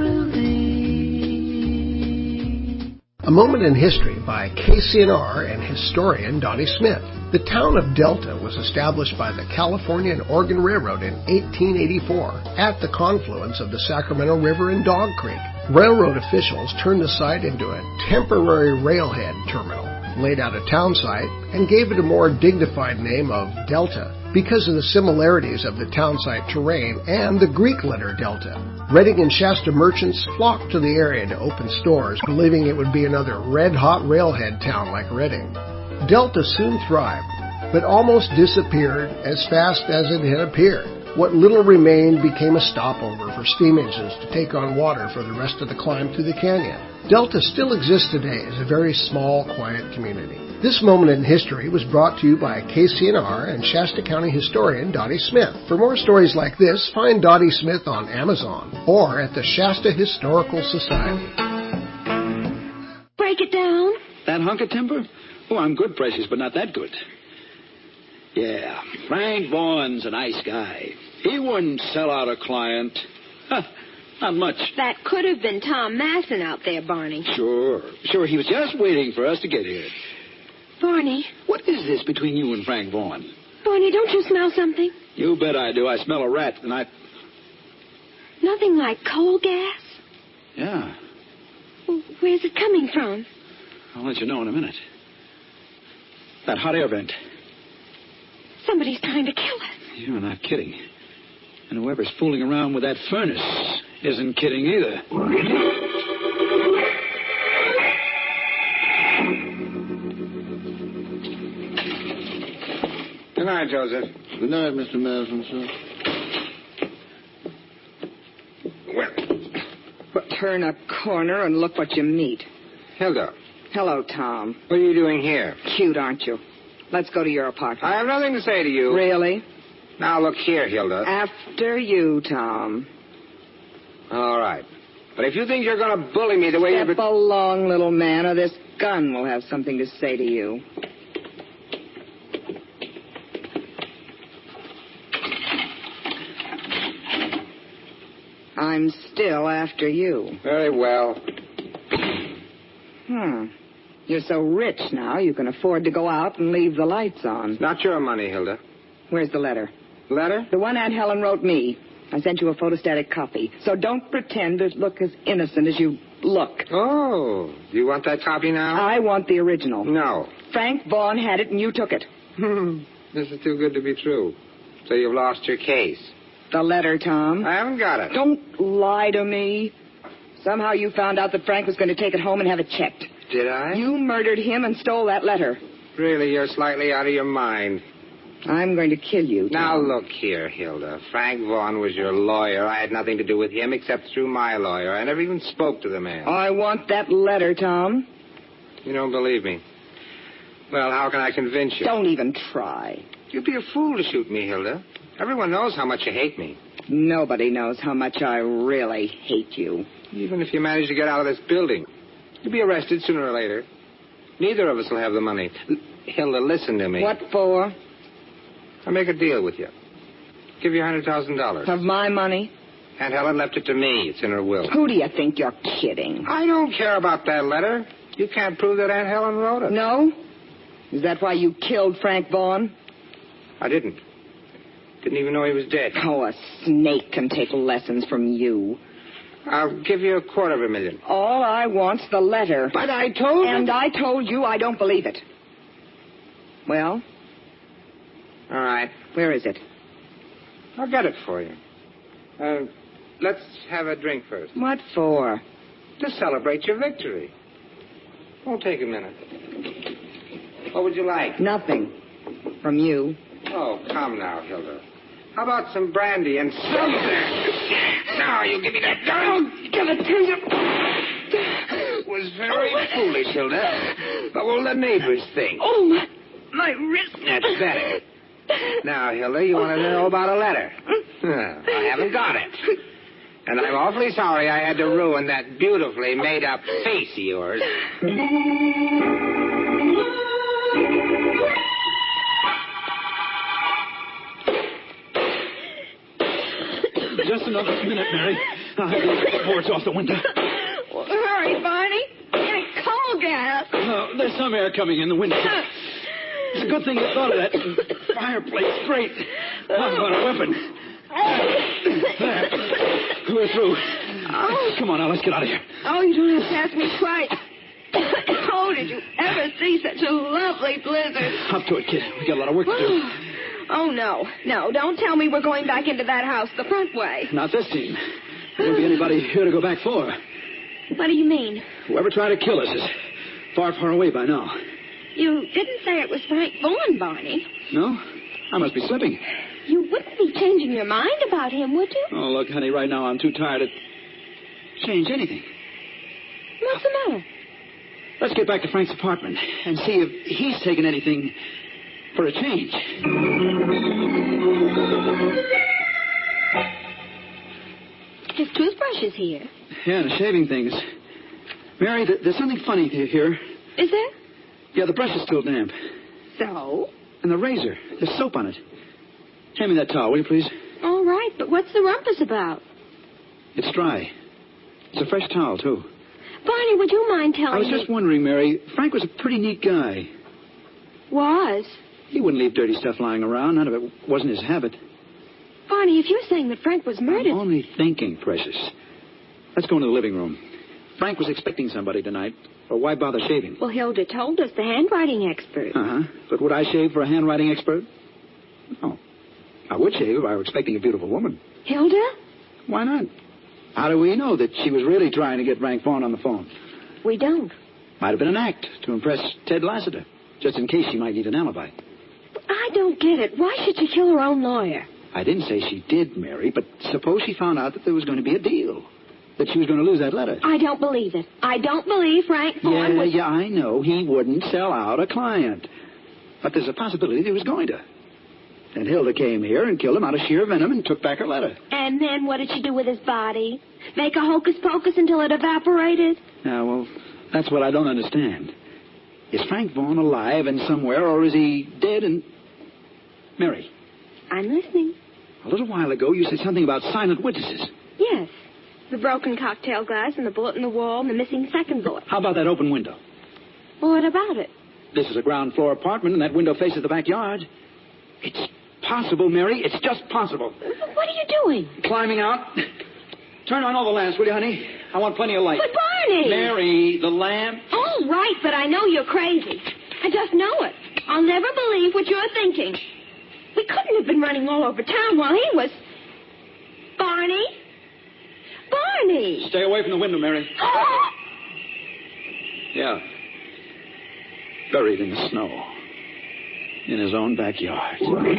A Moment in History by KCNR and historian Dottie Smith. The town of Delta was established by the California and Oregon Railroad in 1884 at the confluence of the Sacramento River and Dog Creek. Railroad officials turned the site into a temporary railhead terminal, laid out a town site, and gave it a more dignified name of Delta because of the similarities of the town site terrain and the Greek letter Delta. Redding and Shasta merchants flocked to the area to open stores, believing it would be another red-hot railhead town like Redding. Delta soon thrived, but almost disappeared as fast as it had appeared. What little remained became a stopover for steam engines to take on water for the rest of the climb through the canyon. Delta still exists today as a very small, quiet community. This Moment in History was brought to you by KCNR and Shasta County historian Dottie Smith. For more stories like this, find Dottie Smith on Amazon or at the Shasta Historical Society. Break it down. That hunk of timber? Oh, I'm good, Precious, but not that good. Yeah, Frank Vaughan's a nice guy. He wouldn't sell out a client. Not much. That could have been Tom Masson out there, Barney. Sure. He was just waiting for us to get here. Barney. What is this between you and Frank Vaughan? Barney, don't you smell something? You bet I do. I smell a rat, and I... Nothing like coal gas? Yeah. Well, where's it coming from? I'll let you know in a minute. That hot air vent. Somebody's trying to kill us. You're not kidding. And whoever's fooling around with that furnace isn't kidding either. Good night, Joseph. Good night, Mr. Madison, sir. Well, turn a corner and look what you meet. Hilda. Hello, Tom. What are you doing here? Cute, aren't you? Let's go to your apartment. I have nothing to say to you. Really? Now, look here, Hilda. After you, Tom. All right. But if you think you're going to bully me the way you've Step been... along, little man, or this gun will have something to say to you. I'm still after you. Very well. You're so rich now, you can afford to go out and leave the lights on. Not your money, Hilda. Where's the letter? Letter? The one Aunt Helen wrote me. I sent you a photostatic copy. So don't pretend to look as innocent as you look. Oh, you want that copy now? I want the original. No. Frank Vaughn had it and you took it. This is too good to be true. So you've lost your case. The letter, Tom. I haven't got it. Don't lie to me. Somehow you found out that Frank was going to take it home and have it checked. Did I? You murdered him and stole that letter. Really, you're slightly out of your mind. I'm going to kill you, Tom. Now, look here, Hilda. Frank Vaughn was your lawyer. I had nothing to do with him except through my lawyer. I never even spoke to the man. I want that letter, Tom. You don't believe me. Well, how can I convince you? Don't even try. You'd be a fool to shoot me, Hilda. Everyone knows how much you hate me. Nobody knows how much I really hate you. Even if you manage to get out of this building, you'll be arrested sooner or later. Neither of us will have the money. Hilda, listen to me. What for? I'll make a deal with you. Give you $100,000. Of my money? Aunt Helen left it to me. It's in her will. Who do you think you're kidding? I don't care about that letter. You can't prove that Aunt Helen wrote it. No? Is that why you killed Frank Vaughn? I didn't. Didn't even know he was dead. Oh, a snake can take lessons from you. I'll give you $250,000. All I want's the letter. But I told you. And I told you I don't believe it. Well? All right. Where is it? I'll get it for you. Let's have a drink first. What for? To celebrate your victory. Won't take a minute. What would you like? Nothing. From you. Oh, come now, Hilda. How about some brandy and something? Now you give me that gun. I'll give it to you. It was very foolish, Hilda. What will the neighbors think? Oh, my wrist. That's better. Now, Hilda, you want to know about a letter? I haven't got it. And I'm awfully sorry I had to ruin that beautifully made-up face of yours. Just another minute, Mary. I'll have these boards off the window. Well, hurry, Barney. Getting coal gas. No, there's some air coming in the window. It's a good thing you thought of that. Fireplace, great. I've got a weapon. There. We're through. Oh. Come on, now, let's get out of here. Oh, you don't have to ask me twice. Oh, did you ever see such a lovely blizzard? Up to it, kid. We got a lot of work to do. Oh, no. No, don't tell me we're going back into that house the front way. Not this team. There won't be anybody here to go back for. What do you mean? Whoever tried to kill us is far, far away by now. You didn't say it was Frank Vaughn, Barney. No? I must be slipping. You wouldn't be changing your mind about him, would you? Oh, look, honey, right now I'm too tired to change anything. What's the matter? Let's get back to Frank's apartment and see if he's taken anything for a change. His toothbrush is here. Yeah, the shaving things. Mary, there's something funny here. Is there? Yeah, the brush is still damp. So? And the razor. There's soap on it. Hand me that towel, will you, please? All right, but what's the rumpus about? It's dry. It's a fresh towel, too. Barney, would you mind telling me... I was just wondering, Mary, Frank was a pretty neat guy. Was? He wouldn't leave dirty stuff lying around. None of it wasn't his habit. Barney, if you're saying that Frank was murdered... I'm only thinking, precious. Let's go into the living room. Frank was expecting somebody tonight. Or why bother shaving? Well, Hilda told us, the handwriting expert. Uh-huh. But would I shave for a handwriting expert? No. I would shave if I were expecting a beautiful woman. Hilda? Why not? How do we know that she was really trying to get Frank Vaughn on the phone? We don't. Might have been an act to impress Ted Lassiter, just in case she might need an alibi. I don't get it. Why should she kill her own lawyer? I didn't say she did, Mary, but suppose she found out that there was going to be a deal. That she was going to lose that letter. I don't believe it. I don't believe Frank Vaughn was... Yeah, I know. He wouldn't sell out a client. But there's a possibility that he was going to. And Hilda came here and killed him out of sheer venom and took back her letter. And then what did she do with his body? Make a hocus-pocus until it evaporated? Now, well, that's what I don't understand. Is Frank Vaughn alive and somewhere, or is he dead and... Mary. I'm listening. A little while ago, you said something about silent witnesses. Yes. The broken cocktail glass and the bullet in the wall and the missing second bullet. How about that open window? Well, what about it? This is a ground floor apartment, and that window faces the backyard. It's possible, Mary. It's just possible. What are you doing? Climbing out. Turn on all the lamps, will you, honey? I want plenty of light. But Barney! Mary, the lamp. Oh, right, but I know you're crazy. I just know it. I'll never believe what you're thinking. We couldn't have been running all over town while he was... Barney? Barney! Stay away from the window, Mary. Yeah. Buried in the snow. In his own backyard.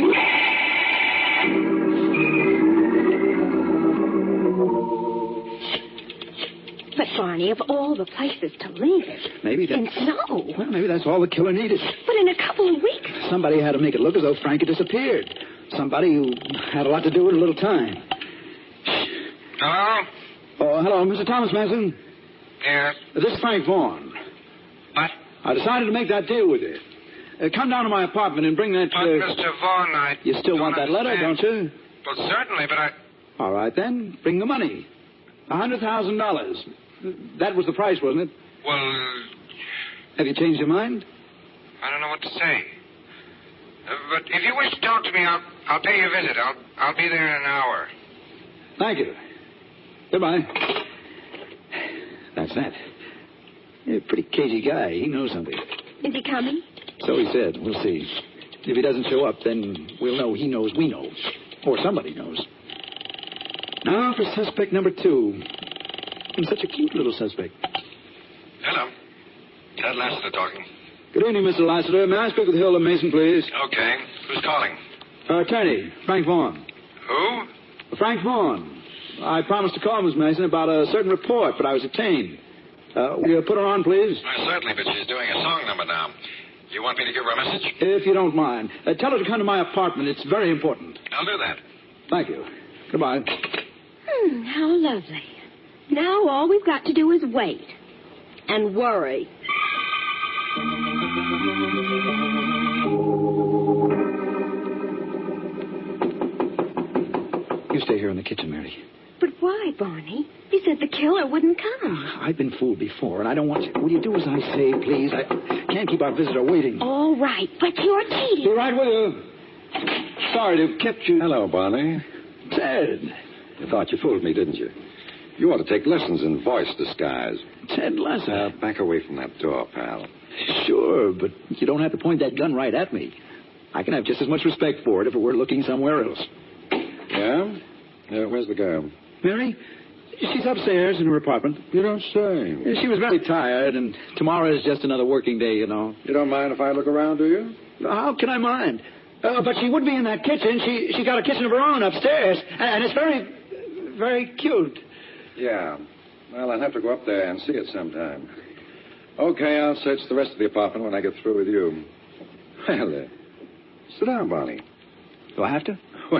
But, Barney, of all the places to leave it... Maybe that's... In snow. Well, maybe that's all the killer needed. But in a couple of weeks... Somebody had to make it look as though Frank had disappeared. Somebody who had a lot to do with a little time. Hello? Oh, hello, Mr. Thomas Manson. Yes? This is Frank Vaughn. What? I decided to make that deal with you. Come down to my apartment and bring that... But, Mr. Vaughn, I You still want that letter, understand. don't you? Well, certainly, but I... All right, then. Bring the money. $100,000. That was the price, wasn't it? Well... Have you changed your mind? I don't know what to say. But if you wish to talk to me, I'll pay you a visit. I'll be there in an hour. Thank you. Goodbye. That's that. He's a pretty cagey guy. He knows something. Is he coming? So he said. We'll see. If he doesn't show up, then we'll know he knows we know. Or somebody knows. Now for suspect number 2. And such a cute little suspect. Hello. Ted Lassiter talking. Good evening, Mr. Lassiter. May I speak with Hilda Mason, please? Okay. Who's calling? Attorney, Frank Vaughn. Who? Frank Vaughn. I promised to call Miss Mason about a certain report, but I was detained. Will you put her on, please? Certainly, but she's doing a song number now. You want me to give her a message? If you don't mind. Tell her to come to my apartment. It's very important. I'll do that. Thank you. Goodbye. How lovely. Now all we've got to do is wait. And worry. You stay here in the kitchen, Mary. But why, Barney? You said the killer wouldn't come. I've been fooled before, and I don't want you. Will you do as I say, please? I can't keep our visitor waiting. All right, but you're tedious. Be right with you. Sorry to have kept you. Hello, Barney. Ted. You thought you fooled me, didn't you? You ought to take lessons in voice disguise. Ted Lassiter. Back away from that door, pal. Sure, but you don't have to point that gun right at me. I can have just as much respect for it if it were looking somewhere else. Yeah? Where's the girl? Mary? She's upstairs in her apartment. You don't say. She was very tired, and tomorrow is just another working day, you know. You don't mind if I look around, do you? How can I mind? But she would be in that kitchen. She got a kitchen of her own upstairs, and it's very, very cute. Yeah. Well, I'll have to go up there and see it sometime. Okay, I'll search the rest of the apartment when I get through with you. Well, sit down, Barney. Do I have to? Well,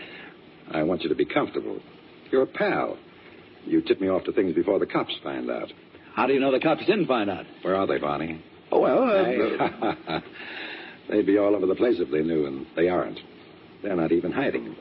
I want you to be comfortable. You're a pal. You tip me off to things before the cops find out. How do you know the cops didn't find out? Where are they, Barney? Oh, well... They'd be all over the place if they knew, and they aren't. They're not even hiding.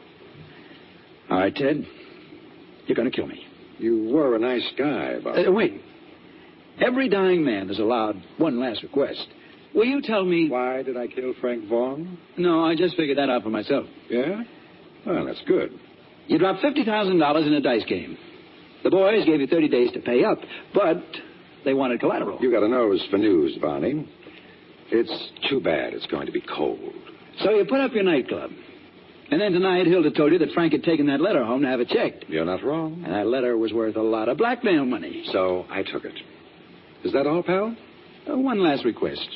All right, Ted. You're going to kill me. You were a nice guy, Barney. Wait. Every dying man is allowed one last request. Will you tell me... Why did I kill Frank Vaughn? No, I just figured that out for myself. Yeah? Well, that's good. You dropped $50,000 in a dice game. The boys gave you 30 days to pay up, but they wanted collateral. You got a nose for news, Barney. It's too bad it's going to be cold. So you put up your nightclub. And then tonight, Hilda told you that Frank had taken that letter home to have it checked. You're not wrong. And that letter was worth a lot of blackmail money. So I took it. Is that all, pal? One last request.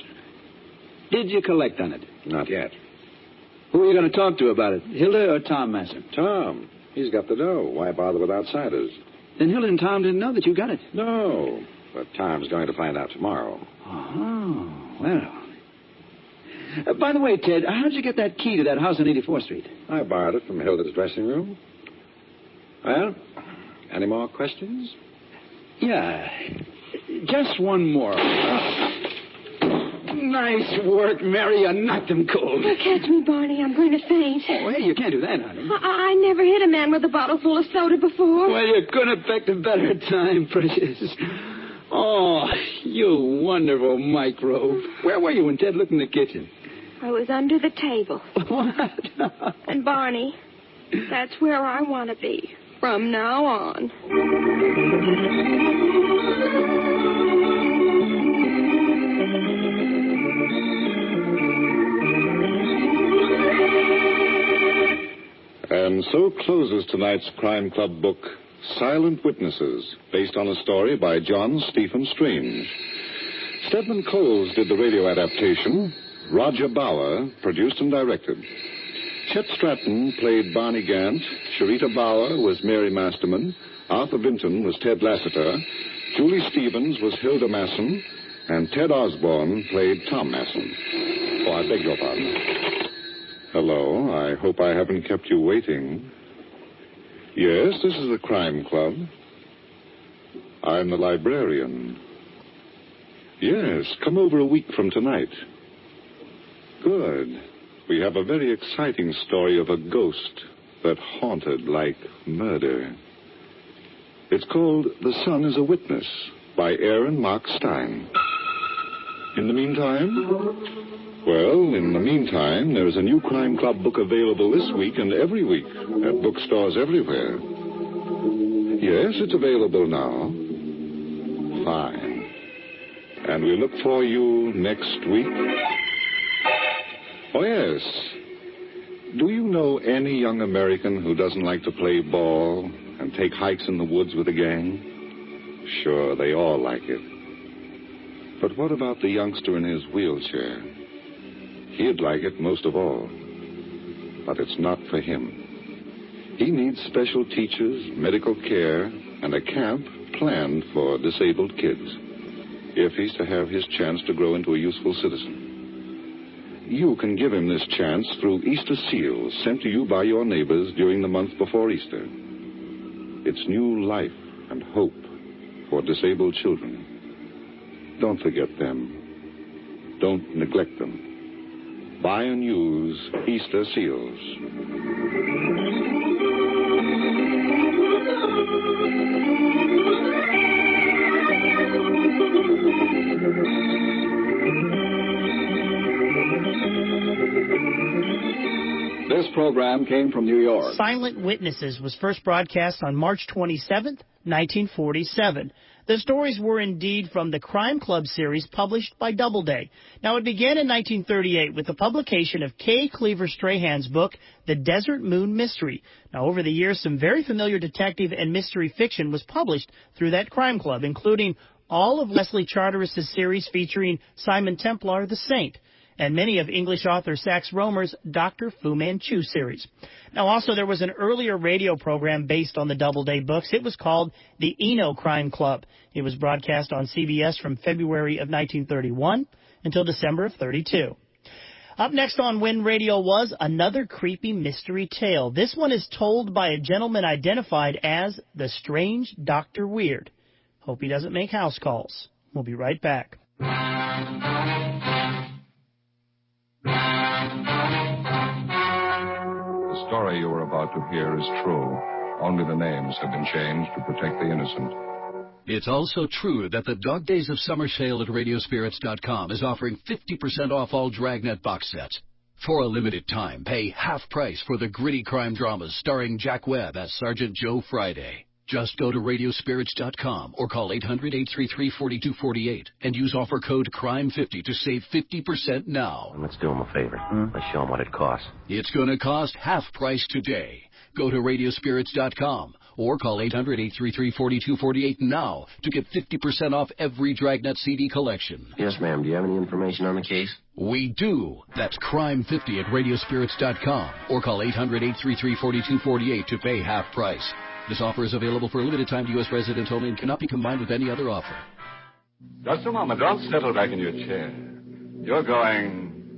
Did you collect on it? Not yet. Who are you going to talk to about it, Hilda or Tom Masson? Tom. He's got the dough. Why bother with outsiders? Then Hilda and Tom didn't know that you got it. No. But Tom's going to find out tomorrow. Oh, well. By the way, Ted, how'd you get that key to that house on 84th Street? I borrowed it from Hilda's dressing room. Well, any more questions? Yeah. Just one more. Nice work, Mary. You knocked him cold. Oh, catch me, Barney. I'm going to faint. Oh, hey, you can't do that, honey. I never hit a man with a bottle full of soda before. Well, you couldn't have picked a better time, precious. Oh, you wonderful microbe. Where were you when Ted looked in the kitchen? I was under the table. What? And, Barney, that's where I want to be from now on. And so closes tonight's Crime Club book, Silent Witnesses, based on a story by John Stephen Strange. Stedman Coles did the radio adaptation. Roger Bauer produced and directed. Chet Stratton played Barney Gant. Sharita Bauer was Mary Masterman. Arthur Vinton was Ted Lassiter. Julie Stevens was Hilda Masson. And Ted Osborne played Tom Masson. Oh, I beg your pardon. Hello, I hope I haven't kept you waiting. Yes, this is the Crime Club. I'm the librarian. Yes, come over a week from tonight. Good. We have a very exciting story of a ghost that haunted like murder. It's called The Sun is a Witness by Aaron Mark Stein. In the meantime, there's a new Crime Club book available this week and every week at bookstores everywhere. Yes, it's available now. Fine. And we look for you next week. Oh, yes. Do you know any young American who doesn't like to play ball and take hikes in the woods with a gang? Sure, they all like it. But what about the youngster in his wheelchair? He'd like it most of all. But it's not for him. He needs special teachers, medical care, and a camp planned for disabled kids, if he's to have his chance to grow into a useful citizen. You can give him this chance through Easter seals sent to you by your neighbors during the month before Easter. It's new life and hope for disabled children. Don't forget them. Don't neglect them. Buy and use Easter seals. This program came from New York. Silent Witnesses was first broadcast on March 27th, 1947. The stories were indeed from the Crime Club series published by Doubleday. Now, it began in 1938 with the publication of K. Cleaver Strahan's book, The Desert Moon Mystery. Now, over the years, some very familiar detective and mystery fiction was published through that Crime Club, including all of Leslie Charteris' series featuring Simon Templar, the Saint, and many of English author Sax Rohmer's Dr. Fu Manchu series. Now, also, there was an earlier radio program based on the Doubleday books. It was called the Eno Crime Club. It was broadcast on CBS from February of 1931 until December of 32. Up next on When Radio Was, another creepy mystery tale. This one is told by a gentleman identified as the Strange Dr. Weird. Hope he doesn't make house calls. We'll be right back. The story you are about to hear is true. Only the names have been changed to protect the innocent. It's also true that the Dog Days of Summer sale at Radiospirits.com is offering 50% off all Dragnet box sets. For a limited time, pay half price for the gritty crime dramas starring Jack Webb as Sergeant Joe Friday. Just go to Radiospirits.com or call 800-833-4248 and use offer code CRIME50 to save 50% now. Let's do him a favor. Let's show him what it costs. It's going to cost half price today. Go to Radiospirits.com or call 800-833-4248 now to get 50% off every Dragnet CD collection. Yes, ma'am. Do you have any information on the case? We do. That's CRIME50 at Radiospirits.com or call 800-833-4248 to pay half price. This offer is available for a limited time to U.S. residents only and cannot be combined with any other offer. Just a moment. Don't settle back in your chair. You're going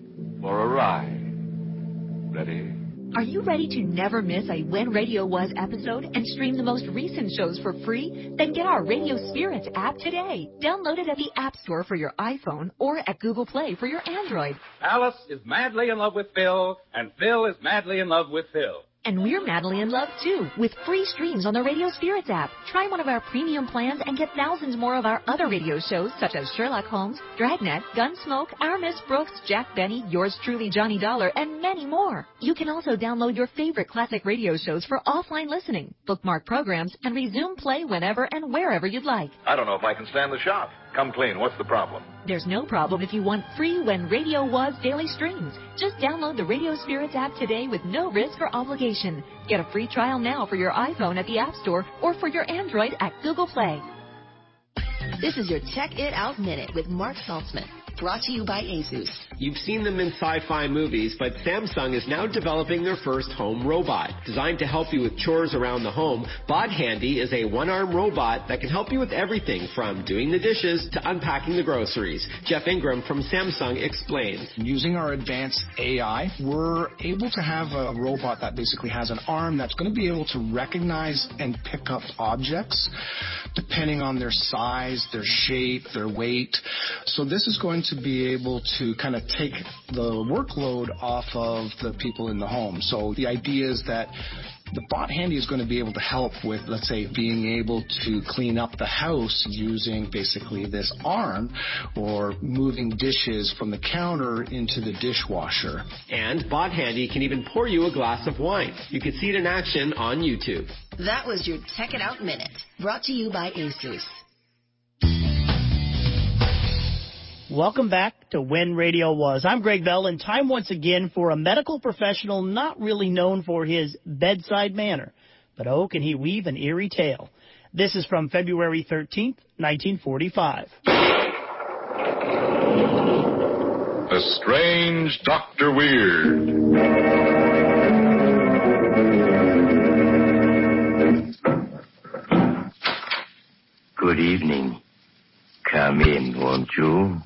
for a ride. Ready? Are you ready to never miss a When Radio Was episode and stream the most recent shows for free? Then get our Radio Spirits app today. Download it at the App Store for your iPhone or at Google Play for your Android. Alice is madly in love with Phil, and Phil is madly in love with Phil. And we're madly in love, too, with free streams on the Radio Spirits app. Try one of our premium plans and get thousands more of our other radio shows, such as Sherlock Holmes, Dragnet, Gunsmoke, Our Miss Brooks, Jack Benny, Yours Truly, Johnny Dollar, and many more. You can also download your favorite classic radio shows for offline listening, bookmark programs, and resume play whenever and wherever you'd like. I don't know if I can stand the shock. Come clean. What's the problem? There's no problem if you want free When Radio Was daily streams. Just download the Radio Spirits app today with no risk or obligation. Get a free trial now for your iPhone at the App Store or for your Android at Google Play. This is your Check It Out Minute with Mark Saltzman, brought to you by Asus. You've seen them in sci-fi movies, but Samsung is now developing their first home robot. Designed to help you with chores around the home, Bod Handy is a one-arm robot that can help you with everything from doing the dishes to unpacking the groceries. Jeff Ingram from Samsung explains. Using our advanced AI, we're able to have a robot that basically has an arm that's going to be able to recognize and pick up objects depending on their size, their shape, their weight. So this is going to be able to kind of take the workload off of the people in the home. So the idea is that the Bot Handy is going to be able to help with, let's say, being able to clean up the house using basically this arm, or moving dishes from the counter into the dishwasher. And Bot Handy can even pour you a glass of wine. You can see it in action on YouTube. That was your Check It Out Minute, brought to you by Asus. Welcome back to When Radio Was. I'm Greg Bell, and time once again for a medical professional not really known for his bedside manner, but oh, can he weave an eerie tale. This is from February 13th, 1945. A Strange Dr. Weird. Good evening. Come in, won't you?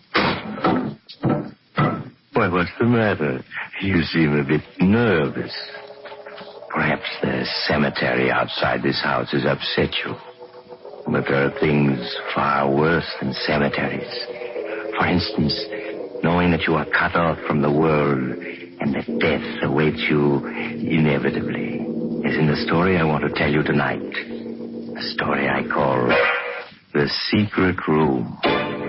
Why, what's the matter? You seem a bit nervous. Perhaps the cemetery outside this house has upset you. But there are things far worse than cemeteries. For instance, knowing that you are cut off from the world and that death awaits you inevitably. As in the story I want to tell you tonight. A story I call The Secret Room.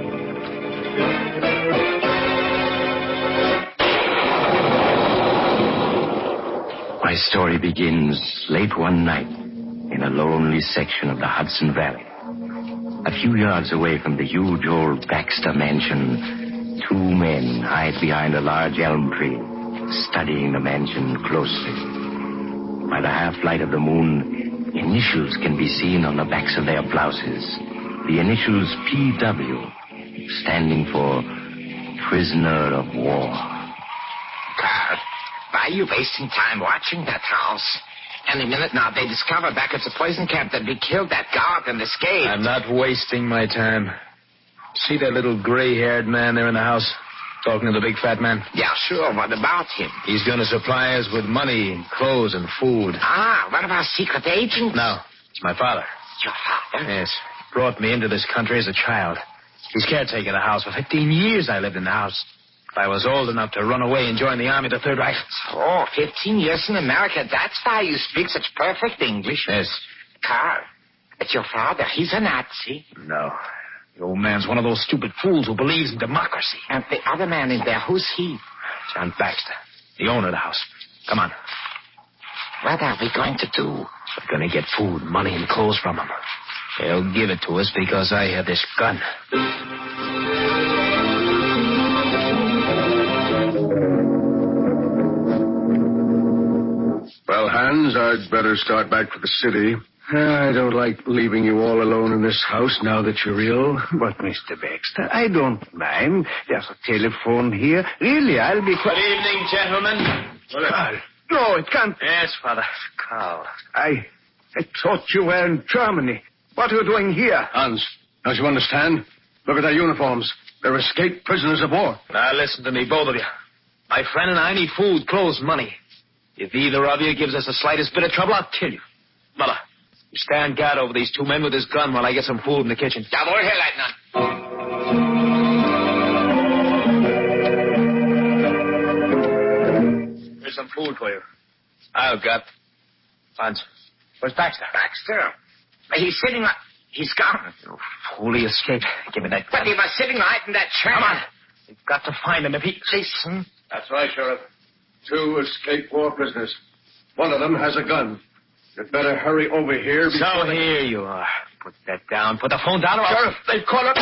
My story begins late one night in a lonely section of the Hudson Valley. A few yards away from the huge old Baxter mansion, two men hide behind a large elm tree, studying the mansion closely. By the half-light of the moon, initials can be seen on the backs of their blouses. The initials PW, standing for Prisoner of War. Carl, why are you wasting time watching that house? Any minute now, they discover back at the poison camp that we killed that guard and escaped. I'm not wasting my time. See that little gray-haired man there in the house? Talking to the big fat man? Yeah, sure. What about him? He's going to supply us with money and clothes and food. Ah, one of our secret agents? No, it's my father. Your father? Yes. Brought me into this country as a child. He's caretaking the house. For 15 years I lived in the house. I was old enough to run away and join the Army, the 3rd Rifles. Oh, 15 years in America. That's why you speak such perfect English. Yes. Carl, it's your father. He's a Nazi. No. The old man's one of those stupid fools who believes in democracy. And the other man in there, who's he? John Baxter, the owner of the house. Come on. What are we going to do? We're going to get food, money, and clothes from him. He'll give it to us because I have this gun. Well, Hans, I'd better start back for the city. I don't like leaving you all alone in this house now that you're ill. But, Mr. Baxter, I don't mind. There's a telephone here. Really, I'll be quite... Good evening, gentlemen. Carl. No, it can't... Yes, Father. Carl. I thought you were in Germany. What are you doing here? Hans, don't you understand? Look at their uniforms. They're escaped prisoners of war. Now, listen to me, both of you. My friend and I need food, clothes, money. If either of you gives us the slightest bit of trouble, I'll kill you. Muller, you stand guard over these two men with this gun while I get some food in the kitchen. Jawohl, Herr Leutnant. Here's some food for you. I've got. Hans, where's Baxter? Baxter? He's sitting on... He's gone. You fool, he escaped. Give me that gun. But he was sitting right in that chair. Come on. We've got to find him if he... Listen. That's right, Sheriff. 2 escaped war prisoners. One of them has a gun. You'd better hurry over here before... So here you are. Put that down. Put the phone down or Sheriff, they've caught him.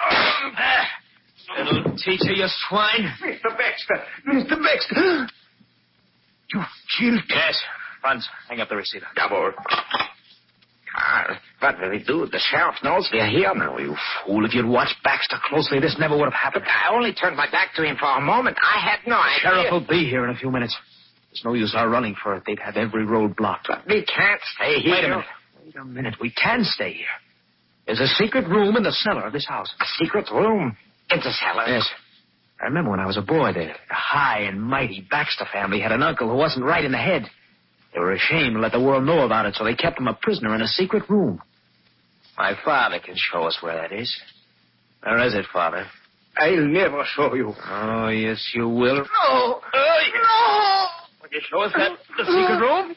Little teacher, you swine. Mr. Baxter. Mr. Baxter. You killed... Yes. Franz, hang up the receiver. Jawohl. Carl, what will we do? The sheriff knows we're here now. You fool. If you'd watched Baxter closely, this never would have happened. But I only turned my back to him for a moment. I had no idea. The sheriff will be here in a few minutes. There's no use our running for it. They'd have every road blocked. But we can't stay here. Wait a minute. We can stay here. There's a secret room in the cellar of this house. A secret room? In the cellar? Yes. I remember when I was a boy, the high and mighty Baxter family had an uncle who wasn't right in the head. They were ashamed to let the world know about it, so they kept him a prisoner in a secret room. My father can show us where that is. Where is it, Father? I'll never show you. Oh, yes, you will. No! No! Will you show us the secret room?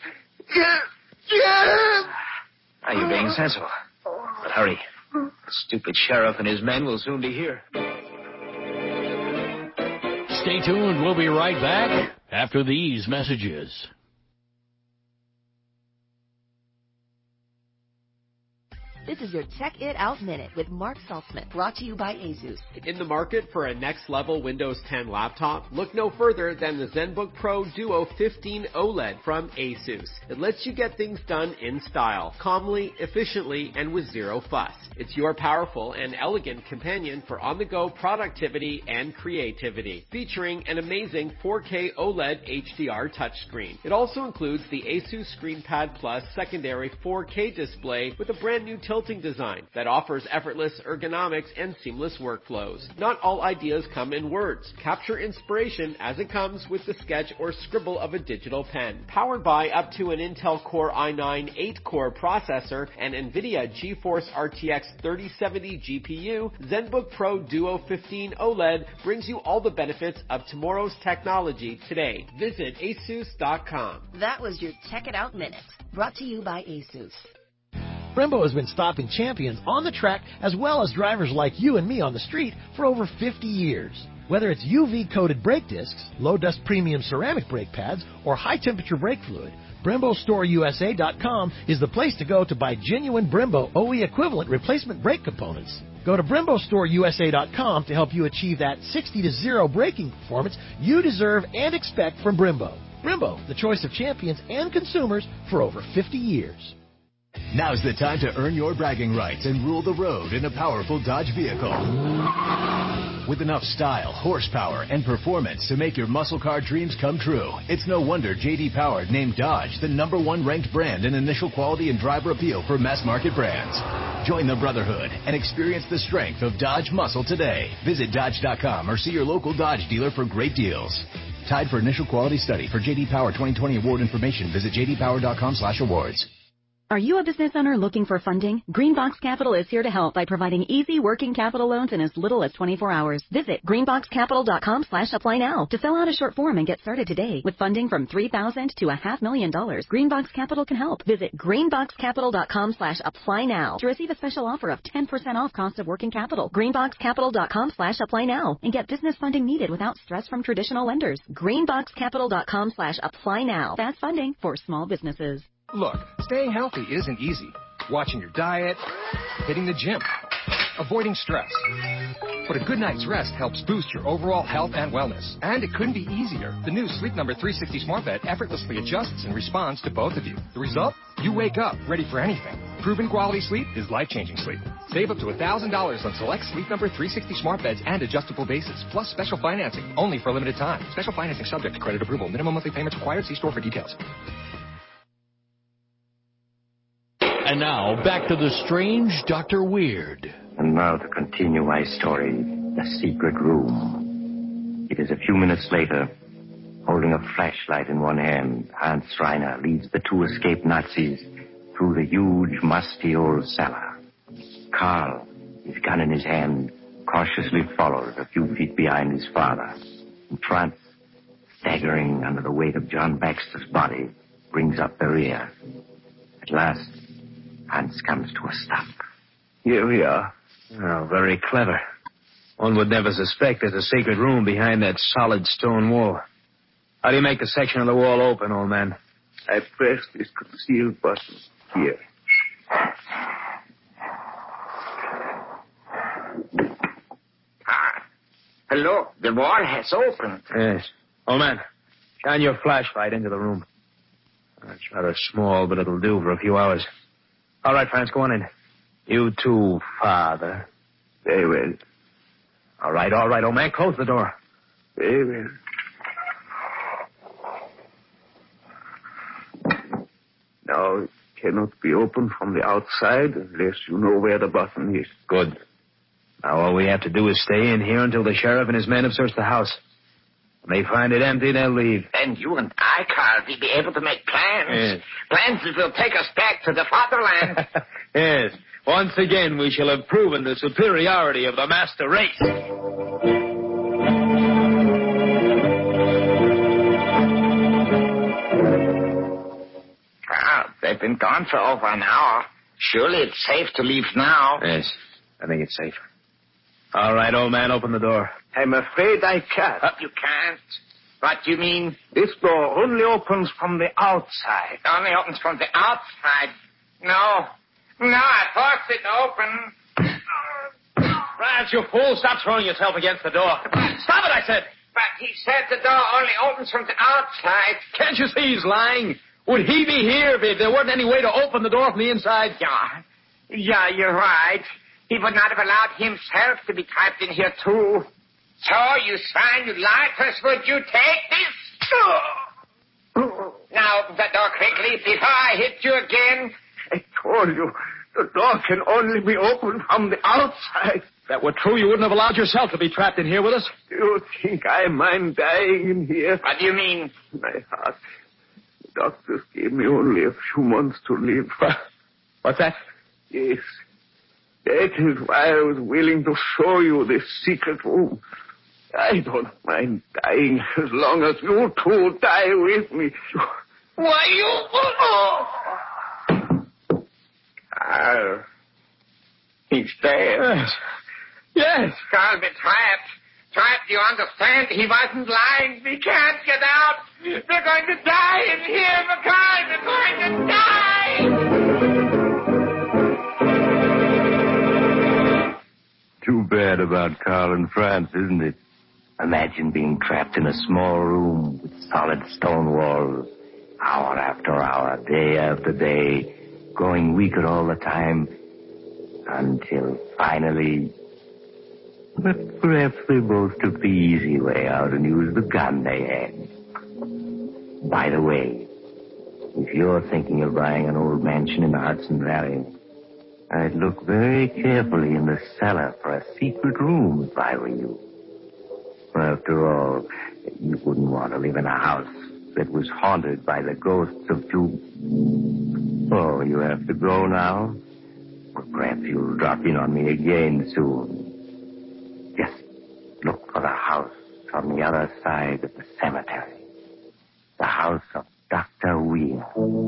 Yeah! Now you're being sensible. But hurry. The stupid sheriff and his men will soon be here. Stay tuned. We'll be right back after these messages. This is your Check It Out Minute with Mark Saltzman, brought to you by Asus. In the market for a next-level Windows 10 laptop, look no further than the ZenBook Pro Duo 15 OLED from Asus. It lets you get things done in style, calmly, efficiently, and with zero fuss. It's your powerful and elegant companion for on-the-go productivity and creativity, featuring an amazing 4K OLED HDR touchscreen. It also includes the Asus ScreenPad Plus secondary 4K display with a brand new tilting design that offers effortless ergonomics and seamless workflows. Not all ideas come in words. Capture inspiration as it comes with the sketch or scribble of a digital pen. Powered by up to an Intel Core i9 8-core processor and NVIDIA GeForce RTX 3070 GPU, ZenBook Pro Duo 15 OLED brings you all the benefits of tomorrow's technology today. Visit asus.com. That was your Check It Out Minute, brought to you by Asus. Brembo has been stopping champions on the track as well as drivers like you and me on the street for over 50 years. Whether it's UV-coated brake discs, low-dust premium ceramic brake pads, or high-temperature brake fluid, BremboStoreUSA.com is the place to go to buy genuine Brembo OE equivalent replacement brake components. Go to BremboStoreUSA.com to help you achieve that 60-0 braking performance you deserve and expect from Brembo. Brembo, the choice of champions and consumers for over 50 years. Now's the time to earn your bragging rights and rule the road in a powerful Dodge vehicle. With enough style, horsepower, and performance to make your muscle car dreams come true, it's no wonder J.D. Power named Dodge the #1 ranked brand in initial quality and driver appeal for mass market brands. Join the brotherhood and experience the strength of Dodge muscle today. Visit Dodge.com or see your local Dodge dealer for great deals. Tied for initial quality study. For J.D. Power 2020 award information, visit jdpower.com/awards. Are you a business owner looking for funding? Greenbox Capital is here to help by providing easy working capital loans in as little as 24 hours. Visit greenboxcapital.com/apply now to fill out a short form and get started today. With funding from $3,000 to $500,000, Greenbox Capital can help. Visit greenboxcapital.com/apply now to receive a special offer of 10% off cost of working capital. Greenboxcapital.com/apply now and get business funding needed without stress from traditional lenders. Greenboxcapital.com/apply now. Fast funding for small businesses. Look, staying healthy isn't easy. Watching your diet, hitting the gym, avoiding stress. But a good night's rest helps boost your overall health and wellness. And it couldn't be easier. The new Sleep Number 360 Smart Bed effortlessly adjusts and responds to both of you. The result? You wake up ready for anything. Proven quality sleep is life-changing sleep. Save up to $1,000 on select Sleep Number 360 Smart Beds and adjustable bases, plus special financing, only for a limited time. Special financing subject to credit approval. Minimum monthly payments required. See store for details. And now, back to the strange Dr. Weird. And now to continue my story, The Secret Room. It is a few minutes later, Holding a flashlight in one hand, Hans Reiner leads the two escaped Nazis through the huge, musty old cellar. Karl, his gun in his hand, cautiously follows a few feet behind his father. And Franz, staggering under the weight of John Baxter's body, brings up the rear. At last, Hans comes to a stop. Here we are. Oh, very clever. One would never suspect there's a secret room behind that solid stone wall. How do you make the section of the wall open, old man? I press this conceal button here. Hello, the wall has opened. Yes. Old man, shine your flashlight into the room. It's rather small, but it'll do for a few hours. All right, Franz, go on in. You too, Father. Very well. All right, old man. Close the door. Very well. Now, it cannot be opened from the outside unless you know where the button is. Good. Now, all we have to do is stay in here until the sheriff and his men have searched the house. When they find it empty, they'll leave. And you and I, Carl, will be able to make plans. Yes. Plans that will take us back to the fatherland. Yes. Once again, we shall have proven the superiority of the master race. Carl, they've been gone for over an hour. Surely it's safe to leave now. Yes, I think it's safe. All right, old man, open the door. I'm afraid I can't. You can't? What do you mean? This door only opens from the outside. It only opens from the outside. No, I forced it open. Franz, you fool. Stop throwing yourself against the door. Stop it, I said. But he said the door only opens from the outside. Can't you see he's lying? Would he be here if there wasn't any way to open the door from the inside? Yeah, you're right. He would not have allowed himself to be trapped in here, too. So, you swine, you lied to us. Would you take this? Now, the door quickly before I hit you again. I told you, the door can only be opened from the outside. If that were true, you wouldn't have allowed yourself to be trapped in here with us. Do you think I mind dying in here? What do you mean? My heart. The doctors gave me only a few months to live. What's that? Yes. That is why I was willing to show you this secret room. I don't mind dying as long as you two die with me. Why, you... Carl. He's dead. Yes. Carl, been trapped. Trapped, you understand? He wasn't lying. We can't get out. We're going to die in here, Carl. We're going to die. Too bad about Carl and Franz, isn't it? Imagine being trapped in a small room with solid stone walls, hour after hour, day after day, growing weaker all the time, until finally... But perhaps they both took the easy way out and used the gun they had. By the way, if you're thinking of buying an old mansion in the Hudson Valley, I'd look very carefully in the cellar for a secret room if I were you. After all, you wouldn't want to live in a house that was haunted by the ghosts of two... Oh, you have to go now? Well, perhaps you'll drop in on me again soon. Just look for the house on the other side of the cemetery. The house of Dr. Weir.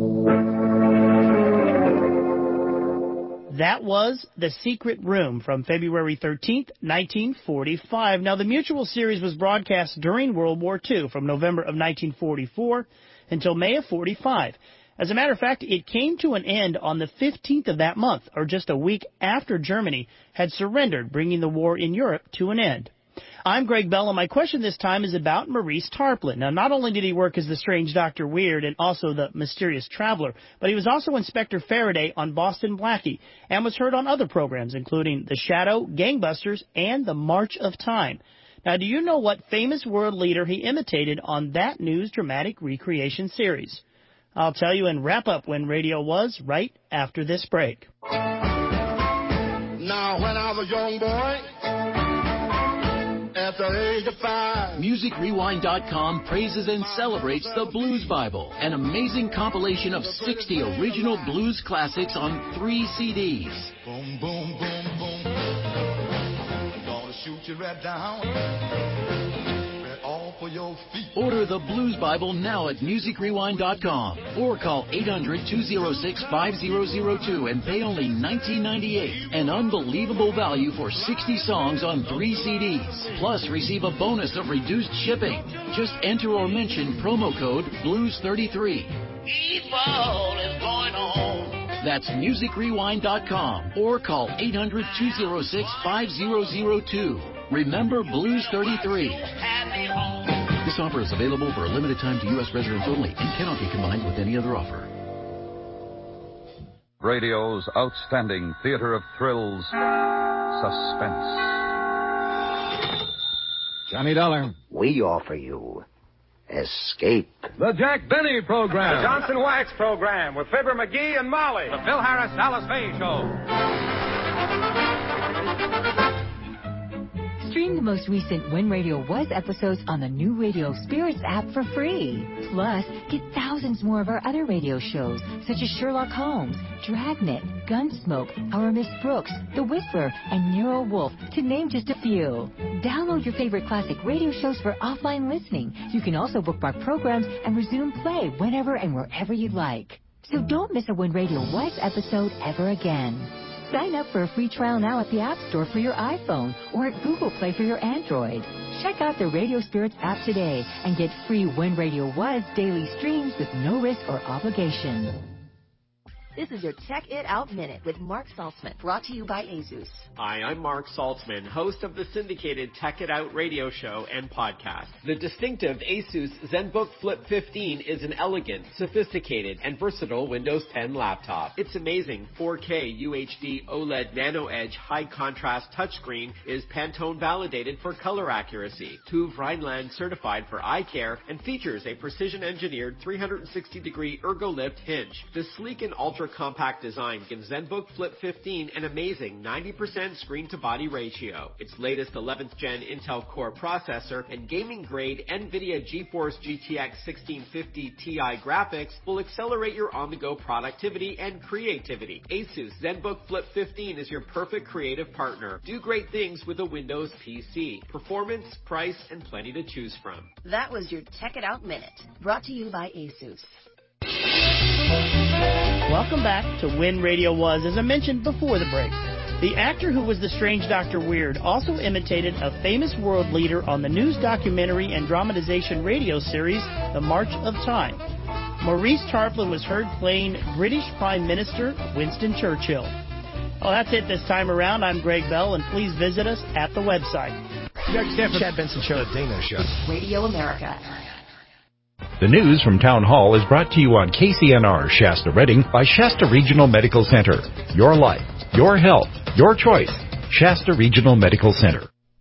That was The Secret Room from February 13th, 1945. Now, the Mutual series was broadcast during World War II from November of 1944 until May of 45. As a matter of fact, it came to an end on the 15th of that month, or just a week after Germany had surrendered, bringing the war in Europe to an end. I'm Greg Bell, and my question this time is about Maurice Tarplin. Now, not only did he work as the strange Dr. Weird and also the mysterious Traveler, but he was also Inspector Faraday on Boston Blackie and was heard on other programs, including The Shadow, Gangbusters, and The March of Time. Now, do you know what famous world leader he imitated on that news dramatic recreation series? I'll tell you in Wrap Up When Radio Was right after this break. Now, when I was a young boy, at the MusicRewind.com praises and celebrates the Blues Bible, an amazing compilation of 60 original blues classics on 3 CDs. Boom, boom, boom, boom. Gonna shoot you right down. Right off of your feet. Order the Blues Bible now at MusicRewind.com or call 800-206-5002 and pay only $19.98. An unbelievable value for 60 songs on 3 CDs. Plus, receive a bonus of reduced shipping. Just enter or mention promo code BLUES33. Evil is going on. That's MusicRewind.com or call 800-206-5002. Remember Blues 33. This offer is available for a limited time to U.S. residents only and cannot be combined with any other offer. Radio's outstanding theater of thrills, Suspense. Johnny Dollar. We offer you Escape. The Jack Benny Program. The Johnson Wax Program with Fibber McGee and Molly. The Phil Harris Dallas Bay Show. Stream the most recent When Radio Was episodes on the new Radio Spirits app for free. Plus, get thousands more of our other radio shows, such as Sherlock Holmes, Dragnet, Gunsmoke, Our Miss Brooks, The Whistler, and Nero Wolfe, to name just a few. Download your favorite classic radio shows for offline listening. You can also bookmark programs and resume play whenever and wherever you'd like. So don't miss a When Radio Was episode ever again. Sign up for a free trial now at the App Store for your iPhone or at Google Play for your Android. Check out the Radio Spirits app today and get free When Radio Was daily streams with no risk or obligation. This is your Check It Out Minute with Mark Saltzman, brought to you by Asus. Hi, I'm Mark Saltzman, host of the syndicated Check It Out radio show and podcast. The distinctive Asus ZenBook Flip 15 is an elegant, sophisticated, and versatile Windows 10 laptop. Its amazing 4K UHD OLED Nano Edge high-contrast touchscreen is Pantone validated for color accuracy, TÜV Rheinland certified for eye care, and features a precision-engineered 360-degree ErgoLift hinge. The sleek and ultra-compact design gives ZenBook Flip 15 an amazing 90% screen-to-body ratio. Its latest 11th Gen Intel Core processor and gaming-grade NVIDIA GeForce GTX 1650 Ti graphics will accelerate your on-the-go productivity and creativity. Asus ZenBook Flip 15 is your perfect creative partner. Do great things with a Windows PC. Performance, price, and plenty to choose from. That was your Check It Out Minute, brought to you by Asus. Welcome back to When Radio Was. As I mentioned before the break, the actor who was the strange Dr. Weird also imitated a famous world leader on the news documentary and dramatization radio series, The March of Time. Maurice Tarplin was heard playing British Prime Minister Winston Churchill. Well, that's it this time around. I'm Greg Bell, and please visit us at the website. Chad Benson Show. The Dana Show. Radio America. The news from Town Hall is brought to you on KCNR Shasta Redding by Shasta Regional Medical Center. Your life, your health, your choice. Shasta Regional Medical Center.